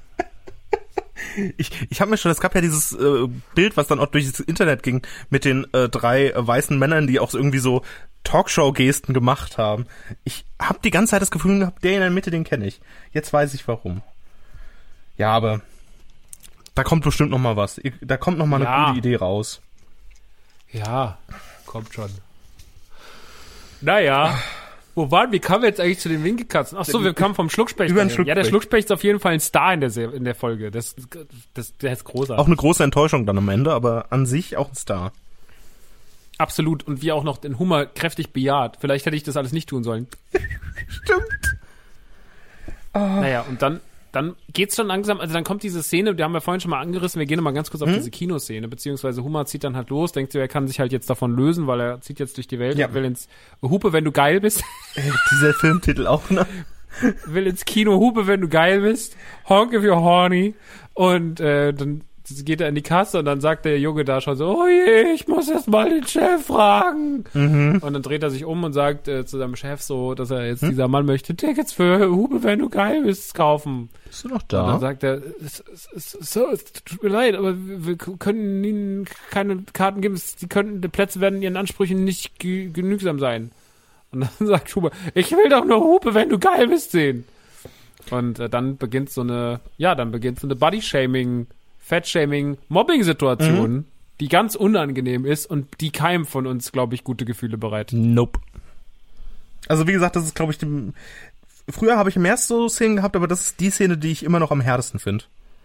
Ich habe mir schon, es gab ja dieses Bild, was dann auch durch das Internet ging, mit den 3 weißen Männern, die auch irgendwie so Talkshow-Gesten gemacht haben. Ich habe die ganze Zeit das Gefühl gehabt, der in der Mitte, den kenne ich. Jetzt weiß ich warum. Ja, aber da kommt bestimmt noch mal was. Da kommt noch mal eine gute Idee raus. Ja, kommt schon. Naja, wie kamen wir jetzt eigentlich zu den Winkekatzen? Ach so, wir kamen vom Schluckspecht. Über den Schluckspecht. Ja, der Schluckspecht ist auf jeden Fall ein Star in der Folge. Der ist großartig. Auch eine große Enttäuschung dann am Ende, aber an sich auch ein Star. Absolut. Und wie auch noch den Humor kräftig bejaht. Vielleicht hätte ich das alles nicht tun sollen. Stimmt. Naja, und dann geht's schon langsam, also dann kommt diese Szene, die haben wir vorhin schon mal angerissen, wir gehen nochmal ganz kurz auf diese Kinoszene, beziehungsweise Hummer zieht dann halt los, denkt sich, er kann sich halt jetzt davon lösen, weil er zieht jetzt durch die Welt und will ins Hupe, wenn du geil bist. Dieser Filmtitel auch, ne? Will ins Kino, Hupe, wenn du geil bist. Honk if you're horny. Und dann geht er in die Kasse und dann sagt der Junge da schon so, oh je, ich muss erst mal den Chef fragen. Und dann dreht er sich um und sagt zu seinem Chef so, dass er jetzt, dieser Mann möchte Tickets für Hupe, wenn du geil bist, kaufen. Bist du noch da? Und dann sagt er, es tut mir leid, aber wir können Ihnen keine Karten geben, die Plätze werden Ihren Ansprüchen nicht genügsam sein. Und dann sagt Hupe, ich will doch nur Hupe, wenn du geil bist, sehen. Und dann beginnt so eine Body-Shaming, Fat-Shaming, Mobbing-Situation, die ganz unangenehm ist und die keinem von uns, glaube ich, gute Gefühle bereitet. Nope. Also wie gesagt, das ist, glaube ich, früher habe ich mehr so Szenen gehabt, aber das ist die Szene, die ich immer noch am härtesten finde.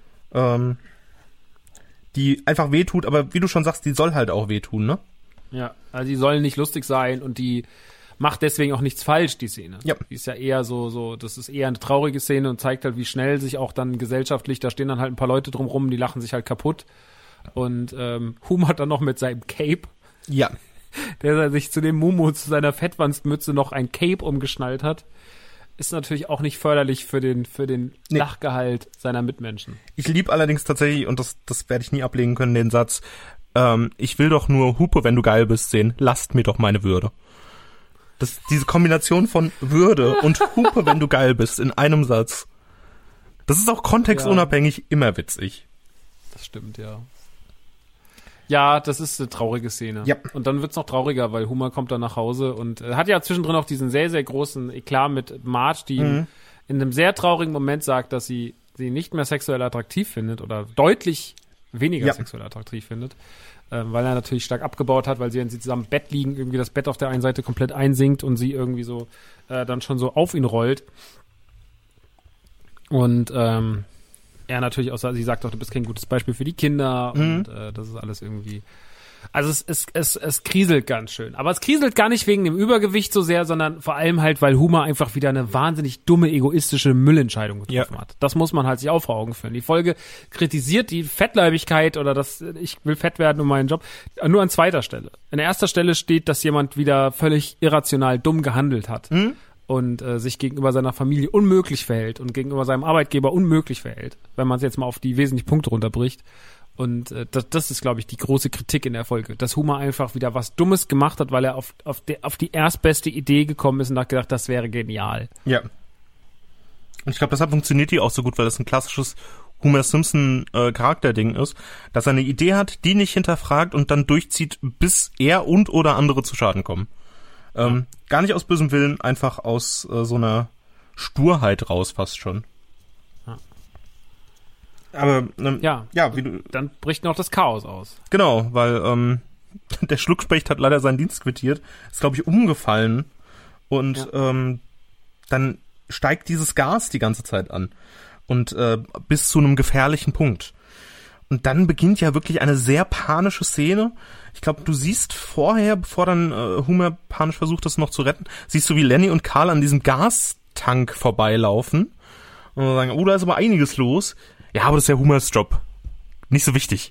Die einfach wehtut, aber wie du schon sagst, die soll halt auch wehtun, ne? Ja, also die soll nicht lustig sein und die macht deswegen auch nichts falsch, die Szene. Ja. Die ist ja eher so, das ist eher eine traurige Szene und zeigt halt, wie schnell sich auch dann gesellschaftlich, da stehen dann halt ein paar Leute drumrum, die lachen sich halt kaputt. Und Humor dann noch mit seinem Cape. Ja. Der sich zu dem Mumu, zu seiner Fettwanstmütze noch ein Cape umgeschnallt hat. ist natürlich auch nicht förderlich für den Lachgehalt seiner Mitmenschen. Ich liebe allerdings tatsächlich, und das werde ich nie ablegen können, den Satz, ich will doch nur Hupe, wenn du geil bist, sehen. Lasst mir doch meine Würde. Diese Kombination von Würde und Hupe, wenn du geil bist, in einem Satz. Das ist auch kontextunabhängig immer witzig. Das stimmt, ja. Ja, das ist eine traurige Szene. Ja. Und dann wird's noch trauriger, weil Homer kommt dann nach Hause und hat ja zwischendrin auch diesen sehr, sehr großen Eklat mit Marge, die ihm in einem sehr traurigen Moment sagt, dass sie nicht mehr sexuell attraktiv findet oder deutlich weniger sexuell attraktiv findet, weil er natürlich stark abgebaut hat, weil sie zusammen im Bett liegen, irgendwie das Bett auf der einen Seite komplett einsinkt und sie irgendwie so dann schon so auf ihn rollt. Und er natürlich auch, sie sagt auch, du bist kein gutes Beispiel für die Kinder und das ist alles irgendwie, also es kriselt ganz schön. Aber es kriselt gar nicht wegen dem Übergewicht so sehr, sondern vor allem halt, weil Homer einfach wieder eine wahnsinnig dumme, egoistische Müllentscheidung getroffen hat. Das muss man halt sich auch vor Augen führen. Die Folge kritisiert die Fettleibigkeit oder das, ich will fett werden um meinen Job, nur an zweiter Stelle. An erster Stelle steht, dass jemand wieder völlig irrational dumm gehandelt hat. Und sich gegenüber seiner Familie unmöglich verhält und gegenüber seinem Arbeitgeber unmöglich verhält, wenn man es jetzt mal auf die wesentlichen Punkte runterbricht. Und das ist, glaube ich, die große Kritik in der Folge, dass Homer einfach wieder was Dummes gemacht hat, weil er auf die erstbeste Idee gekommen ist und hat gedacht, das wäre genial. Ja. Und ich glaube, deshalb funktioniert die auch so gut, weil das ein klassisches Homer Simpson Charakterding ist, dass er eine Idee hat, die nicht hinterfragt und dann durchzieht, bis er und oder andere zu Schaden kommen. Gar nicht aus bösem Willen, einfach aus so einer Sturheit raus fast schon. Ja. Aber wie du, dann bricht noch das Chaos aus. Genau, weil der Schluckspecht hat leider seinen Dienst quittiert, ist glaube ich umgefallen und dann steigt dieses Gas die ganze Zeit an und bis zu einem gefährlichen Punkt. Und dann beginnt ja wirklich eine sehr panische Szene. Ich glaube, du siehst vorher, bevor dann Homer panisch versucht, das noch zu retten, siehst du, wie Lenny und Carl an diesem Gastank vorbeilaufen und sagen, oh, da ist aber einiges los. Ja, aber das ist ja Homers Job. Nicht so wichtig.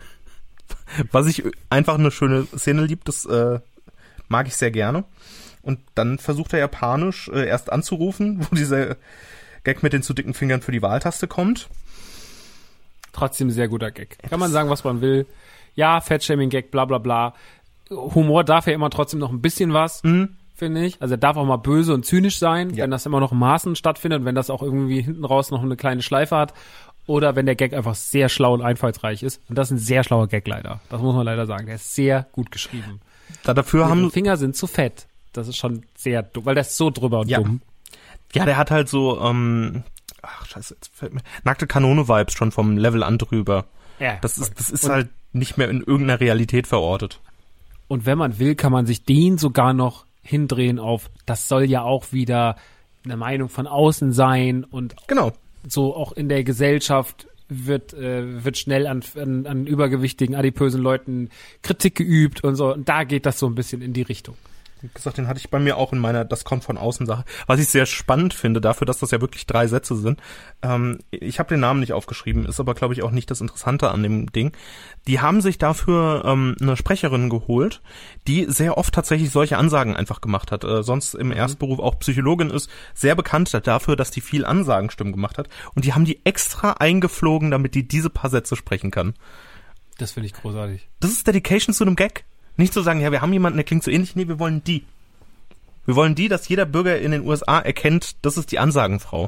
Was ich einfach eine schöne Szene lieb, das mag ich sehr gerne. Und dann versucht er ja panisch erst anzurufen, wo dieser Gag mit den zu dicken Fingern für die Wahltaste kommt. Trotzdem sehr guter Gag. Kann man sagen, was man will. Ja, Fettshaming-Gag, bla bla bla. Humor darf ja immer trotzdem noch ein bisschen was, finde ich. Also er darf auch mal böse und zynisch sein, wenn das immer noch im Maßen stattfindet und wenn das auch irgendwie hinten raus noch eine kleine Schleife hat. Oder wenn der Gag einfach sehr schlau und einfallsreich ist. Und das ist ein sehr schlauer Gag leider. Das muss man leider sagen. Der ist sehr gut geschrieben. Die Finger sind zu fett. Das ist schon sehr dumm, weil der ist so drüber und dumm. Ja, der hat halt so, scheiße, jetzt fällt mir, nackte Kanone-Vibes schon vom Level an drüber. Ja, das ist halt nicht mehr in irgendeiner Realität verortet. Und wenn man will, kann man sich den sogar noch hindrehen auf, das soll ja auch wieder eine Meinung von außen sein und genau. So auch in der Gesellschaft wird schnell an übergewichtigen, adipösen Leuten Kritik geübt und so. Und da geht das so ein bisschen in die Richtung. Wie gesagt, den hatte ich bei mir auch in meiner Das kommt von außen Sache. Was ich sehr spannend finde, dafür, dass das ja wirklich 3 Sätze sind. Ich habe den Namen nicht aufgeschrieben, ist aber, glaube ich, auch nicht das Interessante an dem Ding. Die haben sich dafür eine Sprecherin geholt, die sehr oft tatsächlich solche Ansagen einfach gemacht hat. Sonst im Erstberuf auch Psychologin ist, sehr bekannt dafür, dass die viel Ansagenstimmen gemacht hat. Und die haben die extra eingeflogen, damit die diese paar Sätze sprechen kann. Das finde ich großartig. Das ist Dedication zu einem Gag. Nicht zu sagen, ja, wir haben jemanden, der klingt so ähnlich. Nee, wir wollen die. Wir wollen die, dass jeder Bürger in den USA erkennt, das ist die Ansagenfrau.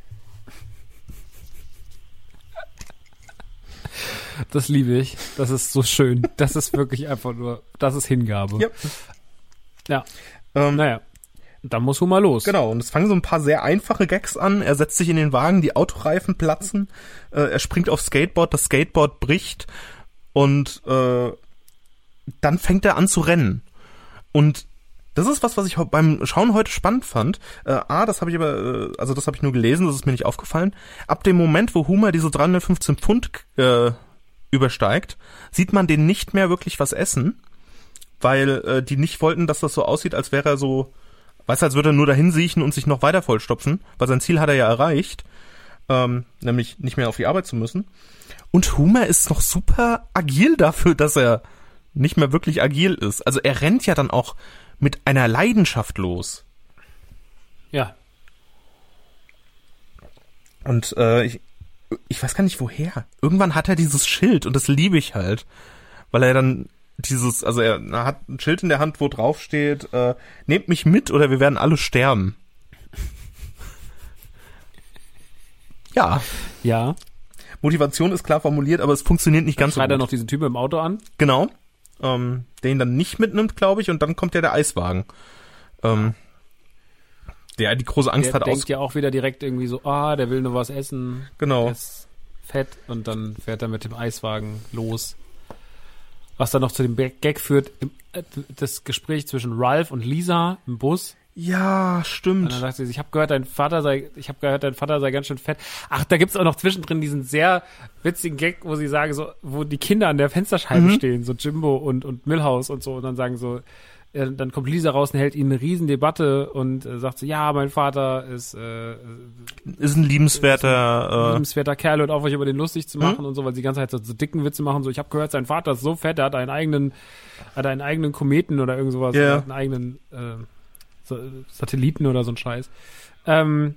Das liebe ich. Das ist so schön. Das ist wirklich einfach nur, das ist Hingabe. Ja. Naja. Dann muss Homer los. Genau, und es fangen so ein paar sehr einfache Gags an. Er setzt sich in den Wagen, die Autoreifen platzen. Er springt aufs Skateboard, das Skateboard bricht. Und dann fängt er an zu rennen. Und das ist was ich beim Schauen heute spannend fand. Das habe ich aber, das habe ich nur gelesen, das ist mir nicht aufgefallen. Ab dem Moment, wo Homer diese 315 Pfund übersteigt, sieht man den nicht mehr wirklich was essen, weil die nicht wollten, dass das so aussieht, als wäre er so, als würde er nur dahin siechen und sich noch weiter vollstopfen, weil sein Ziel hat er ja erreicht, nämlich nicht mehr auf die Arbeit zu müssen. Und Homer ist noch super agil dafür, dass er nicht mehr wirklich agil ist. Also er rennt ja dann auch mit einer Leidenschaft los. Ja. Und ich weiß gar nicht woher. Irgendwann hat er dieses Schild und das liebe ich halt. Weil er dann er hat ein Schild in der Hand, wo drauf steht, nehmt mich mit oder wir werden alle sterben. Ja. Ja. Motivation ist klar formuliert, aber es funktioniert nicht ganz so gut. Schreit er noch diesen Typen im Auto an? Genau. Der ihn dann nicht mitnimmt, glaube ich, und dann kommt ja der Eiswagen. Der die große Angst hat. Der denkt ja auch wieder direkt irgendwie so, der will nur was essen. Genau. Der ist fett und dann fährt er mit dem Eiswagen los. Was dann noch zu dem Gag führt, das Gespräch zwischen Ralph und Lisa im Bus. Ja, stimmt. Und dann sagt sie, ich habe gehört, dein Vater sei ganz schön fett. Ach, da gibt's auch noch zwischendrin diesen sehr witzigen Gag, wo sie sagen, so, wo die Kinder an der Fensterscheibe stehen, so Jimbo und Milhouse und so, und dann sagen so, dann kommt Lisa raus und hält ihnen eine riesen Debatte und sagt so, ja, mein Vater ist ein liebenswerter Kerl, hört auf, euch über den lustig zu machen und so, weil sie die ganze Zeit so dicken Witze machen, so, ich habe gehört, sein Vater ist so fett, er hat einen eigenen Kometen oder irgend sowas, yeah. einen eigenen Satelliten oder so ein Scheiß. Und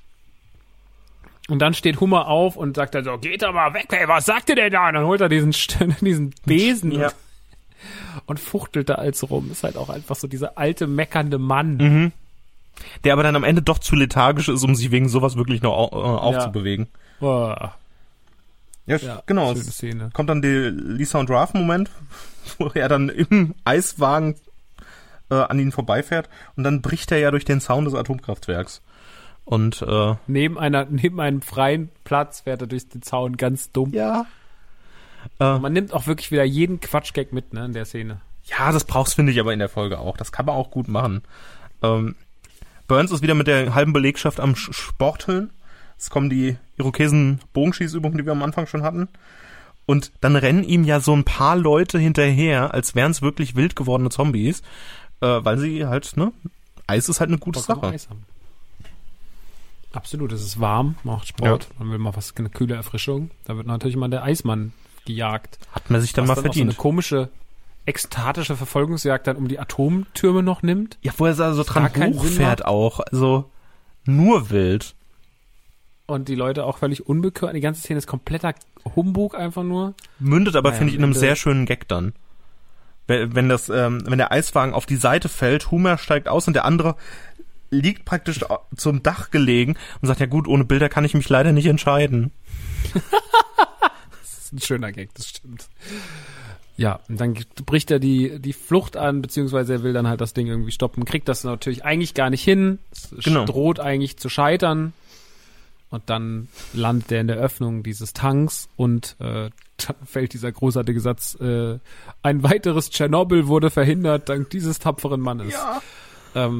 dann steht Hummer auf und sagt dann so, geht doch mal weg, ey, was sagt ihr denn da? Und dann holt er diesen Besen und fuchtelt da als rum. Ist halt auch einfach so dieser alte, meckernde Mann. Mhm. Der aber dann am Ende doch zu lethargisch ist, um sich wegen sowas wirklich noch aufzubewegen. Boah. Ja, genau. Schöne Szene. Kommt dann der Lisa und Ralph-Moment, wo er dann im Eiswagen an ihnen vorbeifährt und dann bricht er ja durch den Zaun des Atomkraftwerks. Und neben einem freien Platz fährt er durch den Zaun ganz dumm. Ja. Man nimmt auch wirklich wieder jeden Quatschgag mit, ne, in der Szene. Ja, das brauchst, finde ich, aber in der Folge auch. Das kann man auch gut machen. Burns ist wieder mit der halben Belegschaft am Sporteln. Es kommen die Irokesen-Bogenschießübungen, die wir am Anfang schon hatten. Und dann rennen ihm ja so ein paar Leute hinterher, als wären es wirklich wild gewordene Zombies. Weil sie halt, ne, Eis ist halt eine gute Sache. Eis haben. Absolut, es ist warm, macht Sport. Ja. Man will mal eine kühle Erfrischung. Da wird natürlich mal der Eismann gejagt. Hat man sich dann mal verdient. So eine komische, ekstatische Verfolgungsjagd dann um die Atomtürme noch nimmt. Ja, wo er so dran hochfährt auch. Also nur wild. Und die Leute auch völlig unbekümmert. Die ganze Szene ist kompletter Humbug einfach nur. Mündet aber, finde ich, in einem sehr schönen Gag dann. Wenn der Eiswagen auf die Seite fällt, Homer steigt aus und der andere liegt praktisch zum Dach gelegen und sagt, ja gut, ohne Bilder kann ich mich leider nicht entscheiden. Das ist ein schöner Gag, das stimmt. Ja, und dann bricht er die Flucht an, beziehungsweise er will dann halt das Ding irgendwie stoppen, kriegt das natürlich eigentlich gar nicht hin, droht eigentlich zu scheitern und dann landet er in der Öffnung dieses Tanks und dann fällt dieser großartige Satz, ein weiteres Tschernobyl wurde verhindert dank dieses tapferen Mannes. Ja.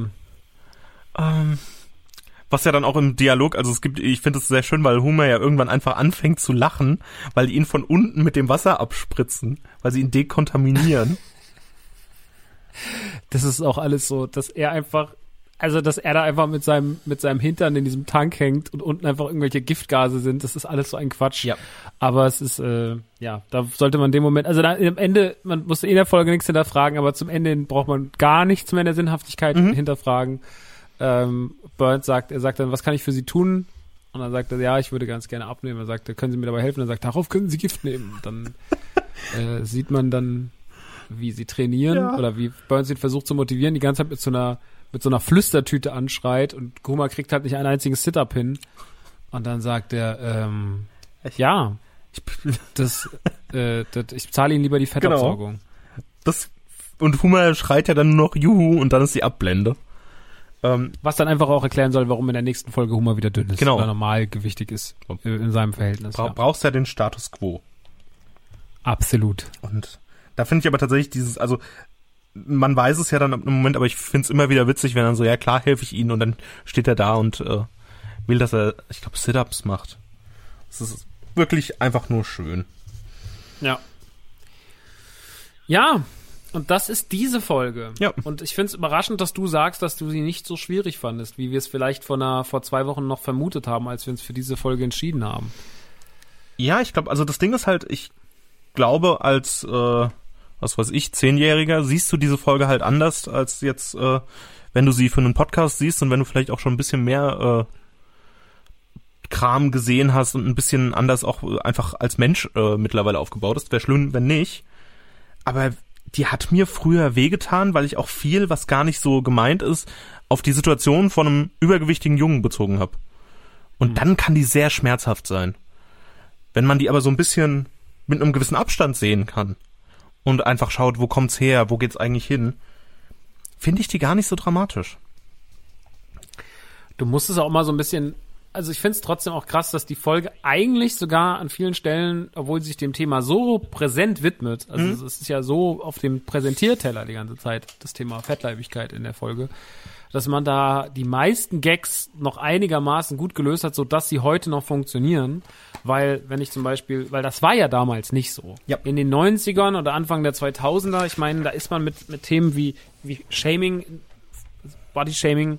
Was ja dann auch im Dialog, also ich finde es sehr schön, weil Homer ja irgendwann einfach anfängt zu lachen, weil die ihn von unten mit dem Wasser abspritzen, weil sie ihn dekontaminieren. Das ist auch alles so, dass er da einfach mit seinem Hintern in diesem Tank hängt und unten einfach irgendwelche Giftgase sind, das ist alles so ein Quatsch. Ja. Aber es ist, da sollte man in dem Moment, also da, am Ende, man musste in der Folge nichts hinterfragen, aber zum Ende braucht man gar nichts mehr in der Sinnhaftigkeit hinterfragen. Burns sagt dann, was kann ich für Sie tun? Und dann sagt er, ja, ich würde ganz gerne abnehmen. Er sagt, können Sie mir dabei helfen? Dann sagt er, darauf können Sie Gift nehmen. Dann sieht man dann, wie sie trainieren oder wie Burns ihn versucht zu motivieren, die ganze Zeit mit so einer Flüstertüte anschreit und Homer kriegt halt nicht einen einzigen Sit-Up hin. Und dann sagt er, ich zahle Ihnen lieber die Fettabsaugung. Genau. Und Homer schreit ja dann nur noch Juhu und dann ist die Abblende. Was dann einfach auch erklären soll, warum in der nächsten Folge Homer wieder dünn ist. Genau. Oder normalgewichtig ist in seinem Verhältnis. Brauchst ja den Status Quo. Absolut. Und da finde ich aber tatsächlich also man weiß es ja dann im Moment, aber ich finde es immer wieder witzig, wenn dann so, ja klar, helfe ich Ihnen und dann steht er da und will, dass er, ich glaube, Sit-Ups macht. Das ist wirklich einfach nur schön. Ja. Ja, und das ist diese Folge. Ja. Und ich finde es überraschend, dass du sagst, dass du sie nicht so schwierig fandest, wie wir es vielleicht vor 2 Wochen noch vermutet haben, als wir uns für diese Folge entschieden haben. Ja, ich glaube, also das Ding ist halt, ich glaube, als 10-Jähriger siehst du diese Folge halt anders, als jetzt, wenn du sie für einen Podcast siehst und wenn du vielleicht auch schon ein bisschen mehr Kram gesehen hast und ein bisschen anders auch einfach als Mensch mittlerweile aufgebaut ist. Wäre schlimm, wenn nicht. Aber die hat mir früher wehgetan, weil ich auch viel, was gar nicht so gemeint ist, auf die Situation von einem übergewichtigen Jungen bezogen habe. Und dann kann die sehr schmerzhaft sein. Wenn man die aber so ein bisschen mit einem gewissen Abstand sehen kann und einfach schaut, wo kommt's her, wo geht's eigentlich hin, finde ich die gar nicht so dramatisch. Du musst es auch mal so ein bisschen, also ich finde es trotzdem auch krass, dass die Folge eigentlich sogar an vielen Stellen, obwohl sie sich dem Thema so präsent widmet, also es ist ja so auf dem Präsentierteller die ganze Zeit, das Thema Fettleibigkeit in der Folge, dass man da die meisten Gags noch einigermaßen gut gelöst hat, sodass sie heute noch funktionieren. Weil, wenn ich zum Beispiel, weil das war ja damals nicht so. Ja. In den 90ern oder Anfang der 2000er, ich meine, da ist man mit Themen wie Shaming, Body-Shaming,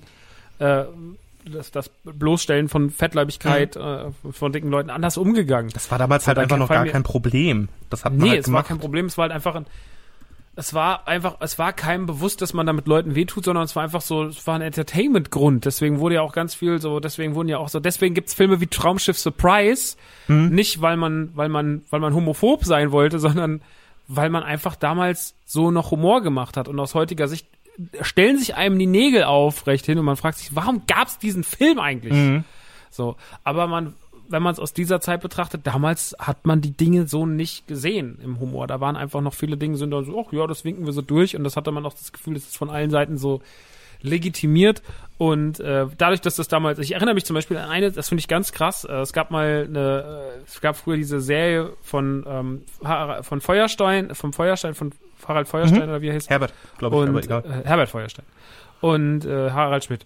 das Bloßstellen von Fettleibigkeit von dicken Leuten anders umgegangen. Das war damals halt einfach noch gar kein Problem. Das hat man halt gemacht. War kein Problem, es war halt einfach es war keinem bewusst, dass man damit Leuten wehtut, sondern es war einfach so, es war ein Entertainment-Grund. Deswegen wurde ja auch ganz viel so, deswegen gibt's Filme wie Traumschiff Surprise, nicht weil man homophob sein wollte, sondern weil man einfach damals so noch Humor gemacht hat. Und aus heutiger Sicht stellen sich einem die Nägel aufrecht hin und man fragt sich, warum gab's diesen Film eigentlich? So, aber wenn man es aus dieser Zeit betrachtet, damals hat man die Dinge so nicht gesehen im Humor. Da waren einfach noch viele Dinge, sind dann so, ach ja, das winken wir so durch. Und das hatte man auch das Gefühl, das ist von allen Seiten so legitimiert. Und dadurch, dass das damals, ich erinnere mich zum Beispiel an eine, das finde ich ganz krass, es gab früher diese Serie von Harald Feuerstein oder wie er heißt. Herbert, glaube ich, aber egal. Herbert Feuerstein. Und Harald Schmidt.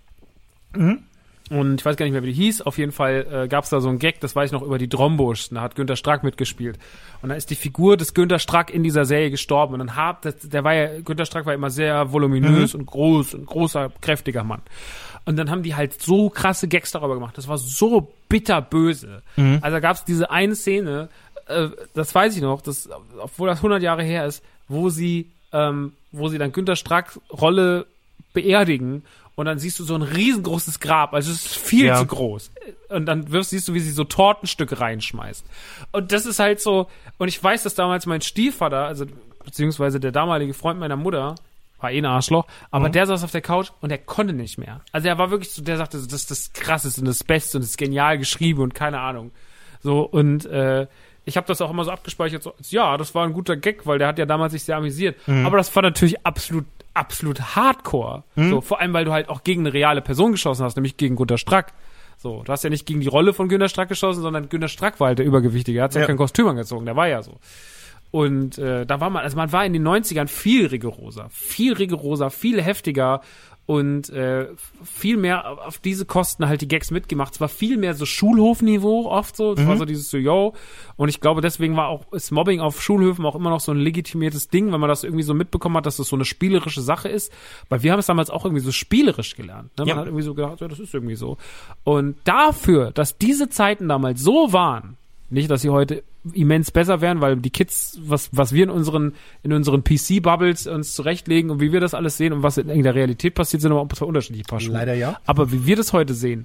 Und ich weiß gar nicht mehr, wie die hieß. Auf jeden Fall gab es da so einen Gag, das weiß ich noch, über die Drombusch. Da hat Günter Strack mitgespielt. Und da ist die Figur des Günter Strack in dieser Serie gestorben. Und dann Günter Strack war immer sehr voluminös und groß, ein großer, kräftiger Mann. Und dann haben die halt so krasse Gags darüber gemacht. Das war so bitterböse. Also da gab es diese eine Szene, das weiß ich noch, obwohl das 100 Jahre her ist, wo sie dann Günter Strack Rolle beerdigen. Und dann siehst du so ein riesengroßes Grab, also es ist viel zu groß. Und dann siehst du, wie sie so Tortenstücke reinschmeißt. Und das ist halt so, und ich weiß, dass damals mein Stiefvater, also beziehungsweise der damalige Freund meiner Mutter, war ein Arschloch, aber der saß auf der Couch und er konnte nicht mehr. Also er war wirklich so, der sagte, das ist das Krasseste und das Beste und das ist genial geschrieben und keine Ahnung. So, und ich habe das auch immer so abgespeichert, so, ja, das war ein guter Gag, weil der hat ja damals sich sehr amüsiert. Aber das war natürlich absolut hardcore. So, vor allem, weil du halt auch gegen eine reale Person geschossen hast, nämlich gegen Günter Strack. So, du hast ja nicht gegen die Rolle von Günter Strack geschossen, sondern Günter Strack war halt der Übergewichtige. Er hat ja kein Kostüm angezogen, der war ja so. Und da war man war in den 90ern viel rigoroser, viel heftiger und viel mehr auf diese Kosten halt die Gags mitgemacht. Es war viel mehr so Schulhofniveau oft so. Es war so dieses so, yo. Und ich glaube, deswegen ist Mobbing auf Schulhöfen auch immer noch so ein legitimiertes Ding, wenn man das irgendwie so mitbekommen hat, dass das so eine spielerische Sache ist. Weil wir haben es damals auch irgendwie so spielerisch gelernt. Ne? Man hat irgendwie so gedacht, ja, das ist irgendwie so. Und dafür, dass diese Zeiten damals so waren, nicht, dass sie heute immens besser wären, weil die Kids, was wir in unseren PC-Bubbles uns zurechtlegen und wie wir das alles sehen und was in der Realität passiert, sind aber auch unterschiedliche Paar Schuhe. Leider ja. Aber wie wir das heute sehen,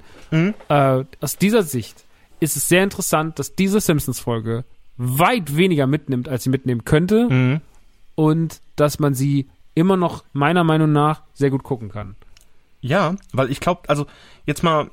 aus dieser Sicht ist es sehr interessant, dass diese Simpsons-Folge weit weniger mitnimmt, als sie mitnehmen könnte und dass man sie immer noch meiner Meinung nach sehr gut gucken kann. Ja, weil ich glaube, also jetzt mal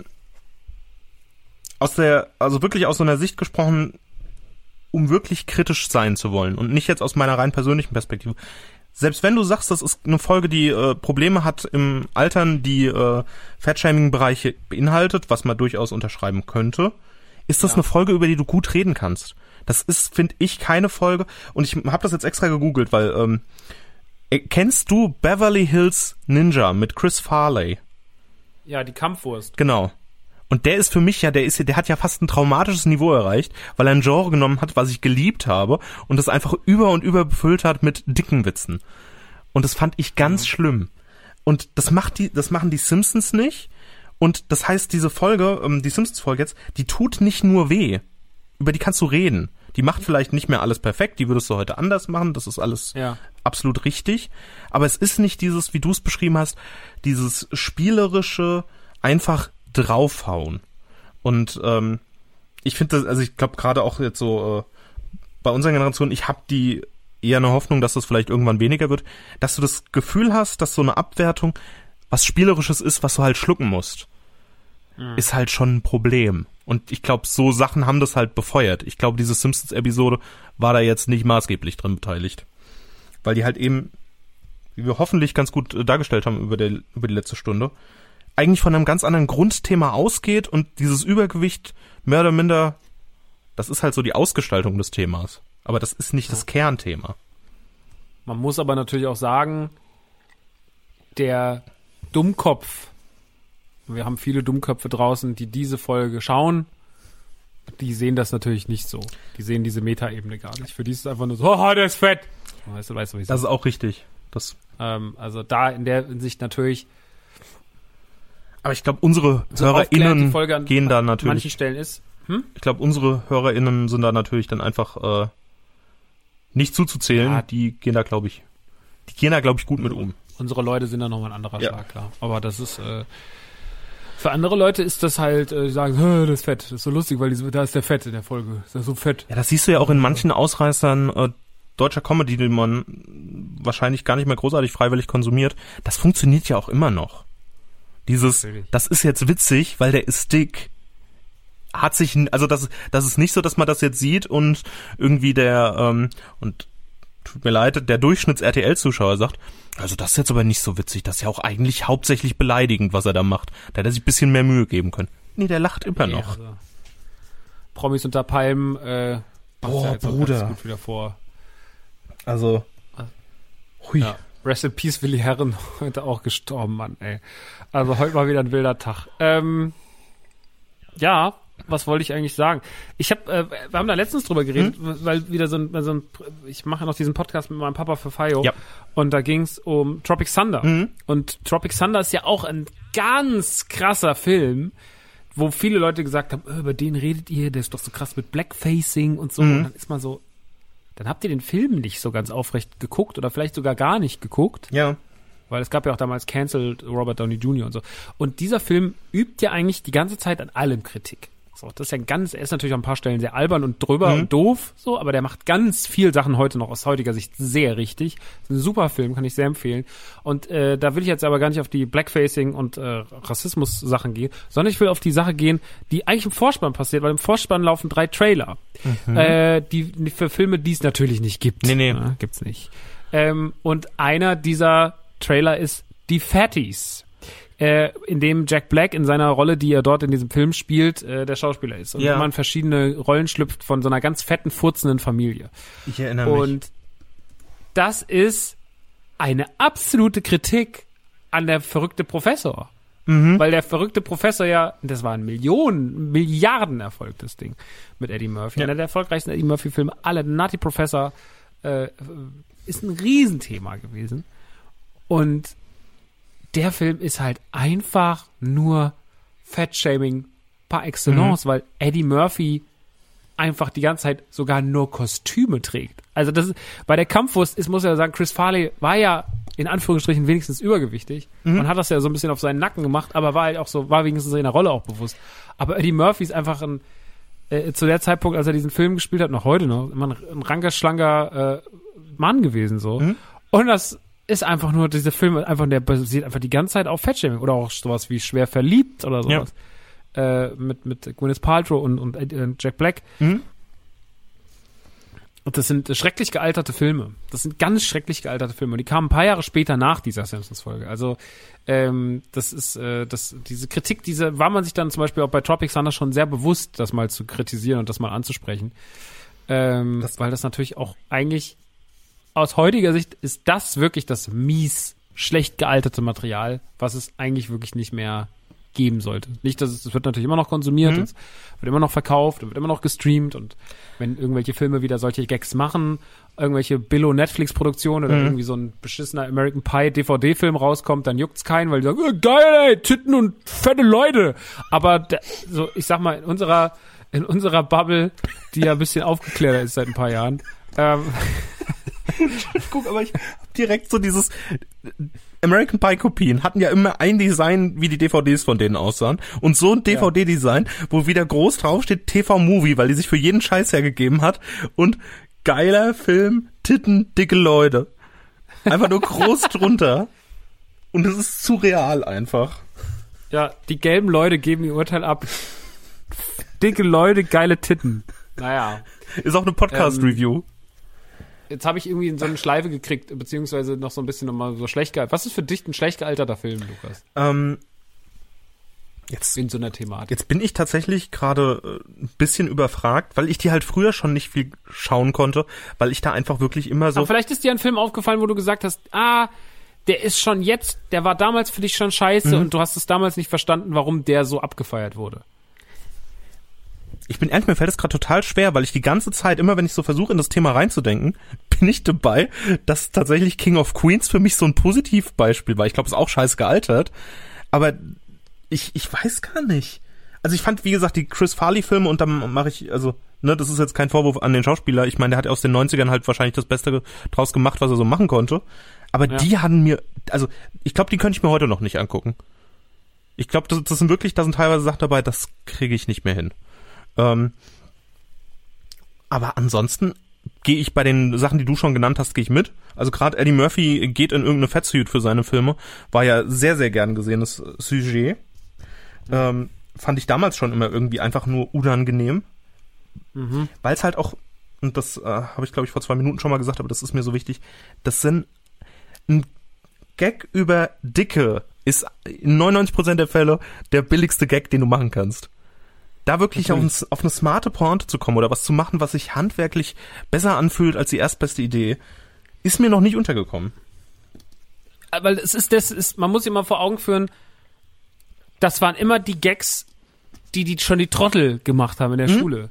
wirklich aus so einer Sicht gesprochen, um wirklich kritisch sein zu wollen und nicht jetzt aus meiner rein persönlichen Perspektive. Selbst wenn du sagst, das ist eine Folge, die Probleme hat im Altern, die Fat-Shaming-Bereiche beinhaltet, was man durchaus unterschreiben könnte, ist das eine Folge, über die du gut reden kannst. Das ist, finde ich, keine Folge, und ich habe das jetzt extra gegoogelt, weil kennst du Beverly Hills Ninja mit Chris Farley? Ja, die Kampfwurst. Genau. Und der ist für mich der hat ja fast ein traumatisches Niveau erreicht, weil er ein Genre genommen hat, was ich geliebt habe und das einfach über und über befüllt hat mit dicken Witzen. Und das fand ich ganz schlimm. Und das machen die Simpsons nicht. Und das heißt, diese Folge, die Simpsons-Folge jetzt, die tut nicht nur weh. Über die kannst du reden. Die macht vielleicht nicht mehr alles perfekt, die würdest du heute anders machen, das ist alles absolut richtig. Aber es ist nicht dieses, wie du es beschrieben hast, dieses spielerische, einfach draufhauen. Und ich finde das, also ich glaube gerade auch jetzt so bei unserer Generation, ich habe die eher eine Hoffnung, dass das vielleicht irgendwann weniger wird, dass du das Gefühl hast, dass so eine Abwertung was Spielerisches ist, was du halt schlucken musst, ist halt schon ein Problem. Und ich glaube, so Sachen haben das halt befeuert. Ich glaube, diese Simpsons-Episode war da jetzt nicht maßgeblich drin beteiligt. Weil die halt eben, wie wir hoffentlich ganz gut dargestellt haben über die letzte Stunde, eigentlich von einem ganz anderen Grundthema ausgeht und dieses Übergewicht mehr oder minder, das ist halt so die Ausgestaltung des Themas. Aber das ist nicht das Kernthema. Man muss aber natürlich auch sagen, der Dummkopf, wir haben viele Dummköpfe draußen, die diese Folge schauen, die sehen das natürlich nicht so. Die sehen diese Metaebene gar nicht. Für die ist es einfach nur so, oh, der ist fett. Weißt du, was ich Das ist auch richtig. Also da in der Hinsicht natürlich. Aber ich glaube, unsere HörerInnen gehen da natürlich. An manchen Stellen ist. Ich glaube, unsere HörerInnen sind da natürlich dann einfach nicht zuzuzählen. Ja. Die gehen da, glaube ich, gut mit um. Unsere Leute sind da nochmal ein anderer Schlag, klar. Aber das ist, für andere Leute ist das halt, die sagen, das ist fett. Das ist so lustig, weil da ist der Fett in der Folge. Ist das so fett. Ja, das siehst du ja auch in manchen Ausreißern deutscher Comedy, die man wahrscheinlich gar nicht mehr großartig freiwillig konsumiert. Das funktioniert ja auch immer noch. Das ist jetzt witzig, weil der ist dick. Das ist nicht so, dass man das jetzt sieht und irgendwie und tut mir leid, der Durchschnitts-RTL-Zuschauer sagt, also das ist jetzt aber nicht so witzig, das ist ja auch eigentlich hauptsächlich beleidigend, was er da macht. Da hätte er sich ein bisschen mehr Mühe geben können. Nee, der lacht immer noch. Also, Promis unter Palmen, boah, Bruder. Ganz gut wieder vor. Also, hui. Ja. Rest in Peace, Willi Herren, heute auch gestorben, Mann, ey. Also heute mal wieder ein wilder Tag. Ja, was wollte ich eigentlich sagen? Wir haben da letztens drüber geredet, weil wieder ich mache noch diesen Podcast mit meinem Papa für FIO. Ja. Und da ging es um Tropic Thunder. Und Tropic Thunder ist ja auch ein ganz krasser Film, wo viele Leute gesagt haben, über den redet ihr, der ist doch so krass mit Blackfacing und so. Und dann ist man so, dann habt ihr den Film nicht so ganz aufrecht geguckt oder vielleicht sogar gar nicht geguckt. Ja. Weil es gab ja auch damals Cancelled Robert Downey Jr. und so. Und dieser Film übt ja eigentlich die ganze Zeit an allem Kritik. So, das ist ja er ist natürlich an ein paar Stellen sehr albern und drüber und doof, so, aber der macht ganz viel Sachen heute noch aus heutiger Sicht sehr richtig. Das ist ein super Film, kann ich sehr empfehlen. Und da will ich jetzt aber gar nicht auf die Blackfacing und Rassismus-Sachen gehen, sondern ich will auf die Sache gehen, die eigentlich im Vorspann passiert, weil im Vorspann laufen 3 Trailer. Die für Filme, die es natürlich nicht gibt. Nee. Ja, gibt's nicht. Und einer dieser Trailer ist Die Fatties, in dem Jack Black in seiner Rolle, die er dort in diesem Film spielt, der Schauspieler ist. Und man verschiedene Rollen schlüpft von so einer ganz fetten, furzenden Familie. Ich erinnere mich. Und das ist eine absolute Kritik an der verrückte Professor. Weil der verrückte Professor ja, das war ein Milliarden-Erfolg, das Ding, mit Eddie Murphy. Ja. Einer der erfolgreichsten Eddie Murphy-Filme, alle, Nutty Professor, ist ein Riesenthema gewesen. Und der Film ist halt einfach nur Fat-Shaming par excellence, weil Eddie Murphy einfach die ganze Zeit sogar nur Kostüme trägt. Also das ist, bei der Kampfwurst muss ja sagen, Chris Farley war ja in Anführungsstrichen wenigstens übergewichtig und hat das ja so ein bisschen auf seinen Nacken gemacht, aber war halt auch so, war wenigstens seiner Rolle auch bewusst. Aber Eddie Murphy ist einfach zu der Zeitpunkt, als er diesen Film gespielt hat, noch heute noch, immer ein ranker, schlanker Mann gewesen, so. Und das ist einfach nur, dieser Film der basiert einfach die ganze Zeit auf Fatshaming oder auch sowas wie Schwer verliebt oder sowas. Mit Gwyneth Paltrow und Jack Black. Und das sind schrecklich gealterte Filme. Das sind ganz schrecklich gealterte Filme. Und die kamen ein paar Jahre später nach dieser Simpsons-Folge. Also, diese Kritik, war man sich dann zum Beispiel auch bei Tropic Thunder schon sehr bewusst, das mal zu kritisieren und das mal anzusprechen. Weil das natürlich auch eigentlich aus heutiger Sicht ist das wirklich das schlecht gealterte Material, was es eigentlich wirklich nicht mehr geben sollte. Nicht, dass es wird natürlich immer noch konsumiert, es wird immer noch verkauft und wird immer noch gestreamt und wenn irgendwelche Filme wieder solche Gags machen, irgendwelche Billo-Netflix-Produktionen oder irgendwie so ein beschissener American Pie DVD-Film rauskommt, dann juckt's keinen, weil die sagen, geil, ey, Titten und fette Leute. Aber so, ich sag mal, in unserer Bubble, die ja ein bisschen aufgeklärter ist seit ein paar Jahren, Guck, aber ich hab direkt so American Pie Kopien hatten ja immer ein Design, wie die DVDs von denen aussahen. Und so ein DVD-Design, wo wieder groß draufsteht TV-Movie, weil die sich für jeden Scheiß hergegeben hat. Und geiler Film, Titten, dicke Leute. Einfach nur groß drunter. Und es ist surreal einfach. Ja, die gelben Leute geben ihr Urteil ab. Dicke Leute, geile Titten. Naja. Ist auch eine Podcast-Review. Jetzt habe ich irgendwie in so eine Schleife gekriegt, beziehungsweise noch so ein bisschen nochmal so schlecht gealtert. Was ist für dich ein schlecht gealterter Film, Lukas? Jetzt in so einer Thematik. Jetzt bin ich tatsächlich gerade ein bisschen überfragt, weil ich die halt früher schon nicht viel schauen konnte, weil ich da einfach wirklich immer so... Aber vielleicht ist dir ein Film aufgefallen, wo du gesagt hast, der ist schon jetzt, der war damals für dich schon scheiße und du hast es damals nicht verstanden, warum der so abgefeiert wurde. Ich bin ehrlich, mir fällt es gerade total schwer, weil ich die ganze Zeit, immer wenn ich so versuche, in das Thema reinzudenken, bin ich dabei, dass tatsächlich King of Queens für mich so ein Positivbeispiel war. Ich glaube, es ist auch scheiße gealtert, aber ich weiß gar nicht. Also ich fand, wie gesagt, die Chris Farley-Filme und dann mache ich, also, ne, das ist jetzt kein Vorwurf an den Schauspieler. Ich meine, der hat aus den 90ern halt wahrscheinlich das Beste draus gemacht, was er so machen konnte. Aber die hatten mir, also ich glaube, die könnte ich mir heute noch nicht angucken. Ich glaube, das sind wirklich, da sind teilweise Sachen dabei, das kriege ich nicht mehr hin. Aber ansonsten gehe ich bei den Sachen, die du schon genannt hast, gehe ich mit. Also gerade Eddie Murphy geht in irgendeine Fettsuit für seine Filme. War ja sehr, sehr gern gesehenes Sujet. Fand ich damals schon immer irgendwie einfach nur unangenehm. Weil es halt auch, und das habe ich glaube ich vor 2 Minuten schon mal gesagt, aber das ist mir so wichtig, das sind ein Gag über Dicke ist in 99% der Fälle der billigste Gag, den du machen kannst. Da wirklich auf eine smarte Pointe zu kommen oder was zu machen, was sich handwerklich besser anfühlt als die erstbeste Idee, ist mir noch nicht untergekommen. Weil man muss sich mal vor Augen führen, das waren immer die Gags, die schon die Trottel gemacht haben in der Schule.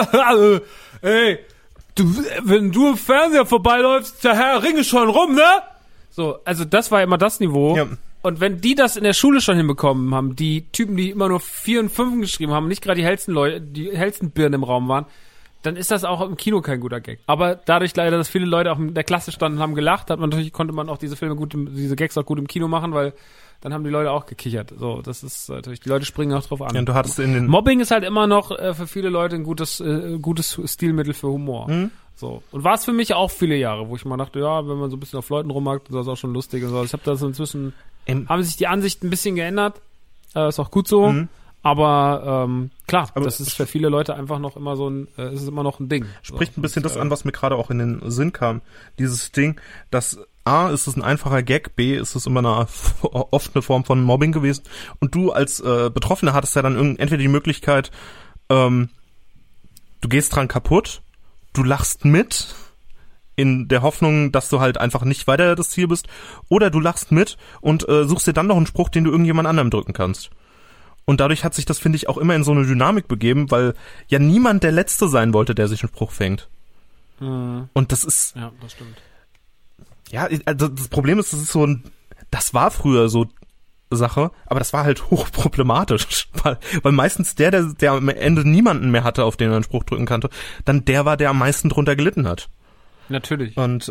Ey, wenn du im Fernseher vorbeiläufst, der Herr Ringe schon rum, ne? So, also das war immer das Niveau. Ja. Und wenn die das in der Schule schon hinbekommen haben, die Typen, die immer nur 4 und 5 geschrieben haben, nicht gerade die hellsten Leute, die hellsten Birnen im Raum waren, dann ist das auch im Kino kein guter Gag. Aber dadurch leider, dass viele Leute auch in der Klasse standen und haben gelacht, konnte man auch diese Gags auch gut im Kino machen, weil dann haben die Leute auch gekichert. So, das ist natürlich, die Leute springen auch drauf an. Ja, und du hattest Mobbing ist halt immer noch für viele Leute ein gutes Stilmittel für Humor. So. Und war es für mich auch viele Jahre, wo ich mal dachte, ja, wenn man so ein bisschen auf Leuten rummagt, das ist auch schon lustig und so. Ich habe das inzwischen, haben sich die Ansichten ein bisschen geändert. Ist auch gut so. Aber klar, das ist für viele Leute einfach noch immer so ein, ist es immer noch ein Ding. Spricht so, ein bisschen das an, was mir gerade auch in den Sinn kam. Dieses Ding, dass A, ist es ein einfacher Gag, B, ist es immer oft eine Form von Mobbing gewesen. Und du als Betroffener hattest ja dann entweder die Möglichkeit, du gehst dran kaputt, du lachst mit, in der Hoffnung, dass du halt einfach nicht weiter das Ziel bist, oder du lachst mit und suchst dir dann noch einen Spruch, den du irgendjemand anderem drücken kannst. Und dadurch hat sich das, finde ich, auch immer in so eine Dynamik begeben, weil ja niemand der Letzte sein wollte, der sich einen Spruch fängt. Und das ist... Ja, das stimmt. Ja, also das Problem ist, das war früher so Sache, aber das war halt hochproblematisch, weil meistens der am Ende niemanden mehr hatte, auf den er einen Spruch drücken konnte, dann der war, der am meisten drunter gelitten hat. Natürlich. Und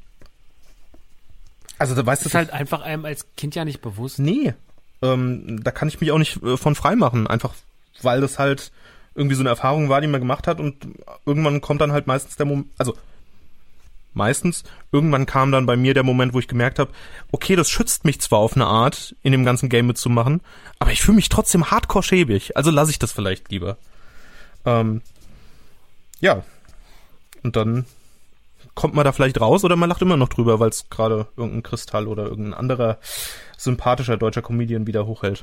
also da weißt du, ist halt einfach einem als Kind ja nicht bewusst. Nee, da kann ich mich auch nicht von frei machen, einfach weil das halt irgendwie so eine Erfahrung war, die man gemacht hat und irgendwann kommt dann halt meistens der Moment, irgendwann kam dann bei mir der Moment, wo ich gemerkt habe, okay, das schützt mich zwar auf eine Art, in dem ganzen Game mitzumachen, aber ich fühle mich trotzdem hardcore schäbig, also lasse ich das vielleicht lieber. Ja, und dann kommt man da vielleicht raus oder man lacht immer noch drüber, weil es gerade irgendein Kristall oder irgendein anderer sympathischer deutscher Comedian wieder hochhält.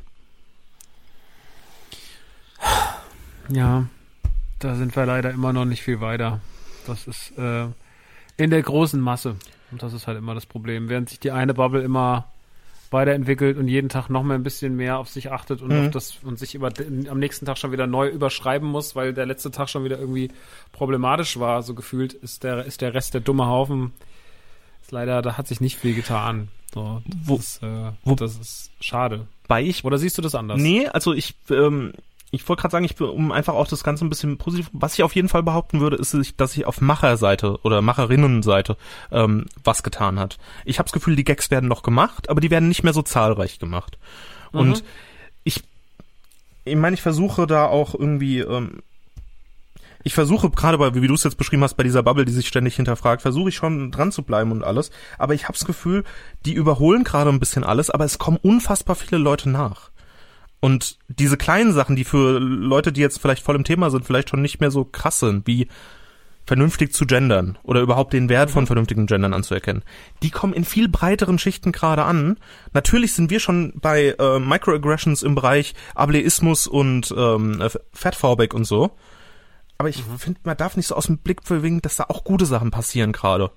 Ja, da sind wir leider immer noch nicht viel weiter. Das ist in der großen Masse. Und das ist halt immer das Problem. Während sich die eine Bubble immer weiterentwickelt und jeden Tag noch mal ein bisschen mehr auf sich achtet und auf das und sich am nächsten Tag schon wieder neu überschreiben muss, weil der letzte Tag schon wieder irgendwie problematisch war, so gefühlt, ist der Rest der dumme Haufen. Ist leider, da hat sich nicht viel getan. So, das ist schade. Oder siehst du das anders? Nee, also ich ich wollte gerade sagen, um einfach auch das Ganze ein bisschen positiv, was ich auf jeden Fall behaupten würde, ist, dass sich auf Macherseite oder Macherinnenseite was getan hat. Ich habe das Gefühl, die Gags werden noch gemacht, aber die werden nicht mehr so zahlreich gemacht. Und ich meine, ich versuche da auch irgendwie, ich versuche gerade bei, wie du es jetzt beschrieben hast, bei dieser Bubble, die sich ständig hinterfragt, versuche ich schon dran zu bleiben und alles, aber ich habe das Gefühl, die überholen gerade ein bisschen alles, aber es kommen unfassbar viele Leute nach. Und diese kleinen Sachen, die für Leute, die jetzt vielleicht voll im Thema sind, vielleicht schon nicht mehr so krass sind, wie vernünftig zu gendern oder überhaupt den Wert von vernünftigen Gendern anzuerkennen, die kommen in viel breiteren Schichten gerade an. Natürlich sind wir schon bei Microaggressions im Bereich Ableismus und Fatphobic und so. Aber ich finde, man darf nicht so aus dem Blick verwinken, dass da auch gute Sachen passieren gerade.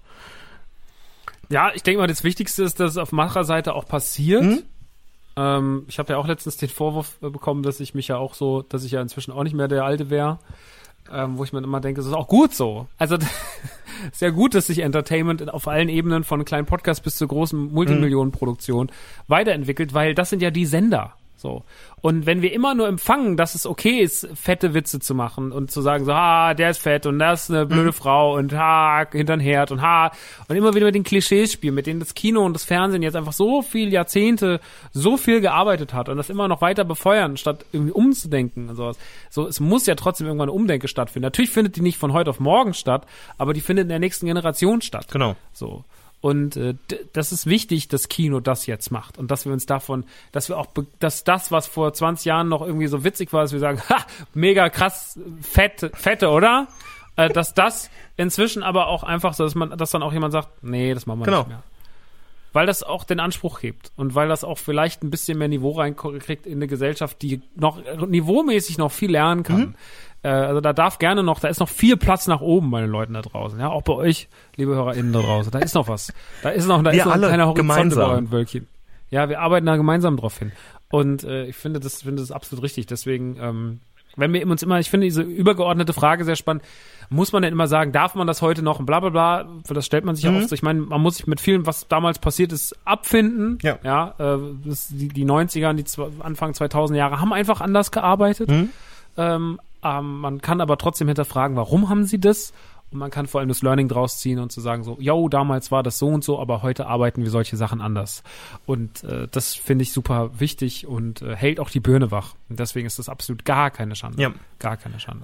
Ja, ich denke mal, das Wichtigste ist, dass es auf Macherseite auch passiert. Ich habe ja auch letztens den Vorwurf bekommen, dass ich mich ja auch so, dass ich ja inzwischen auch nicht mehr der Alte wäre. Wo ich mir immer denke, das ist auch gut so. Also sehr gut, dass sich Entertainment auf allen Ebenen von kleinen Podcasts bis zur großen Multimillionenproduktion weiterentwickelt, weil das sind ja die Sender. So. Und wenn wir immer nur empfangen, dass es okay ist, fette Witze zu machen und zu sagen so, der ist fett und das ist eine blöde Frau und hintern Herd und und immer wieder mit den Klischees spielen, mit denen das Kino und das Fernsehen jetzt einfach so viel Jahrzehnte so viel gearbeitet hat und das immer noch weiter befeuern, statt irgendwie umzudenken und sowas. So, es muss ja trotzdem irgendwann eine Umdenke stattfinden. Natürlich findet die nicht von heute auf morgen statt, aber die findet in der nächsten Generation statt. Genau. So. Und das ist wichtig, dass Kino das jetzt macht und dass wir uns davon, dass wir auch, dass das, was vor 20 Jahren noch irgendwie so witzig war, dass wir sagen, mega krass, fette, oder? Dass das inzwischen aber auch einfach so, dass dann auch jemand sagt, nee, das machen wir nicht mehr. Weil das auch den Anspruch hebt und weil das auch vielleicht ein bisschen mehr Niveau reinkriegt in eine Gesellschaft, die noch niveaumäßig noch viel lernen kann. Also da ist noch viel Platz nach oben bei den Leuten da draußen. Ja, auch bei euch, liebe HörerInnen da draußen. Da ist noch was. Da ist noch ein kleiner Horizont über euren Wölkchen. Ja, wir arbeiten da gemeinsam drauf hin. Und ich finde das absolut richtig. Deswegen, wenn wir uns immer, ich finde diese übergeordnete Frage sehr spannend, muss man denn immer sagen, darf man das heute noch und bla bla bla, das stellt man sich ja oft so. Ich meine, man muss sich mit vielem, was damals passiert ist, abfinden. Ja, die 90er und die Anfang 2000er Jahre haben einfach anders gearbeitet. Man kann aber trotzdem hinterfragen, warum haben sie das? Und man kann vor allem das Learning draus ziehen und zu sagen so, damals war das so und so, aber heute arbeiten wir solche Sachen anders. Und das finde ich super wichtig und hält auch die Birne wach. Und deswegen ist das absolut gar keine Schande. Ja. Gar keine Schande.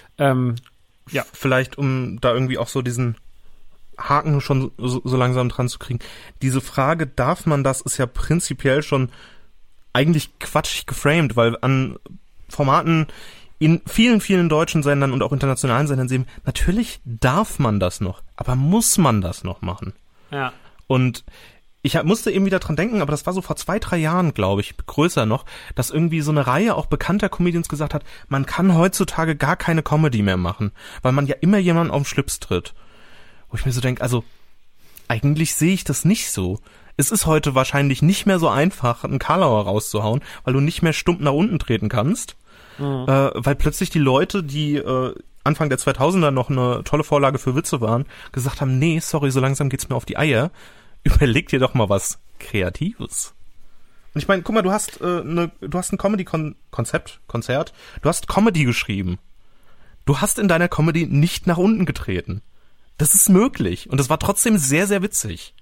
Vielleicht, um da irgendwie auch so diesen Haken schon so langsam dran zu kriegen. Diese Frage, darf man das, ist ja prinzipiell schon eigentlich quatschig geframed, weil an Formaten in vielen, vielen deutschen Sendern und auch internationalen Sendern sehen, natürlich darf man das noch, aber muss man das noch machen? Ja. Und ich musste eben wieder dran denken, aber das war so vor 2-3 Jahren, glaube ich, größer noch, dass irgendwie so eine Reihe auch bekannter Comedians gesagt hat, man kann heutzutage gar keine Comedy mehr machen, weil man ja immer jemanden auf den Schlips tritt. Wo ich mir so denke, also eigentlich sehe ich das nicht so. Es ist heute wahrscheinlich nicht mehr so einfach, einen Karlauer rauszuhauen, weil du nicht mehr stumpf nach unten treten kannst. Weil plötzlich die Leute, die Anfang der 2000er noch eine tolle Vorlage für Witze waren, gesagt haben, nee, sorry, so langsam geht's mir auf die Eier. Überleg dir doch mal was Kreatives. Und ich meine, guck mal, du hast ein Comedy-Konzert, du hast Comedy geschrieben. Du hast in deiner Comedy nicht nach unten getreten. Das ist möglich. Und es war trotzdem sehr, sehr witzig.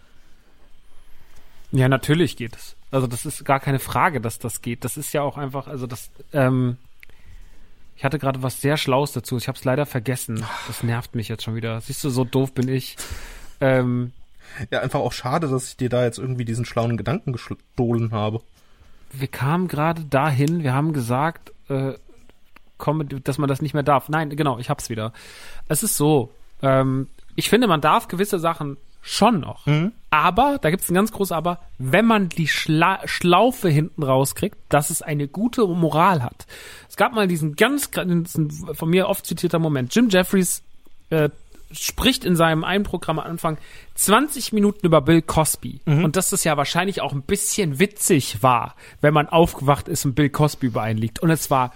Ja, natürlich geht es. Also das ist gar keine Frage, dass das geht. Das ist ja auch einfach, also das, ich hatte gerade was sehr Schlaues dazu. Ich habe es leider vergessen. Das nervt mich jetzt schon wieder. Siehst du, so doof bin ich. Ja, einfach auch schade, dass ich dir da jetzt irgendwie diesen schlauen Gedanken gestohlen habe. Wir kamen gerade dahin, wir haben gesagt, dass man das nicht mehr darf. Nein, genau, ich hab's wieder. Es ist so, ich finde, man darf gewisse Sachen schon noch. Aber, da gibt's ein ganz großes Aber, wenn man die Schlaufe hinten rauskriegt, dass es eine gute Moral hat. Es gab mal diesen von mir oft zitierter Moment. Jim Jeffries spricht in seinem einen Programm am Anfang 20 Minuten über Bill Cosby. Und dass das ja wahrscheinlich auch ein bisschen witzig war, wenn man aufgewacht ist und Bill Cosby über einen liegt. Und es war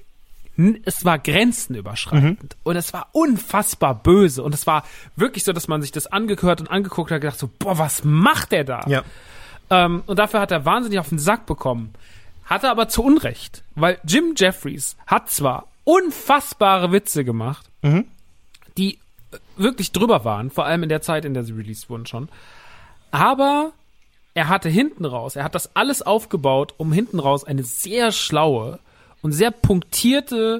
grenzenüberschreitend und es war unfassbar böse und es war wirklich so, dass man sich das angehört und angeguckt hat und gedacht so, boah, was macht der da? Ja. Und dafür hat er wahnsinnig auf den Sack bekommen. Hatte aber zu Unrecht, weil Jim Jeffries hat zwar unfassbare Witze gemacht, die wirklich drüber waren, vor allem in der Zeit, in der sie released wurden schon, aber er hat das alles aufgebaut, um hinten raus eine sehr schlaue und sehr punktierte,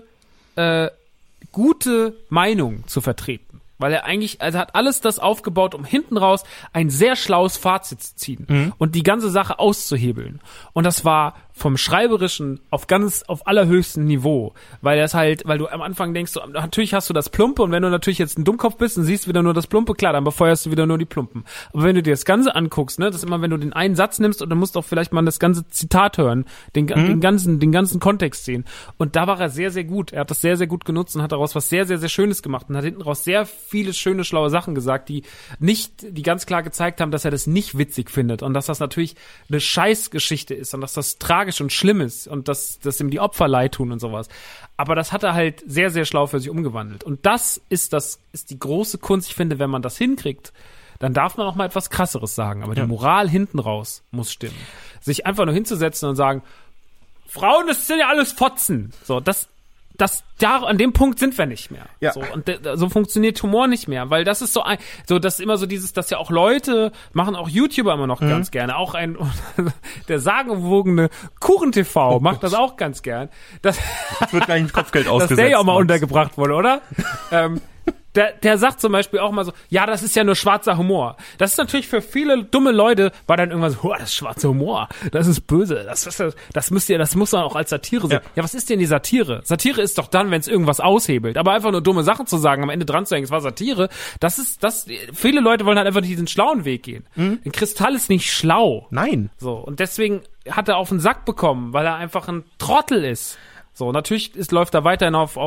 gute Meinung zu vertreten. Weil er hat alles das aufgebaut, um hinten raus ein sehr schlaues Fazit zu ziehen und die ganze Sache auszuhebeln. Und das war vom Schreiberischen auf allerhöchstem Niveau. Weil du am Anfang denkst, natürlich hast du das Plumpe und wenn du natürlich jetzt ein Dummkopf bist und siehst wieder nur das Plumpe, klar, dann befeuerst du wieder nur die Plumpen. Aber wenn du dir das Ganze anguckst, ne, das ist immer, wenn du den einen Satz nimmst und dann musst du auch vielleicht mal das ganze Zitat hören, den ganzen Kontext sehen. Und da war er sehr, sehr gut. Er hat das sehr, sehr gut genutzt und hat daraus was sehr, sehr, sehr Schönes gemacht und hat hinten raus sehr viele schöne, schlaue Sachen gesagt, die ganz klar gezeigt haben, dass er das nicht witzig findet und dass das natürlich eine Scheißgeschichte ist und dass das tragisch und schlimm ist und dass ihm die Opfer leid tun und sowas. Aber das hat er halt sehr, sehr schlau für sich umgewandelt. Und das ist die große Kunst. Ich finde, wenn man das hinkriegt, dann darf man auch mal etwas Krasseres sagen. Aber die Moral hinten raus muss stimmen. Sich einfach nur hinzusetzen und sagen, Frauen, das sind ja alles Fotzen. So, an dem Punkt sind wir nicht mehr. Ja. So, und so funktioniert Humor nicht mehr, weil das ist das ist immer so dass ja auch Leute, machen auch YouTuber immer noch ganz gerne, auch der sagenumwogene Kuchen-TV macht das auch ganz gern. Das wird gleich ein Kopfgeld ausgesetzt. Dass der ja auch mal untergebracht wurde, oder? Der sagt zum Beispiel auch mal so, ja, das ist ja nur schwarzer Humor. Das ist natürlich für viele dumme Leute, war dann irgendwann so, das ist schwarzer Humor, das ist böse, das muss man auch als Satire sehen. Ja, was ist denn die Satire? Satire ist doch dann, wenn es irgendwas aushebelt. Aber einfach nur dumme Sachen zu sagen, am Ende dran zu hängen, es war Satire, viele Leute wollen halt einfach diesen schlauen Weg gehen. Ein Kristall ist nicht schlau. Nein. So, und deswegen hat er auf den Sack bekommen, weil er einfach ein Trottel ist. So, natürlich läuft er weiterhin auf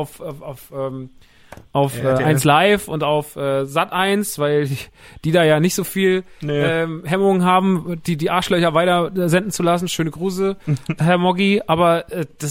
1 Live und auf Sat1, weil die da ja nicht so viel Hemmungen haben, die Arschlöcher weiter senden zu lassen. Schöne Grüße, Herr Moggi. Aber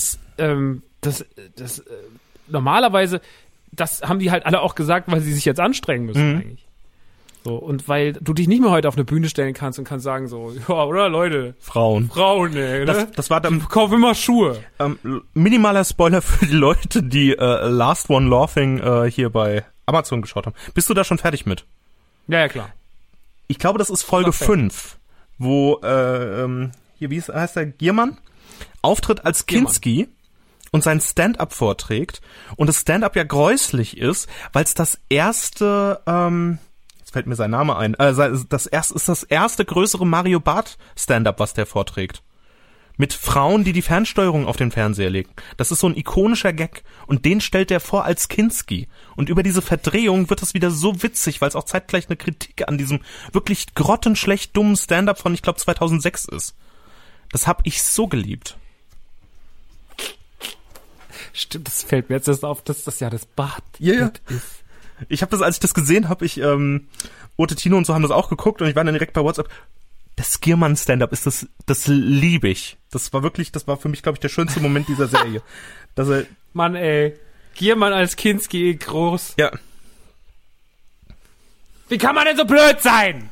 normalerweise, das haben die halt alle auch gesagt, weil sie sich jetzt anstrengen müssen eigentlich. So, und weil du dich nicht mehr heute auf eine Bühne stellen kannst und kannst sagen so, ja, oder Leute? Frauen, ey. Das war dann... Ich kaufe immer Schuhe. Minimaler Spoiler für die Leute, die Last One Laughing hier bei Amazon geschaut haben. Bist du da schon fertig mit? Ja, klar. Ich glaube, das ist Folge 5, wo, heißt der, Giermann? Auftritt als Kinski und sein Stand-up vorträgt. Und das Stand-up ja gräuslich ist, weil es das erste... Jetzt fällt mir sein Name ein. Das erste größere Mario Barth Stand-up, was der vorträgt. Mit Frauen, die Fernsteuerung auf den Fernseher legen. Das ist so ein ikonischer Gag. Und den stellt er vor als Kinski. Und über diese Verdrehung wird es wieder so witzig, weil es auch zeitgleich eine Kritik an diesem wirklich grottenschlecht dummen Stand-up von, ich glaube, 2006 ist. Das hab ich so geliebt. Stimmt, das fällt mir jetzt erst auf, dass das ja das Bad ist. Ich habe das, als ich das gesehen habe, Ote, Tino und so haben das auch geguckt und ich war dann direkt bei WhatsApp. Das Giermann-Stand-up ist das liebe ich. Das war für mich, glaube ich, der schönste Moment dieser Serie. Mann, ey. Giermann als Kinski groß. Ja. Wie kann man denn so blöd sein?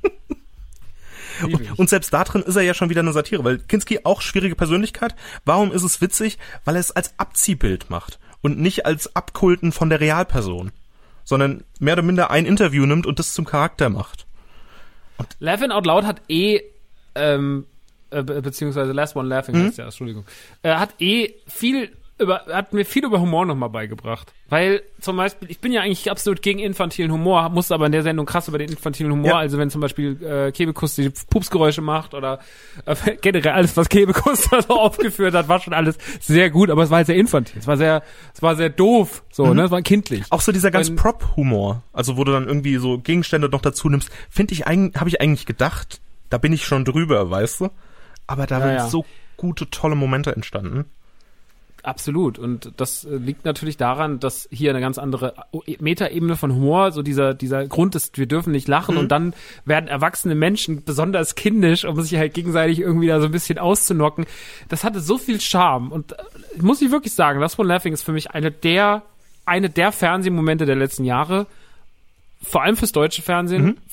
Und selbst da drin ist er ja schon wieder eine Satire, weil Kinski auch schwierige Persönlichkeit. Warum ist es witzig? Weil er es als Abziehbild macht und nicht als Abkulten von der Realperson, sondern mehr oder minder ein Interview nimmt und das zum Charakter macht. Laughing Out Loud hat beziehungsweise Last One Laughing heißt ja, Entschuldigung, hat mir viel über Humor nochmal beigebracht. Weil zum Beispiel, ich bin ja eigentlich absolut gegen infantilen Humor, musste aber in der Sendung krass über den infantilen Humor, ja. Also wenn zum Beispiel Kebekus die Pupsgeräusche macht oder generell alles, was Kebekus da so aufgeführt hat, war schon alles sehr gut, aber es war halt sehr infantil. Es war sehr doof, so, ne? Es war kindlich. Auch so dieser ganz Prop-Humor, also wo du dann irgendwie so Gegenstände noch dazu nimmst, habe ich eigentlich gedacht, da bin ich schon drüber, weißt du? Aber da sind so gute, tolle Momente entstanden. Absolut. Und das liegt natürlich daran, dass hier eine ganz andere Metaebene von Humor, so dieser Grund ist, wir dürfen nicht lachen und dann werden erwachsene Menschen besonders kindisch, um sich halt gegenseitig irgendwie da so ein bisschen auszunocken. Das hatte so viel Charme und muss ich wirklich sagen, Last One Laughing ist für mich eine der Fernsehmomente der letzten Jahre, vor allem fürs deutsche Fernsehen, weil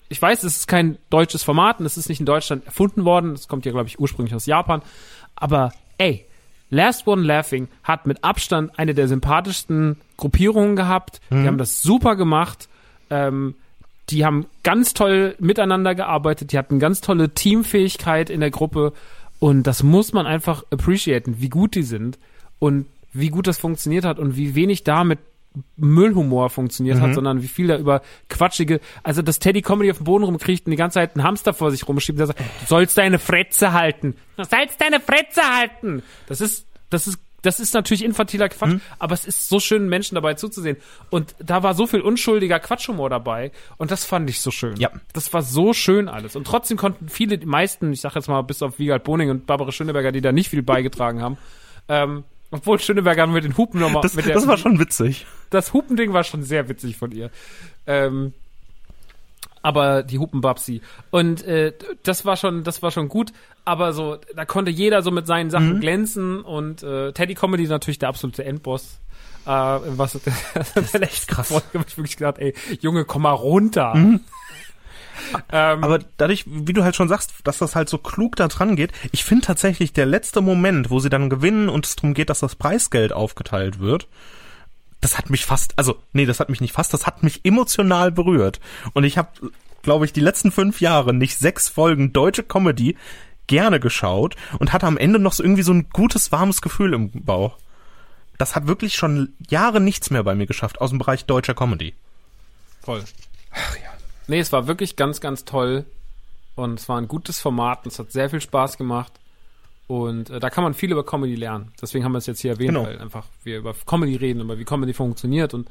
ich weiß, es ist kein deutsches Format und es ist nicht in Deutschland erfunden worden. Es kommt ja, glaube ich, ursprünglich aus Japan. Aber Last One Laughing hat mit Abstand eine der sympathischsten Gruppierungen gehabt. Die haben das super gemacht. Die haben ganz toll miteinander gearbeitet. Die hatten ganz tolle Teamfähigkeit in der Gruppe. Und das muss man einfach appreciaten, wie gut die sind und wie gut das funktioniert hat und wie wenig da mit Müllhumor funktioniert hat, sondern wie viel da über quatschige, also dass Teddy Comedy auf dem Boden rumkriegt und die ganze Zeit einen Hamster vor sich rumschiebt und sagt, du sollst deine Fretze halten. Du sollst deine Fretze halten. Das ist natürlich infantiler Quatsch, aber es ist so schön, Menschen dabei zuzusehen. Und da war so viel unschuldiger Quatschhumor dabei und das fand ich so schön. Ja. Das war so schön alles. Und trotzdem konnten viele, die meisten, ich sag jetzt mal bis auf Wiegald Boning und Barbara Schöneberger, die da nicht viel beigetragen haben, obwohl Schöneberger mit den Hupen nochmal... Das war schon witzig. Das Hupending war schon sehr witzig von ihr. Aber die Hupenbabsi. Und das war schon gut. Aber so, da konnte jeder so mit seinen Sachen glänzen. Und Teddy Comedy ist natürlich der absolute Endboss. Das ist echt krass. Da hab ich wirklich gedacht, Junge, komm mal runter. Aber dadurch, wie du halt schon sagst, dass das halt so klug da dran geht, ich finde tatsächlich der letzte Moment, wo sie dann gewinnen und es darum geht, dass das Preisgeld aufgeteilt wird, das hat mich das hat mich emotional berührt. Und ich habe, glaube ich, die letzten 5 Jahre nicht 6 Folgen deutsche Comedy gerne geschaut und hatte am Ende noch so irgendwie so ein gutes, warmes Gefühl im Bauch. Das hat wirklich schon Jahre nichts mehr bei mir geschafft aus dem Bereich deutscher Comedy. Voll. Ach ja. Nee, es war wirklich ganz, ganz toll und es war ein gutes Format und es hat sehr viel Spaß gemacht und da kann man viel über Comedy lernen. Deswegen haben wir es jetzt hier erwähnt, weil einfach wir über Comedy reden, über wie Comedy funktioniert und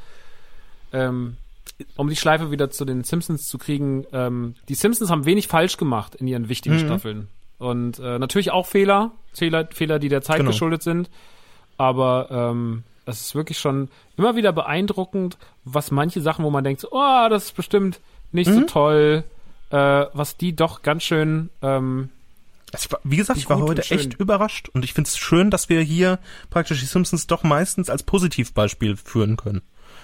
um die Schleife wieder zu den Simpsons zu kriegen, die Simpsons haben wenig falsch gemacht in ihren wichtigen Staffeln und natürlich auch Fehler, die der Zeit geschuldet sind, aber es ist wirklich schon immer wieder beeindruckend, was manche Sachen, wo man denkt, oh, das ist bestimmt nicht so toll, was die doch ganz schön wie gesagt, ich war heute echt überrascht und ich finde es schön, dass wir hier praktisch die Simpsons doch meistens als Positivbeispiel führen können.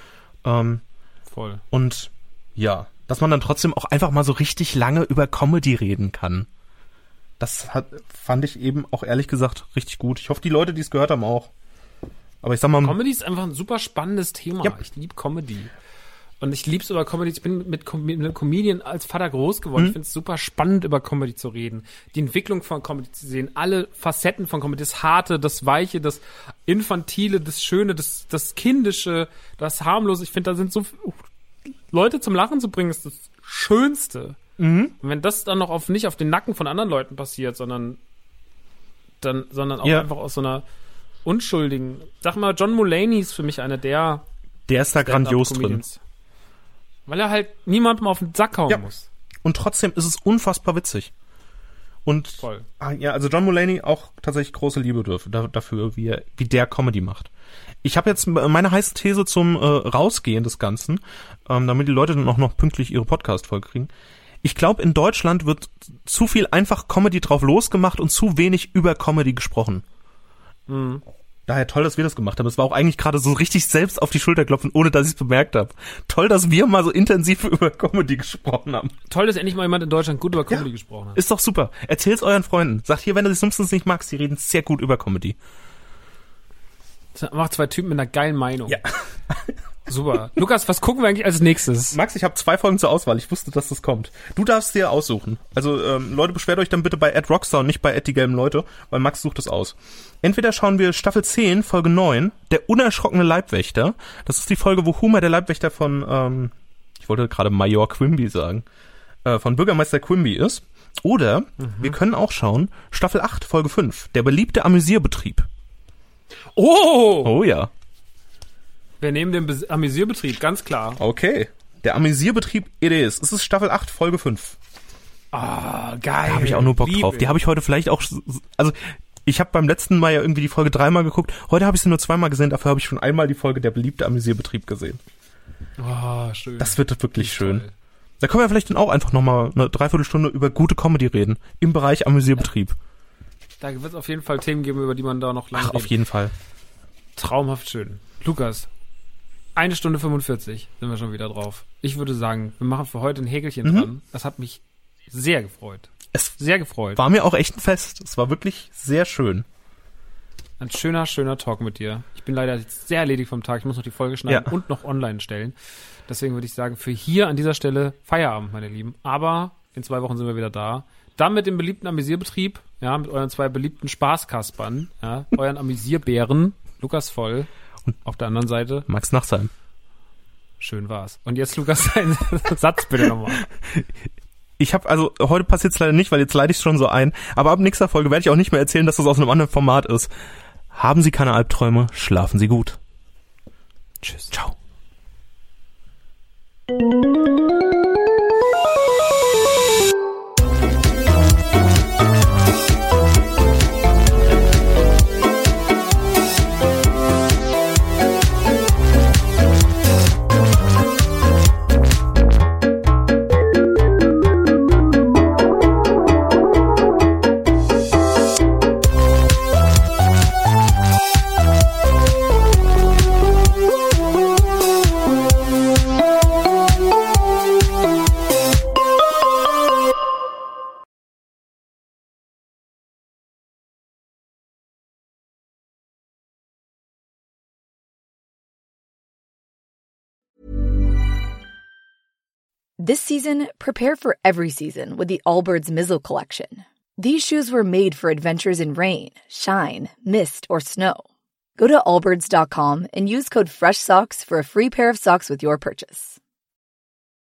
Voll. Und ja, dass man dann trotzdem auch einfach mal so richtig lange über Comedy reden kann. Das fand ich eben auch ehrlich gesagt richtig gut. Ich hoffe, die Leute, die es gehört haben, auch. Aber ich sag mal... Comedy ist einfach ein super spannendes Thema. Ja. Ich liebe Comedy. Und ich lieb's über Comedy. Ich bin mit einem Comedian als Vater groß geworden. Ich finde es super spannend, über Comedy zu reden. Die Entwicklung von Comedy zu sehen. Alle Facetten von Comedy. Das Harte, das Weiche, das Infantile, das Schöne, das Kindische, das Harmlose. Ich finde, da sind so Leute zum Lachen zu bringen, ist das Schönste. Und wenn das dann noch nicht auf den Nacken von anderen Leuten passiert, sondern auch einfach aus so einer unschuldigen... Sag mal, John Mulaney ist für mich einer der... Der ist da grandios drin. Weil er halt niemandem auf den Sack hauen muss. Und trotzdem ist es unfassbar witzig. Und voll. Also John Mulaney auch tatsächlich große Liebe dafür, wie der Comedy macht. Ich habe jetzt meine heiße These zum Rausgehen des Ganzen, damit die Leute dann auch noch pünktlich ihre Podcast-Folge kriegen. Ich glaube, in Deutschland wird zu viel einfach Comedy drauf losgemacht und zu wenig über Comedy gesprochen. Daher toll, dass wir das gemacht haben. Es war auch eigentlich gerade so richtig selbst auf die Schulter klopfen, ohne dass ich es bemerkt habe. Toll, dass wir mal so intensiv über Comedy gesprochen haben. Toll, dass endlich mal jemand in Deutschland gut über Comedy gesprochen hat. Ist doch super. Erzähl's euren Freunden. Sagt hier, wenn du die Simpsons nicht magst, die reden sehr gut über Comedy. Das macht 2 Typen mit einer geilen Meinung. Ja. Super. Lukas, was gucken wir eigentlich als nächstes? Max, ich habe 2 Folgen zur Auswahl. Ich wusste, dass das kommt. Du darfst dir aussuchen. Also Leute, beschwert euch dann bitte bei @Rockstar und nicht bei @DieGelbenLeute, weil Max sucht es aus. Entweder schauen wir Staffel 10, Folge 9, Der unerschrockene Leibwächter. Das ist die Folge, wo Homer der Leibwächter von, ich wollte gerade Major Quimby sagen, von Bürgermeister Quimby ist. Oder wir können auch schauen Staffel 8, Folge 5, Der beliebte Amüsierbetrieb. Oh ja. Wir nehmen den Amüsierbetrieb, ganz klar. Okay. Der Amüsierbetrieb es ist Staffel 8, Folge 5. Ah, geil. Da habe ich auch nur Bock drauf. Die habe ich heute vielleicht auch... Also, ich habe beim letzten Mal ja irgendwie die Folge 3-mal geguckt. Heute habe ich sie nur 2-mal gesehen. Dafür habe ich schon einmal die Folge Der beliebte Amüsierbetrieb gesehen. Oh, schön. Das wird wirklich schön. Toll. Da können wir vielleicht dann auch einfach nochmal eine Dreiviertelstunde über gute Comedy reden. Im Bereich Amüsierbetrieb. Da wird es auf jeden Fall Themen geben, über die man da noch lange redet. Auf jeden Fall. Traumhaft schön. Lukas, 1 Stunde 45 sind wir schon wieder drauf. Ich würde sagen, wir machen für heute ein Häkelchen dran. Das hat mich sehr gefreut. Sehr gefreut. War mir auch echt ein Fest. Es war wirklich sehr schön. Ein schöner Talk mit dir. Ich bin leider jetzt sehr erledigt vom Tag. Ich muss noch die Folge schneiden und noch online stellen. Deswegen würde ich sagen, für hier an dieser Stelle Feierabend, meine Lieben. Aber in 2 Wochen sind wir wieder da. Dann mit dem beliebten Amüsierbetrieb, ja, mit euren 2 beliebten Spaßkaspern, ja, euren Amüsierbären, Lukas Voll. Und auf der anderen Seite Max Nachtsheim. Schön war's. Und jetzt, Lukas, deinen Satz bitte nochmal. Heute passiert's leider nicht, weil jetzt leite ich schon so ein. Aber ab nächster Folge werde ich auch nicht mehr erzählen, dass das aus einem anderen Format ist. Haben Sie keine Albträume, schlafen Sie gut. Tschüss. Ciao. This season, prepare for every season with the Allbirds Mizzle Collection. These shoes were made for adventures in rain, shine, mist, or snow. Go to allbirds.com and use code FRESHSOCKS for a free pair of socks with your purchase.